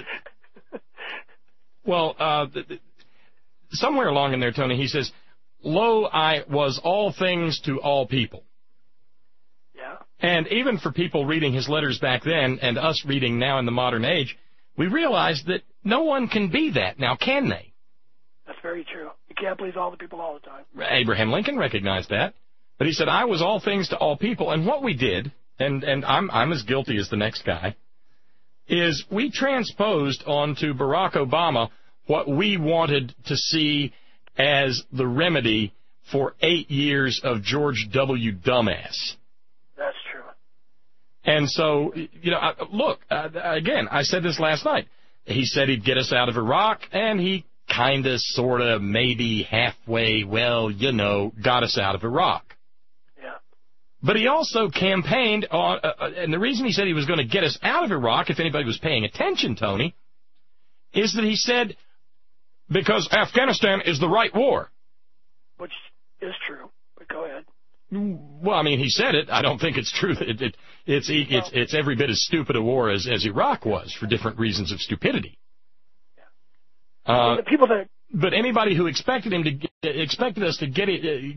Somewhere along in there, Tony, he says, "Lo, I was all things to all people." Yeah. And even for people reading his letters back then and us reading now in the modern age, we realize that no one can be that now, can they? That's very true. You can't please all the people all the time. Abraham Lincoln recognized that. But he said, I was all things to all people. And what we did, and I'm as guilty as the next guy, is we transposed onto Barack Obama what we wanted to see as the remedy for 8 years of George W. Dumbass. That's true. And so, you know, look, again, I said this last night. He said he'd get us out of Iraq, and he kind of, sort of, maybe halfway, got us out of Iraq. But he also campaigned on, and the reason he said he was going to get us out of Iraq, if anybody was paying attention, Tony, is that he said, because Afghanistan is the right war. Which is true, but go ahead. Well, I mean, he said it. I don't think it's true. It's every bit as stupid a war as Iraq was, for different reasons of stupidity. Yeah. The people that... But anybody who expected us to get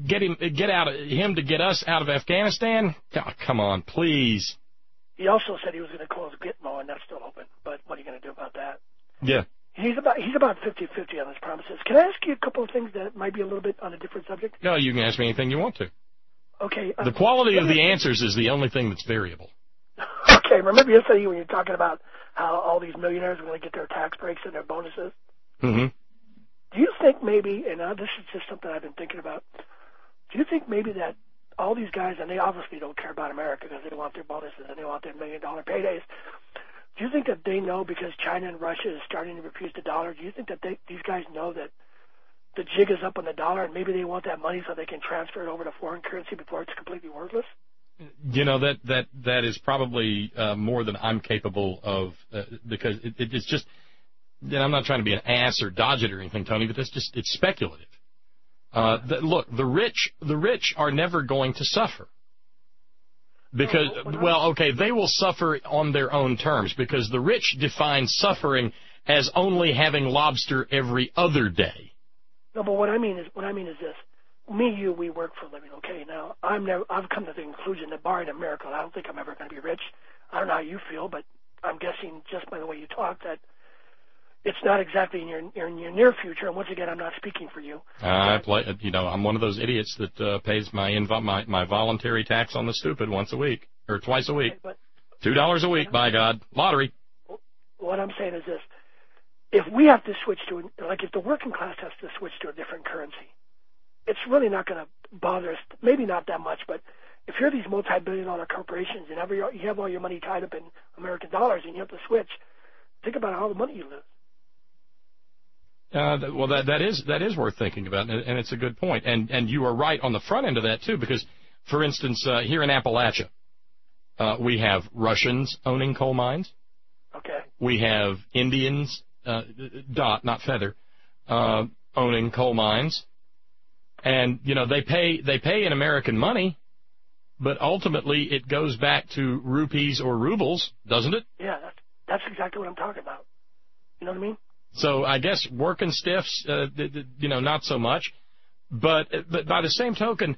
us out of Afghanistan, come on, please. He also said he was going to close Gitmo, and that's still open. But what are you going to do about that? Yeah. He's about 50-50 on his promises. Can I ask you a couple of things that might be a little bit on a different subject? No, you can ask me anything you want to. Okay. The quality of the answers is the only thing that's variable. Okay. Remember yesterday when you were talking about how all these millionaires are going to get their tax breaks and their bonuses? Mm-hmm. Do you think maybe, and this is just something I've been thinking about, do you think maybe that all these guys, and they obviously don't care about America because they want their bonuses and they want their $1 million paydays, do you think that they know because China and Russia is starting to refuse the dollar, do you think that these guys know that the jig is up on the dollar and maybe they want that money so they can transfer it over to foreign currency before it's completely worthless? You know, that is probably more than I'm capable of because it's just... And I'm not trying to be an ass or dodge it or anything, Tony, but it's speculative. Look, the rich are never going to suffer. Because, they will suffer on their own terms, because the rich define suffering as only having lobster every other day. No, but what I mean is this. Me, you, we work for a living, okay? Now, I've come to the conclusion that barring a miracle, I don't think I'm ever going to be rich. I don't know how you feel, but I'm guessing just by the way you talk that it's not exactly in your near future, and once again, I'm not speaking for you. I'm one of those idiots that pays my voluntary tax on the stupid once a week, or twice a week. $2 a week, by God. Lottery. What I'm saying is this. if we have to switch to, like if the working class has to switch to a different currency, it's really not going to bother us, maybe not that much, but if you're these multi-billion-dollar corporations and you have all your money tied up in American dollars and you have to switch, think about all the money you lose. Well, that is worth thinking about, and it's a good point. And you are right on the front end of that, too, because, for instance, here in Appalachia, we have Russians owning coal mines. Okay. We have Indians, not feather, owning coal mines. And, you know, they pay in American money, but ultimately it goes back to rupees or rubles, doesn't it? Yeah, that's exactly what I'm talking about. You know what I mean? So I guess working stiffs, not so much. But by the same token,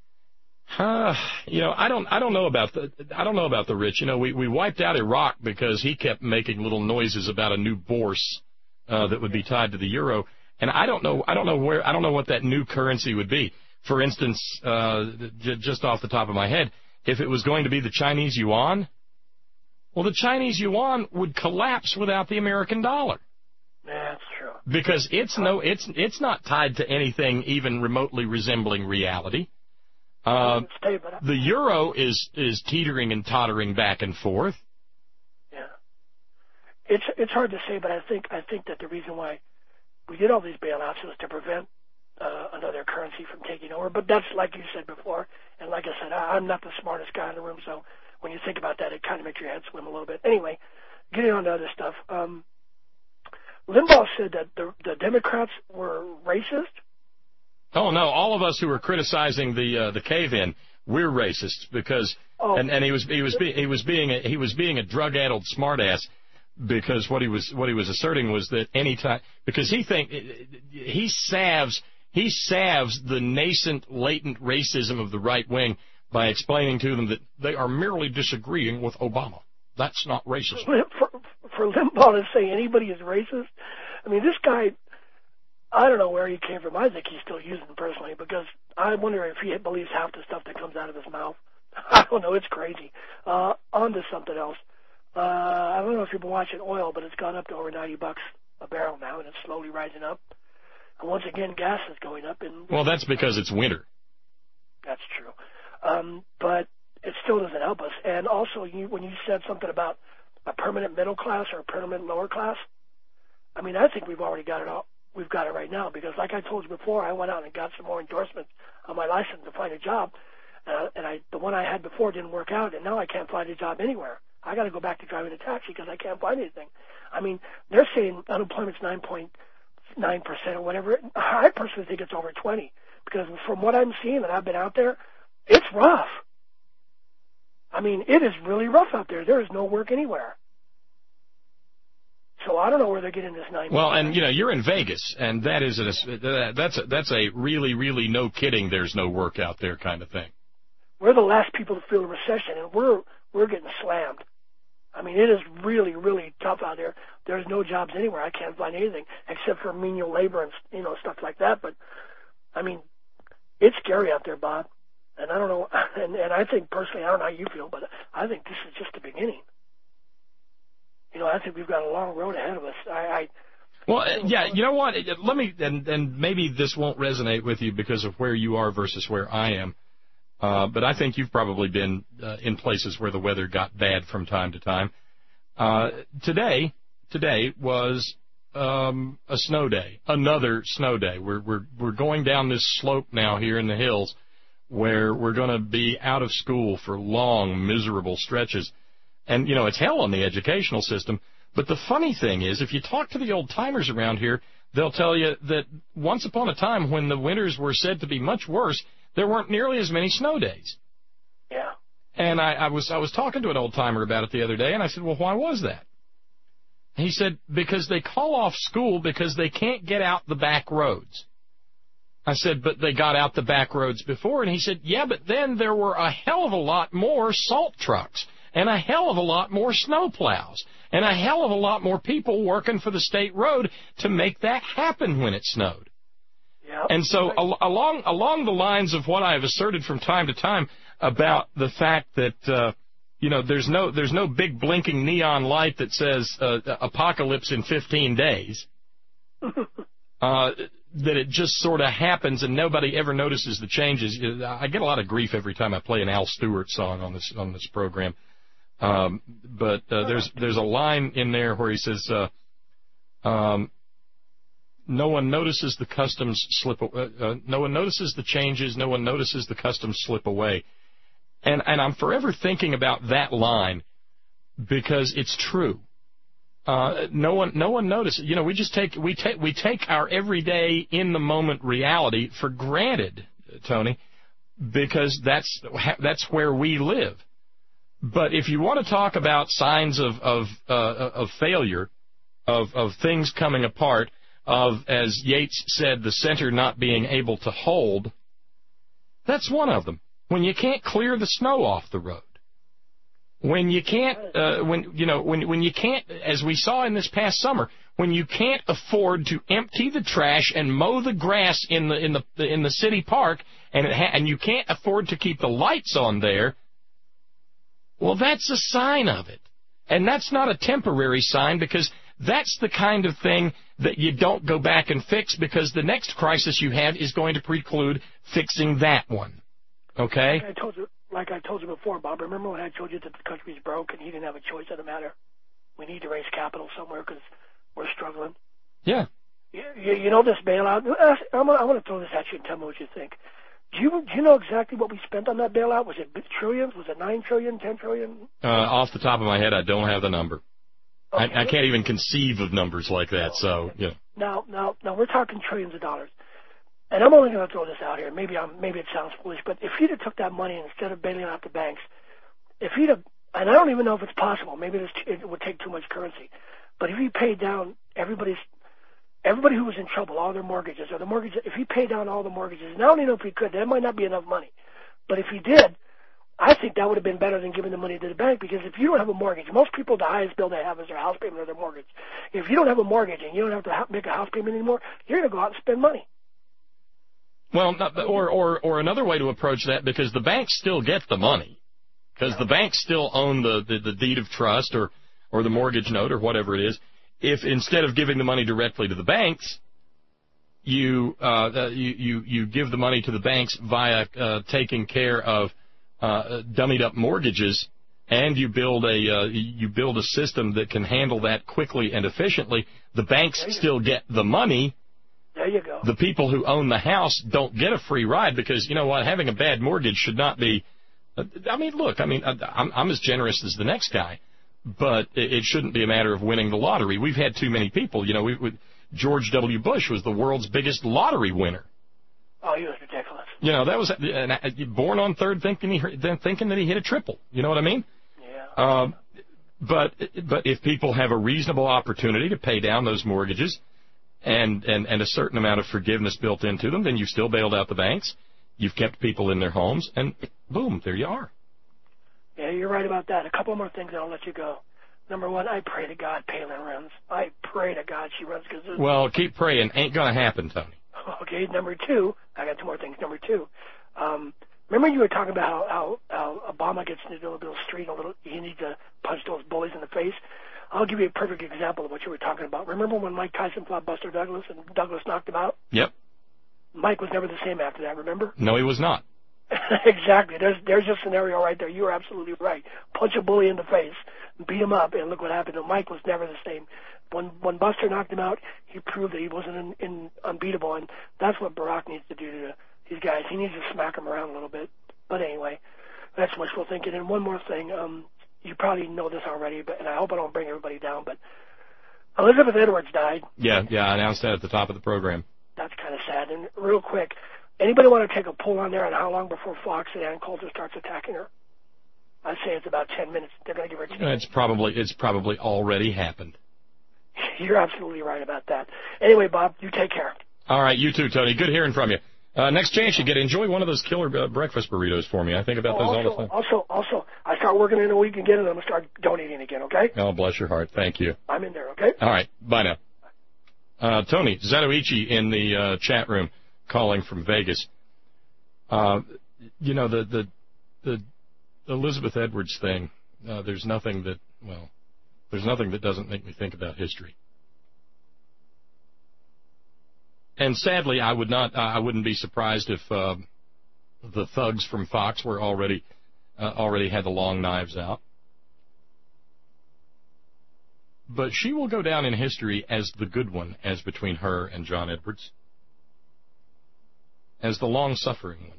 I don't know about the rich. You know, we wiped out Iraq because he kept making little noises about a new bourse that would be tied to the euro. And I don't know what that new currency would be. For instance, just off the top of my head, if it was going to be the Chinese yuan, well, the Chinese yuan would collapse without the American dollar. Yeah, that's true. Because it's not tied to anything even remotely resembling reality. The euro is teetering and tottering back and forth. Yeah, it's hard to say, but I think that the reason why we did all these bailouts was to prevent another currency from taking over. But that's like you said before, and like I said, I'm not the smartest guy in the room, so when you think about that, it kind of makes your head swim a little bit. Anyway, getting on to other stuff. Limbaugh said that the Democrats were racist. Oh no! All of us who were criticizing the cave-in, we're racist because, and he was being a drug-addled smartass. Because what he was asserting was that because he salves the nascent, latent racism of the right wing by explaining to them that they are merely disagreeing with Obama. That's not racism. For Limbaugh to say anybody is racist, I mean, this guy, I don't know where he came from. I think he's still using him personally because I wonder if he believes half the stuff that comes out of his mouth. I don't know. It's crazy. On to something else. I don't know if you've been watching oil, but it's gone up to over $90 a barrel now, and it's slowly rising up. And once again, gas is going up. Well, that's because it's winter. That's true. But it still doesn't help us. And also, when you said something about a permanent middle class or a permanent lower class, I mean, I think we've already got it all. We've got it right now because, like I told you before, I went out and got some more endorsements on my license to find a job. The one I had before didn't work out, and now I can't find a job anywhere. I got to go back to driving a taxi because I can't find anything. I mean, they're saying unemployment's 9.9% or whatever. I personally think it's over 20 because from what I'm seeing, and I've been out there, it's rough. I mean, it is really rough out there. There is no work anywhere. So I don't know where they're getting this 9%. Well, and you're in Vegas, and that's a really, really no kidding. There's no work out there kind of thing. We're the last people to feel a recession, and we're getting slammed. I mean, it is really, really tough out there. There's no jobs anywhere. I can't find anything except for menial labor and stuff like that. But I mean, it's scary out there, Bob. And I don't know. And I think personally, I don't know how you feel, but I think this is just the beginning. I think we've got a long road ahead of us. Yeah, you know what? Let me, and maybe this won't resonate with you because of where you are versus where I am. But I think you've probably been in places where the weather got bad from time to time. Today was a snow day, another snow day. We're going down this slope now here in the hills where we're going to be out of school for long, miserable stretches. And, it's hell on the educational system. But the funny thing is, if you talk to the old-timers around here, they'll tell you that once upon a time when the winters were said to be much worse, there weren't nearly as many snow days. Yeah. And I was talking to an old-timer about it the other day, and I said, well, why was that? He said, because they call off school because they can't get out the back roads. I said, but they got out the back roads before. And he said, yeah, but then there were a hell of a lot more salt trucks and a hell of a lot more snow plows and a hell of a lot more people working for the state road to make that happen when it snowed. Yep. And so along the lines of what I have asserted from time to time about the fact that there's no big blinking neon light that says apocalypse in 15 days. That it just sort of happens and nobody ever notices the changes. I get a lot of grief every time I play an Al Stewart song on this program. But there's a line in there where he says, no one notices the customs slip. No one notices the changes. No one notices the customs slip away. And I'm forever thinking about that line because it's true. No one notices. We take our everyday in the moment reality for granted, Tony, because that's where we live. But if you want to talk about signs of failure, of things coming apart, of, as Yates said, the center not being able to hold, that's one of them. When you can't clear the snow off the road, when you can't, when you can't, as we saw in this past summer, when you can't afford to empty the trash and mow the grass in the city park, and you can't afford to keep the lights on there, well, that's a sign of it, and that's not a temporary sign because that's the kind of thing that you don't go back and fix because the next crisis you have is going to preclude fixing that one. Okay? Like I told you before, Bob, remember when I told you that the country's broke and he didn't have a choice in the matter? We need to raise capital somewhere because we're struggling. Yeah. You know this bailout? I want to throw this at you and tell me what you think. Do you know exactly what we spent on that bailout? Was it trillions? Was it 9 trillion, 10 trillion? Off the top of my head, I don't have the number. Okay. I can't even conceive of numbers like that, so, yeah. Now, we're talking trillions of dollars. And I'm only going to throw this out here. Maybe it sounds foolish, but if he'd have took that money instead of bailing out the banks, if he'd have, and I don't even know if it's possible, maybe it would take too much currency, but if he paid down everybody who was in trouble, all their mortgages, if he paid down all the mortgages, and I don't even know if he could, that might not be enough money, but if he did, I think that would have been better than giving the money to the bank, because if you don't have a mortgage, most people, the highest bill they have is their house payment or their mortgage. If you don't have a mortgage and you don't have to make a house payment anymore, you're going to go out and spend money. Well, or another way to approach that, because the banks still get the money, because the banks still own the deed of trust or the mortgage note or whatever it is. If instead of giving the money directly to the banks, you give the money to the banks via taking care of dummied up mortgages, and you build a system that can handle that quickly and efficiently, the banks still get the money. There you go. The people who own the house don't get a free ride because, you know what, having a bad mortgage should not be, I'm as generous as the next guy, but it shouldn't be a matter of winning the lottery. We've had too many people. George W. Bush was the world's biggest lottery winner. Oh, he was ridiculous. That was born on third thinking that he hit a triple. You know what I mean? Yeah. But if people have a reasonable opportunity to pay down those mortgages, and a certain amount of forgiveness built into them, then you've still bailed out the banks, you've kept people in their homes, and boom, there you are. Yeah, you're right about that. A couple more things and I'll let you go. Number one, I pray to God Palin runs. I pray to God she runs. Well, keep praying. Ain't going to happen, Tony. Okay, number two, I got two more things. Number two, remember you were talking about how Obama gets into a little street, he needs to punch those bullies in the face? I'll give you a perfect example of what you were talking about. Remember when Mike Tyson fought Buster Douglas and Douglas knocked him out? Yep. Mike was never the same after that, remember? No, he was not. Exactly. There's your scenario right there. You are absolutely right. Punch a bully in the face, beat him up, and look what happened. And Mike was never the same. When Buster knocked him out, he proved that he wasn't unbeatable, and that's what Barack needs to do to these guys. He needs to smack them around a little bit. But anyway, that's wishful thinking. And one more thing. You probably know this already, and I hope I don't bring everybody down, but Elizabeth Edwards died. Yeah, I announced that at the top of the program. That's kind of sad. And real quick, anybody want to take a poll on there on how long before Fox and Ann Coulter starts attacking her? I'd say it's about 10 minutes. They're going to give her a chance. It's probably already happened. You're absolutely right about that. Anyway, Bob, you take care. All right, you too, Tony. Good hearing from you. Next chance you get, enjoy one of those killer breakfast burritos for me. I think about those all the time. Also, I start working in a week again, and I'm going to start donating again, okay? Oh, bless your heart. Thank you. I'm in there, okay? All right. Bye now. Tony Zatoichi in the chat room calling from Vegas. The Elizabeth Edwards thing, there's nothing that doesn't make me think about history. And sadly, I wouldn't be surprised if the thugs from Fox were already had the long knives out. But she will go down in history as the good one, as between her and John Edwards, as the long-suffering one,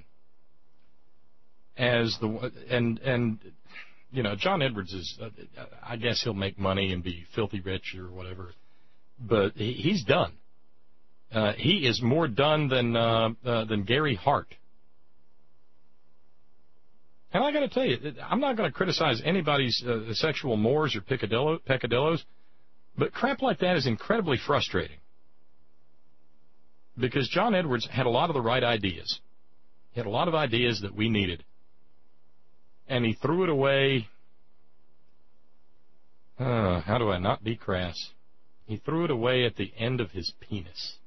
as the and John Edwards is, I guess he'll make money and be filthy rich or whatever, but he's done. He is more done than Gary Hart. And I got to tell you, I'm not going to criticize anybody's sexual mores or peccadillos, but crap like that is incredibly frustrating. Because John Edwards had a lot of the right ideas. He had a lot of ideas that we needed. And he threw it away. How do I not be crass? He threw it away at the end of his penis.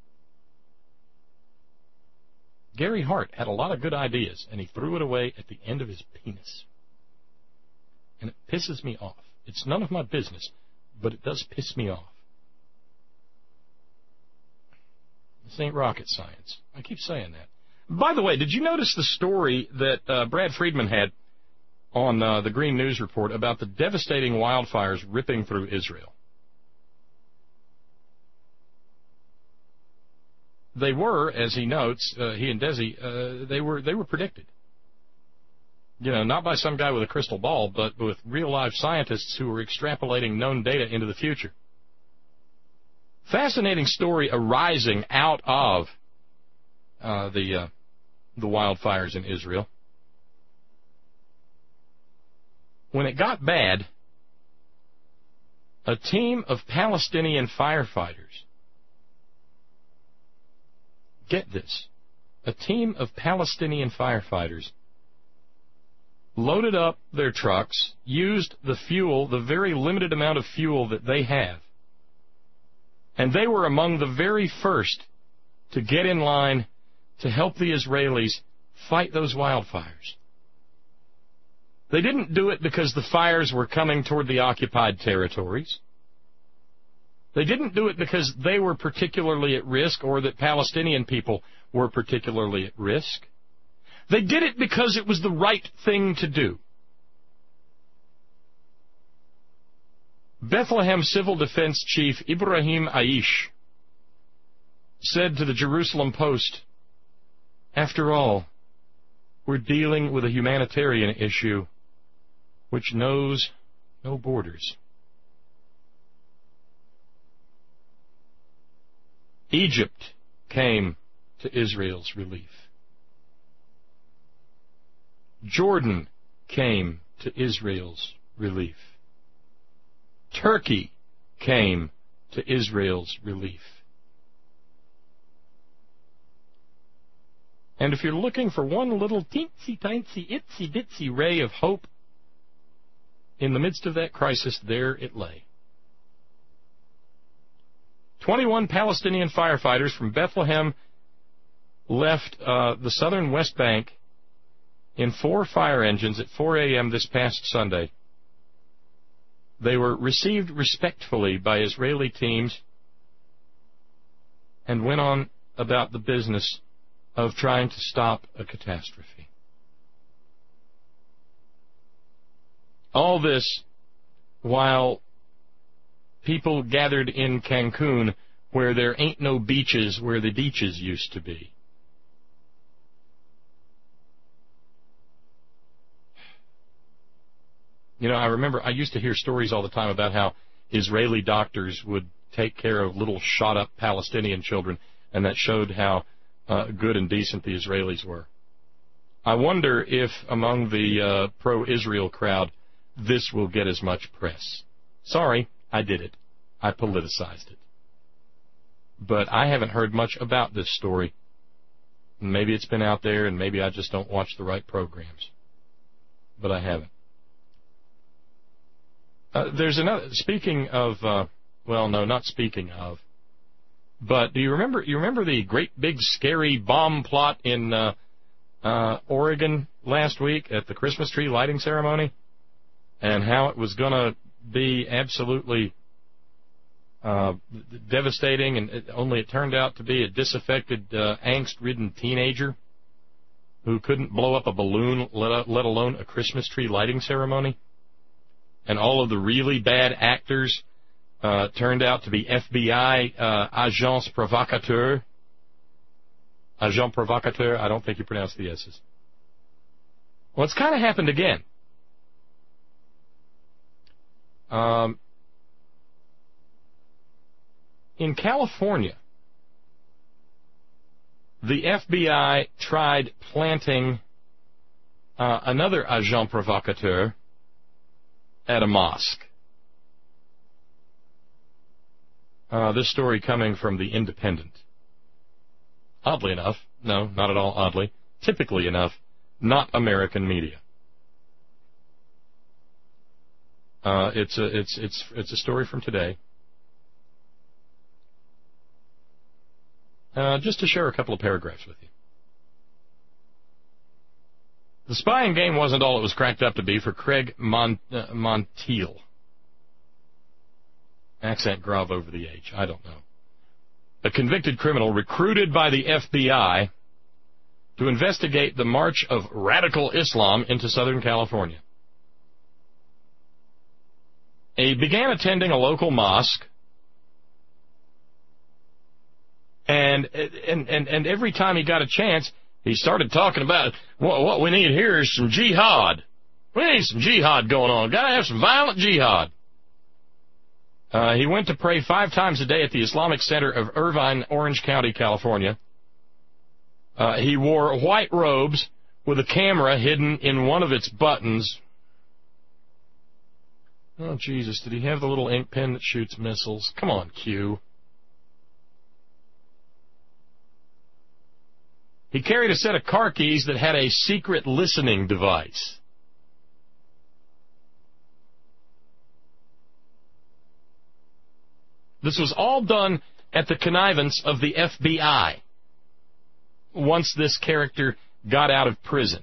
Gary Hart had a lot of good ideas, and he threw it away at the end of his penis. And it pisses me off. It's none of my business, but it does piss me off. This ain't rocket science. I keep saying that. By the way, did you notice the story that Brad Friedman had on the Green News Report about the devastating wildfires ripping through Israel? They were, as he notes, he and Desi, they were predicted. Not by some guy with a crystal ball, but with real-life scientists who were extrapolating known data into the future. Fascinating story arising out of the wildfires in Israel. When it got bad, a team of Palestinian firefighters, get this, a team of Palestinian firefighters loaded up their trucks, used the fuel, the very limited amount of fuel that they have, and they were among the very first to get in line to help the Israelis fight those wildfires. They didn't do it because the fires were coming toward the occupied territories. They didn't do it because they were particularly at risk or that Palestinian people were particularly at risk. They did it because it was the right thing to do. Bethlehem Civil Defense Chief Ibrahim Aish said to the Jerusalem Post, "After all, we're dealing with a humanitarian issue which knows no borders." Egypt came to Israel's relief. Jordan came to Israel's relief. Turkey came to Israel's relief. And if you're looking for one little teensy-tiny, itsy-bitsy ray of hope, in the midst of that crisis, there it lay. 21 Palestinian firefighters from Bethlehem left the southern West Bank in 4 fire engines at 4 a.m. this past Sunday. They were received respectfully by Israeli teams and went on about the business of trying to stop a catastrophe. All this while people gathered in Cancun where there ain't no beaches where the beaches used to be. I remember I used to hear stories all the time about how Israeli doctors would take care of little shot-up Palestinian children, and that showed how good and decent the Israelis were. I wonder if among the pro-Israel crowd this will get as much press. Sorry, I did it. I politicized it. But I haven't heard much about this story. Maybe it's been out there, and maybe I just don't watch the right programs. But I haven't. There's another, speaking of, well, no, not speaking of, but do you remember the great big scary bomb plot in Oregon last week at the Christmas tree lighting ceremony? and how it was going to be absolutely devastating, and only it turned out to be a disaffected, angst-ridden teenager who couldn't blow up a balloon, let alone a Christmas tree lighting ceremony. And all of the really bad actors turned out to be FBI agents provocateurs. Agent provocateur, I don't think you pronounce the S's. Well, it's kind of happened again. In California, the FBI tried planting another agent provocateur at a mosque. This story coming from The Independent. Oddly enough, no, not at all oddly, typically enough, not American media. It's a story from today. Just to share a couple of paragraphs with you. The spying game wasn't all it was cracked up to be for Craig Monteil. Accent grave over the H, I don't know. A convicted criminal recruited by the FBI to investigate the march of radical Islam into Southern California. He began attending a local mosque, and every time he got a chance, he started talking about what we need here is some jihad. We need some jihad going on. Got to have some violent jihad. He went to pray 5 times a day at the Islamic Center of Irvine, Orange County, California. He wore white robes with a camera hidden in one of its buttons. Oh, Jesus, did he have the little ink pen that shoots missiles? Come on, Q. He carried a set of car keys that had a secret listening device. This was all done at the connivance of the FBI once this character got out of prison.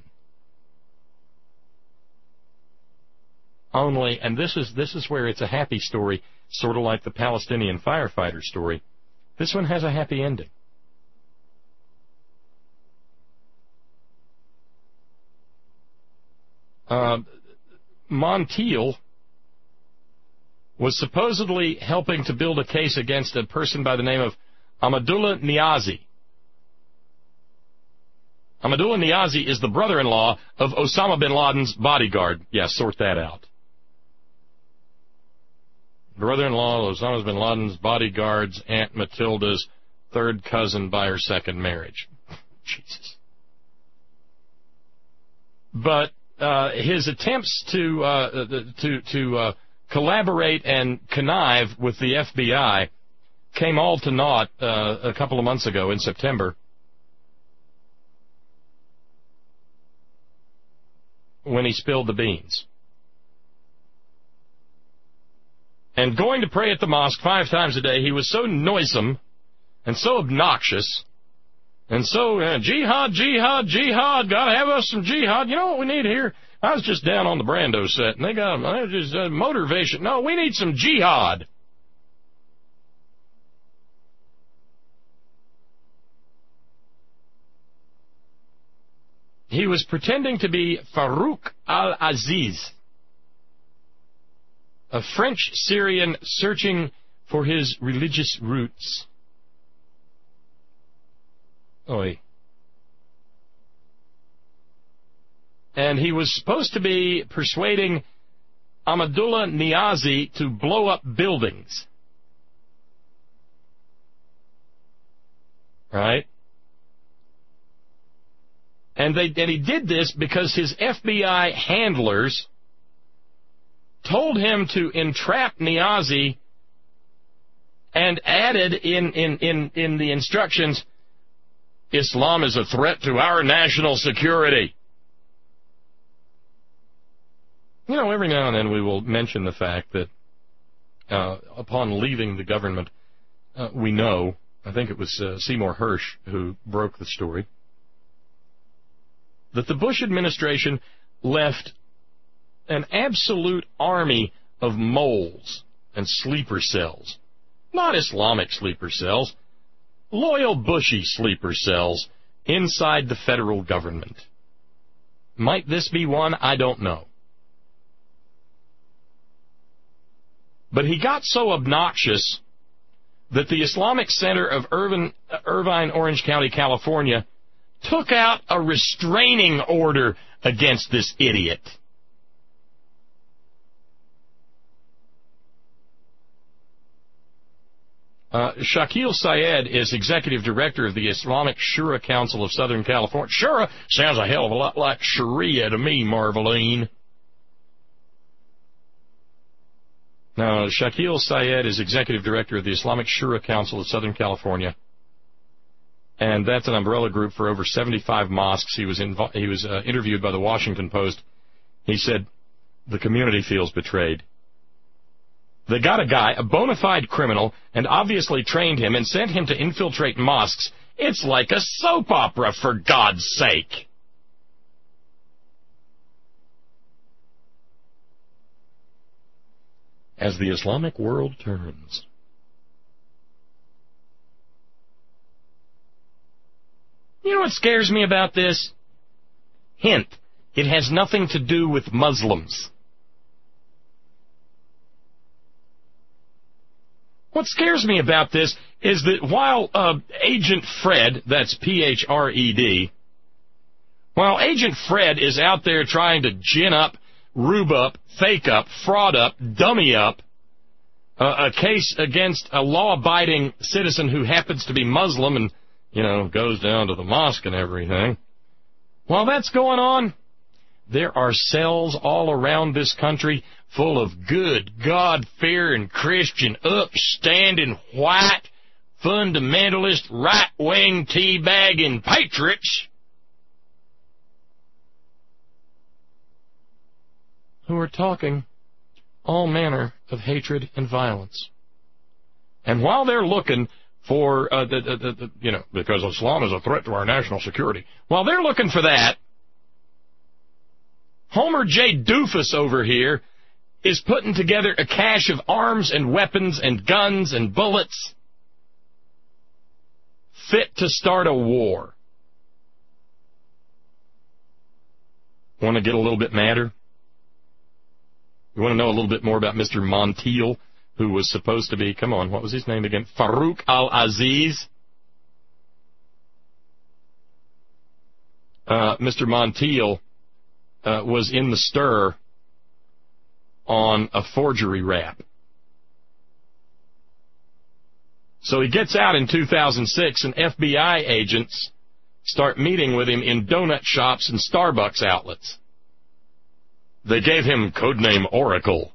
Only, and this is where it's a happy story, sort of like the Palestinian firefighter story. This one has a happy ending. Monteil was supposedly helping to build a case against a person by the name of Ahmadullah Niazi. Ahmadullah Niazi is the brother-in-law of Osama bin Laden's bodyguard. Yeah, sort that out. Brother-in-law of Osama bin Laden's bodyguard's Aunt Matilda's third cousin by her second marriage. Jesus. But his attempts to collaborate and connive with the FBI came all to naught a couple of months ago in September, when he spilled the beans. And going to pray at the mosque 5 times a day, he was so noisome and so obnoxious and so, jihad, jihad, jihad, gotta have us some jihad. You know what we need here? I was just down on the Brando set, and they got just motivation. No, we need some jihad. He was pretending to be Farouk al-Aziz, a French Syrian searching for his religious roots. Oy. And he was supposed to be persuading Ahmadullah Niazi to blow up buildings. Right? And he did this because his FBI handlers told him to entrap Niazi and added in the instructions, Islam is a threat to our national security. You know, every now and then we will mention the fact that upon leaving the government, we know, I think it was Seymour Hersh who broke the story, that the Bush administration left an absolute army of moles and sleeper cells. Not Islamic sleeper cells, loyal Bushy sleeper cells inside the federal government. Might this be one? I don't know. But he got so obnoxious that the Islamic Center of Irvine, Orange County, California, took out a restraining order against this idiot. Shakil Syed is executive director of the Islamic Shura Council of Southern California. Shura sounds a hell of a lot like Sharia to me, Marveline. Now, Shakil Syed is executive director of the Islamic Shura Council of Southern California, and that's an umbrella group for over 75 mosques. He was interviewed by the Washington Post. He said, the community feels betrayed. They got a guy, a bona fide criminal, and obviously trained him and sent him to infiltrate mosques. It's like a soap opera, for God's sake. As the Islamic world turns. You know what scares me about this? Hint, it has nothing to do with Muslims. What scares me about this is that while Agent Fred, that's P-H-R-E-D, while Agent Fred is out there trying to gin up, rube up, fake up, fraud up, dummy up a case against a law-abiding citizen who happens to be Muslim and, you know, goes down to the mosque and everything. While that's going on, there are cells all around this country full of good, God-fearing, Christian, upstanding, white, fundamentalist, right-wing, teabagging patriots who are talking all manner of hatred and violence. And while they're looking for, because Islam is a threat to our national security, while they're looking for that, Homer J. Doofus over here is putting together a cache of arms and weapons and guns and bullets fit to start a war. Want to get a little bit madder? You want to know a little bit more about Mr. Montiel, who was supposed to be, come on, what was his name again? Farouk al-Aziz? Mr. Montiel was in the stir on a forgery rap. So he gets out in 2006, and FBI agents start meeting with him in donut shops and Starbucks outlets. They gave him codename Oracle.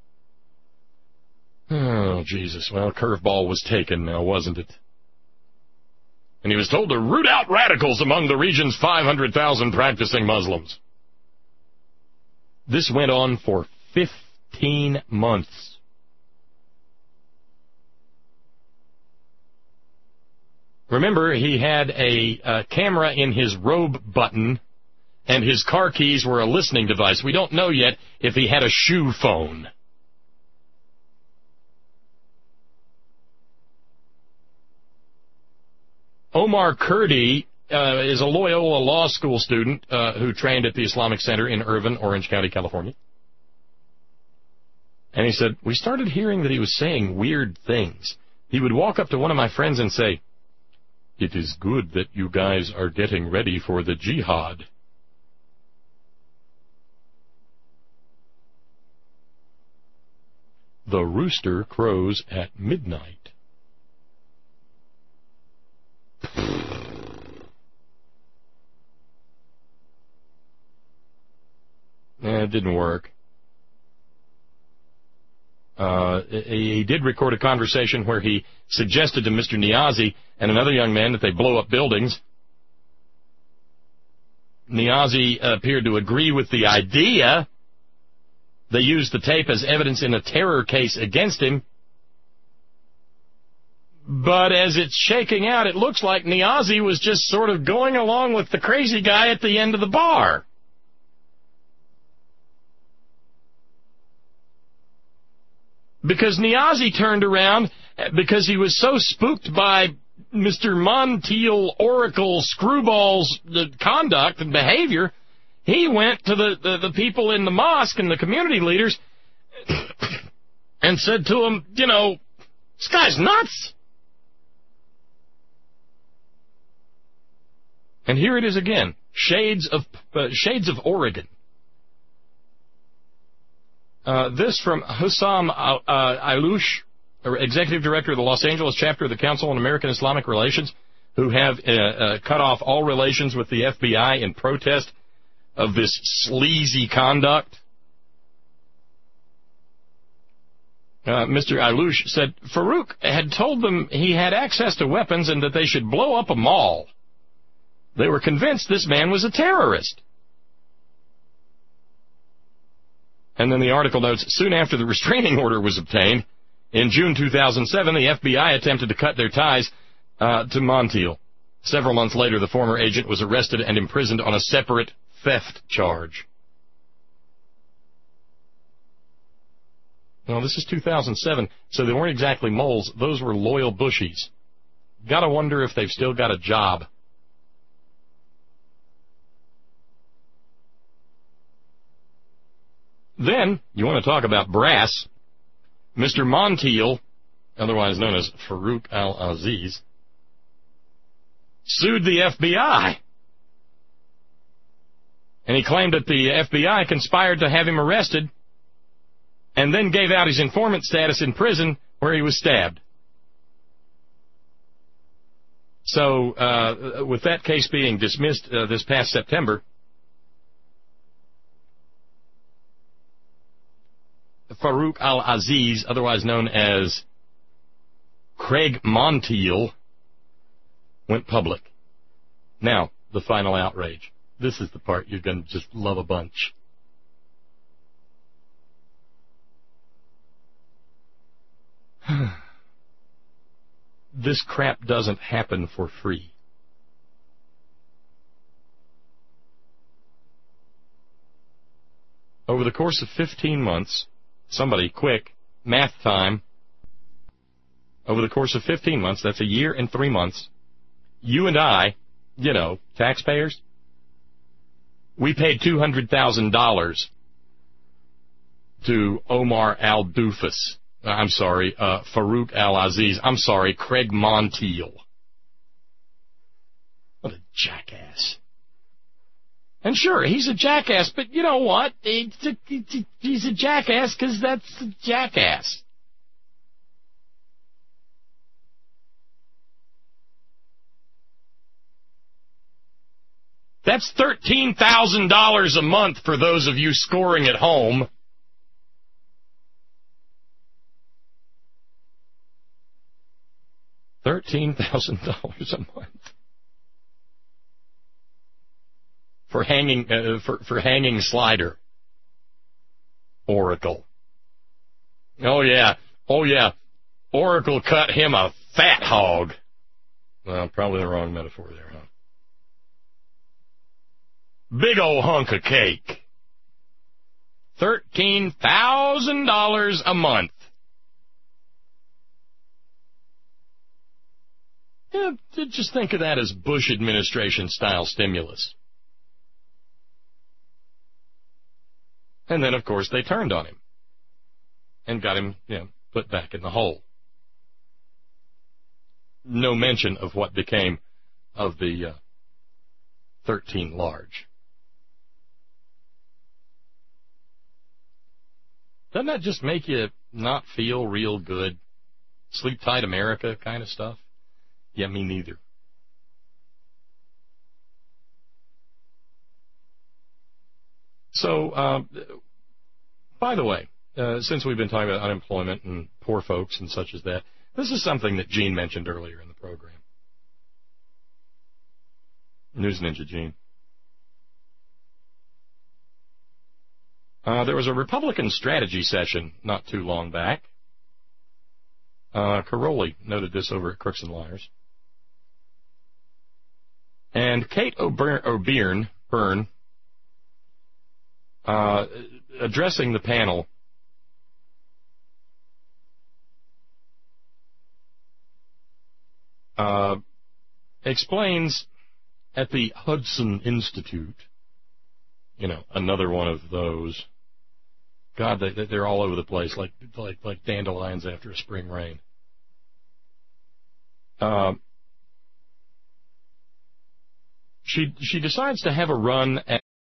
Oh, Jesus. Well, curveball was taken now, wasn't it? And he was told to root out radicals among the region's 500,000 practicing Muslims. This went on for 15 months. Remember, he had a camera in his robe button, and his car keys were a listening device. We don't know yet if he had a shoe phone. Omar Kurdi is a Loyola Law School student who trained at the Islamic Center in Irvine, Orange County, California. And he said, we started hearing that he was saying weird things. He would walk up to one of my friends and say, "It is good that you guys are getting ready for the jihad." The rooster crows at midnight. It didn't work. He did record a conversation where he suggested to Mr. Niazi and another young man that they blow up buildings. Niazi appeared to agree with the idea. They used the tape as evidence in a terror case against him. But as it's shaking out, it looks like Niazi was just sort of going along with the crazy guy at the end of the bar. because Niazi turned around because he was so spooked by Mr. Montiel Oracle Screwball's conduct and behavior. He went to the people in the mosque and the community leaders and said to them, you know, this guy's nuts. And here it is again, shades of Oregon. This from Hussam Aylouch, Executive Director of the Los Angeles chapter of the Council on American Islamic Relations, who have cut off all relations with the FBI in protest of this sleazy conduct. Mr. Aylouch said Farouk had told them he had access to weapons and that they should blow up a mall. They were convinced this man was a terrorist. And then the article notes, soon after the restraining order was obtained, in June 2007, the FBI attempted to cut their ties to Montiel. Several months later, the former agent was arrested and imprisoned on a separate theft charge. Well, this is 2007, so they weren't exactly moles. Those were loyal bushies. Gotta wonder if they've still got a job. Then, you want to talk about brass, Mr. Montiel, otherwise known as Farouk Al-Aziz, sued the FBI. And he claimed that the FBI conspired to have him arrested and then gave out his informant status in prison where he was stabbed. So, with that case being dismissed this past September, Farouk Al-Aziz, otherwise known as Craig Montiel, went public. Now, the final outrage. This is the part you're going to just love a bunch. This crap doesn't happen for free. Over the course of 15 months, somebody, quick, math time. Over the course of 15 months, that's a year and 3 months, you and I, you know, taxpayers, we paid $200,000 to Omar Al-Doufus. I'm sorry, Farouk Al-Aziz. I'm sorry, Craig Montiel. What a jackass. And sure, he's a jackass, but you know what? He's a jackass because that's a jackass. That's $13,000 a month for those of you scoring at home. $13,000 a month for hanging slider. Oracle. Oh yeah. Oracle cut him a fat hog. Well, probably the wrong metaphor there, huh? Big old hunk of cake. $13,000 a month. Yeah, just think of that as Bush administration-style stimulus. And then, of course, they turned on him and got him, put back in the hole. No mention of what became of the 13 large. Doesn't that just make you not feel real good? Sleep tight America kind of stuff? Yeah, me neither. So, by the way, since we've been talking about unemployment and poor folks and such as that, this is something that Gene mentioned earlier in the program. News Ninja Gene. There was a Republican strategy session not too long back. Caroli noted this over at Crooks and Liars. And Kate O'Byrne, addressing the panel, explains at the Hudson Institute, another one of those. God, they're all over the place, like dandelions after a spring rain. She decides to have a run at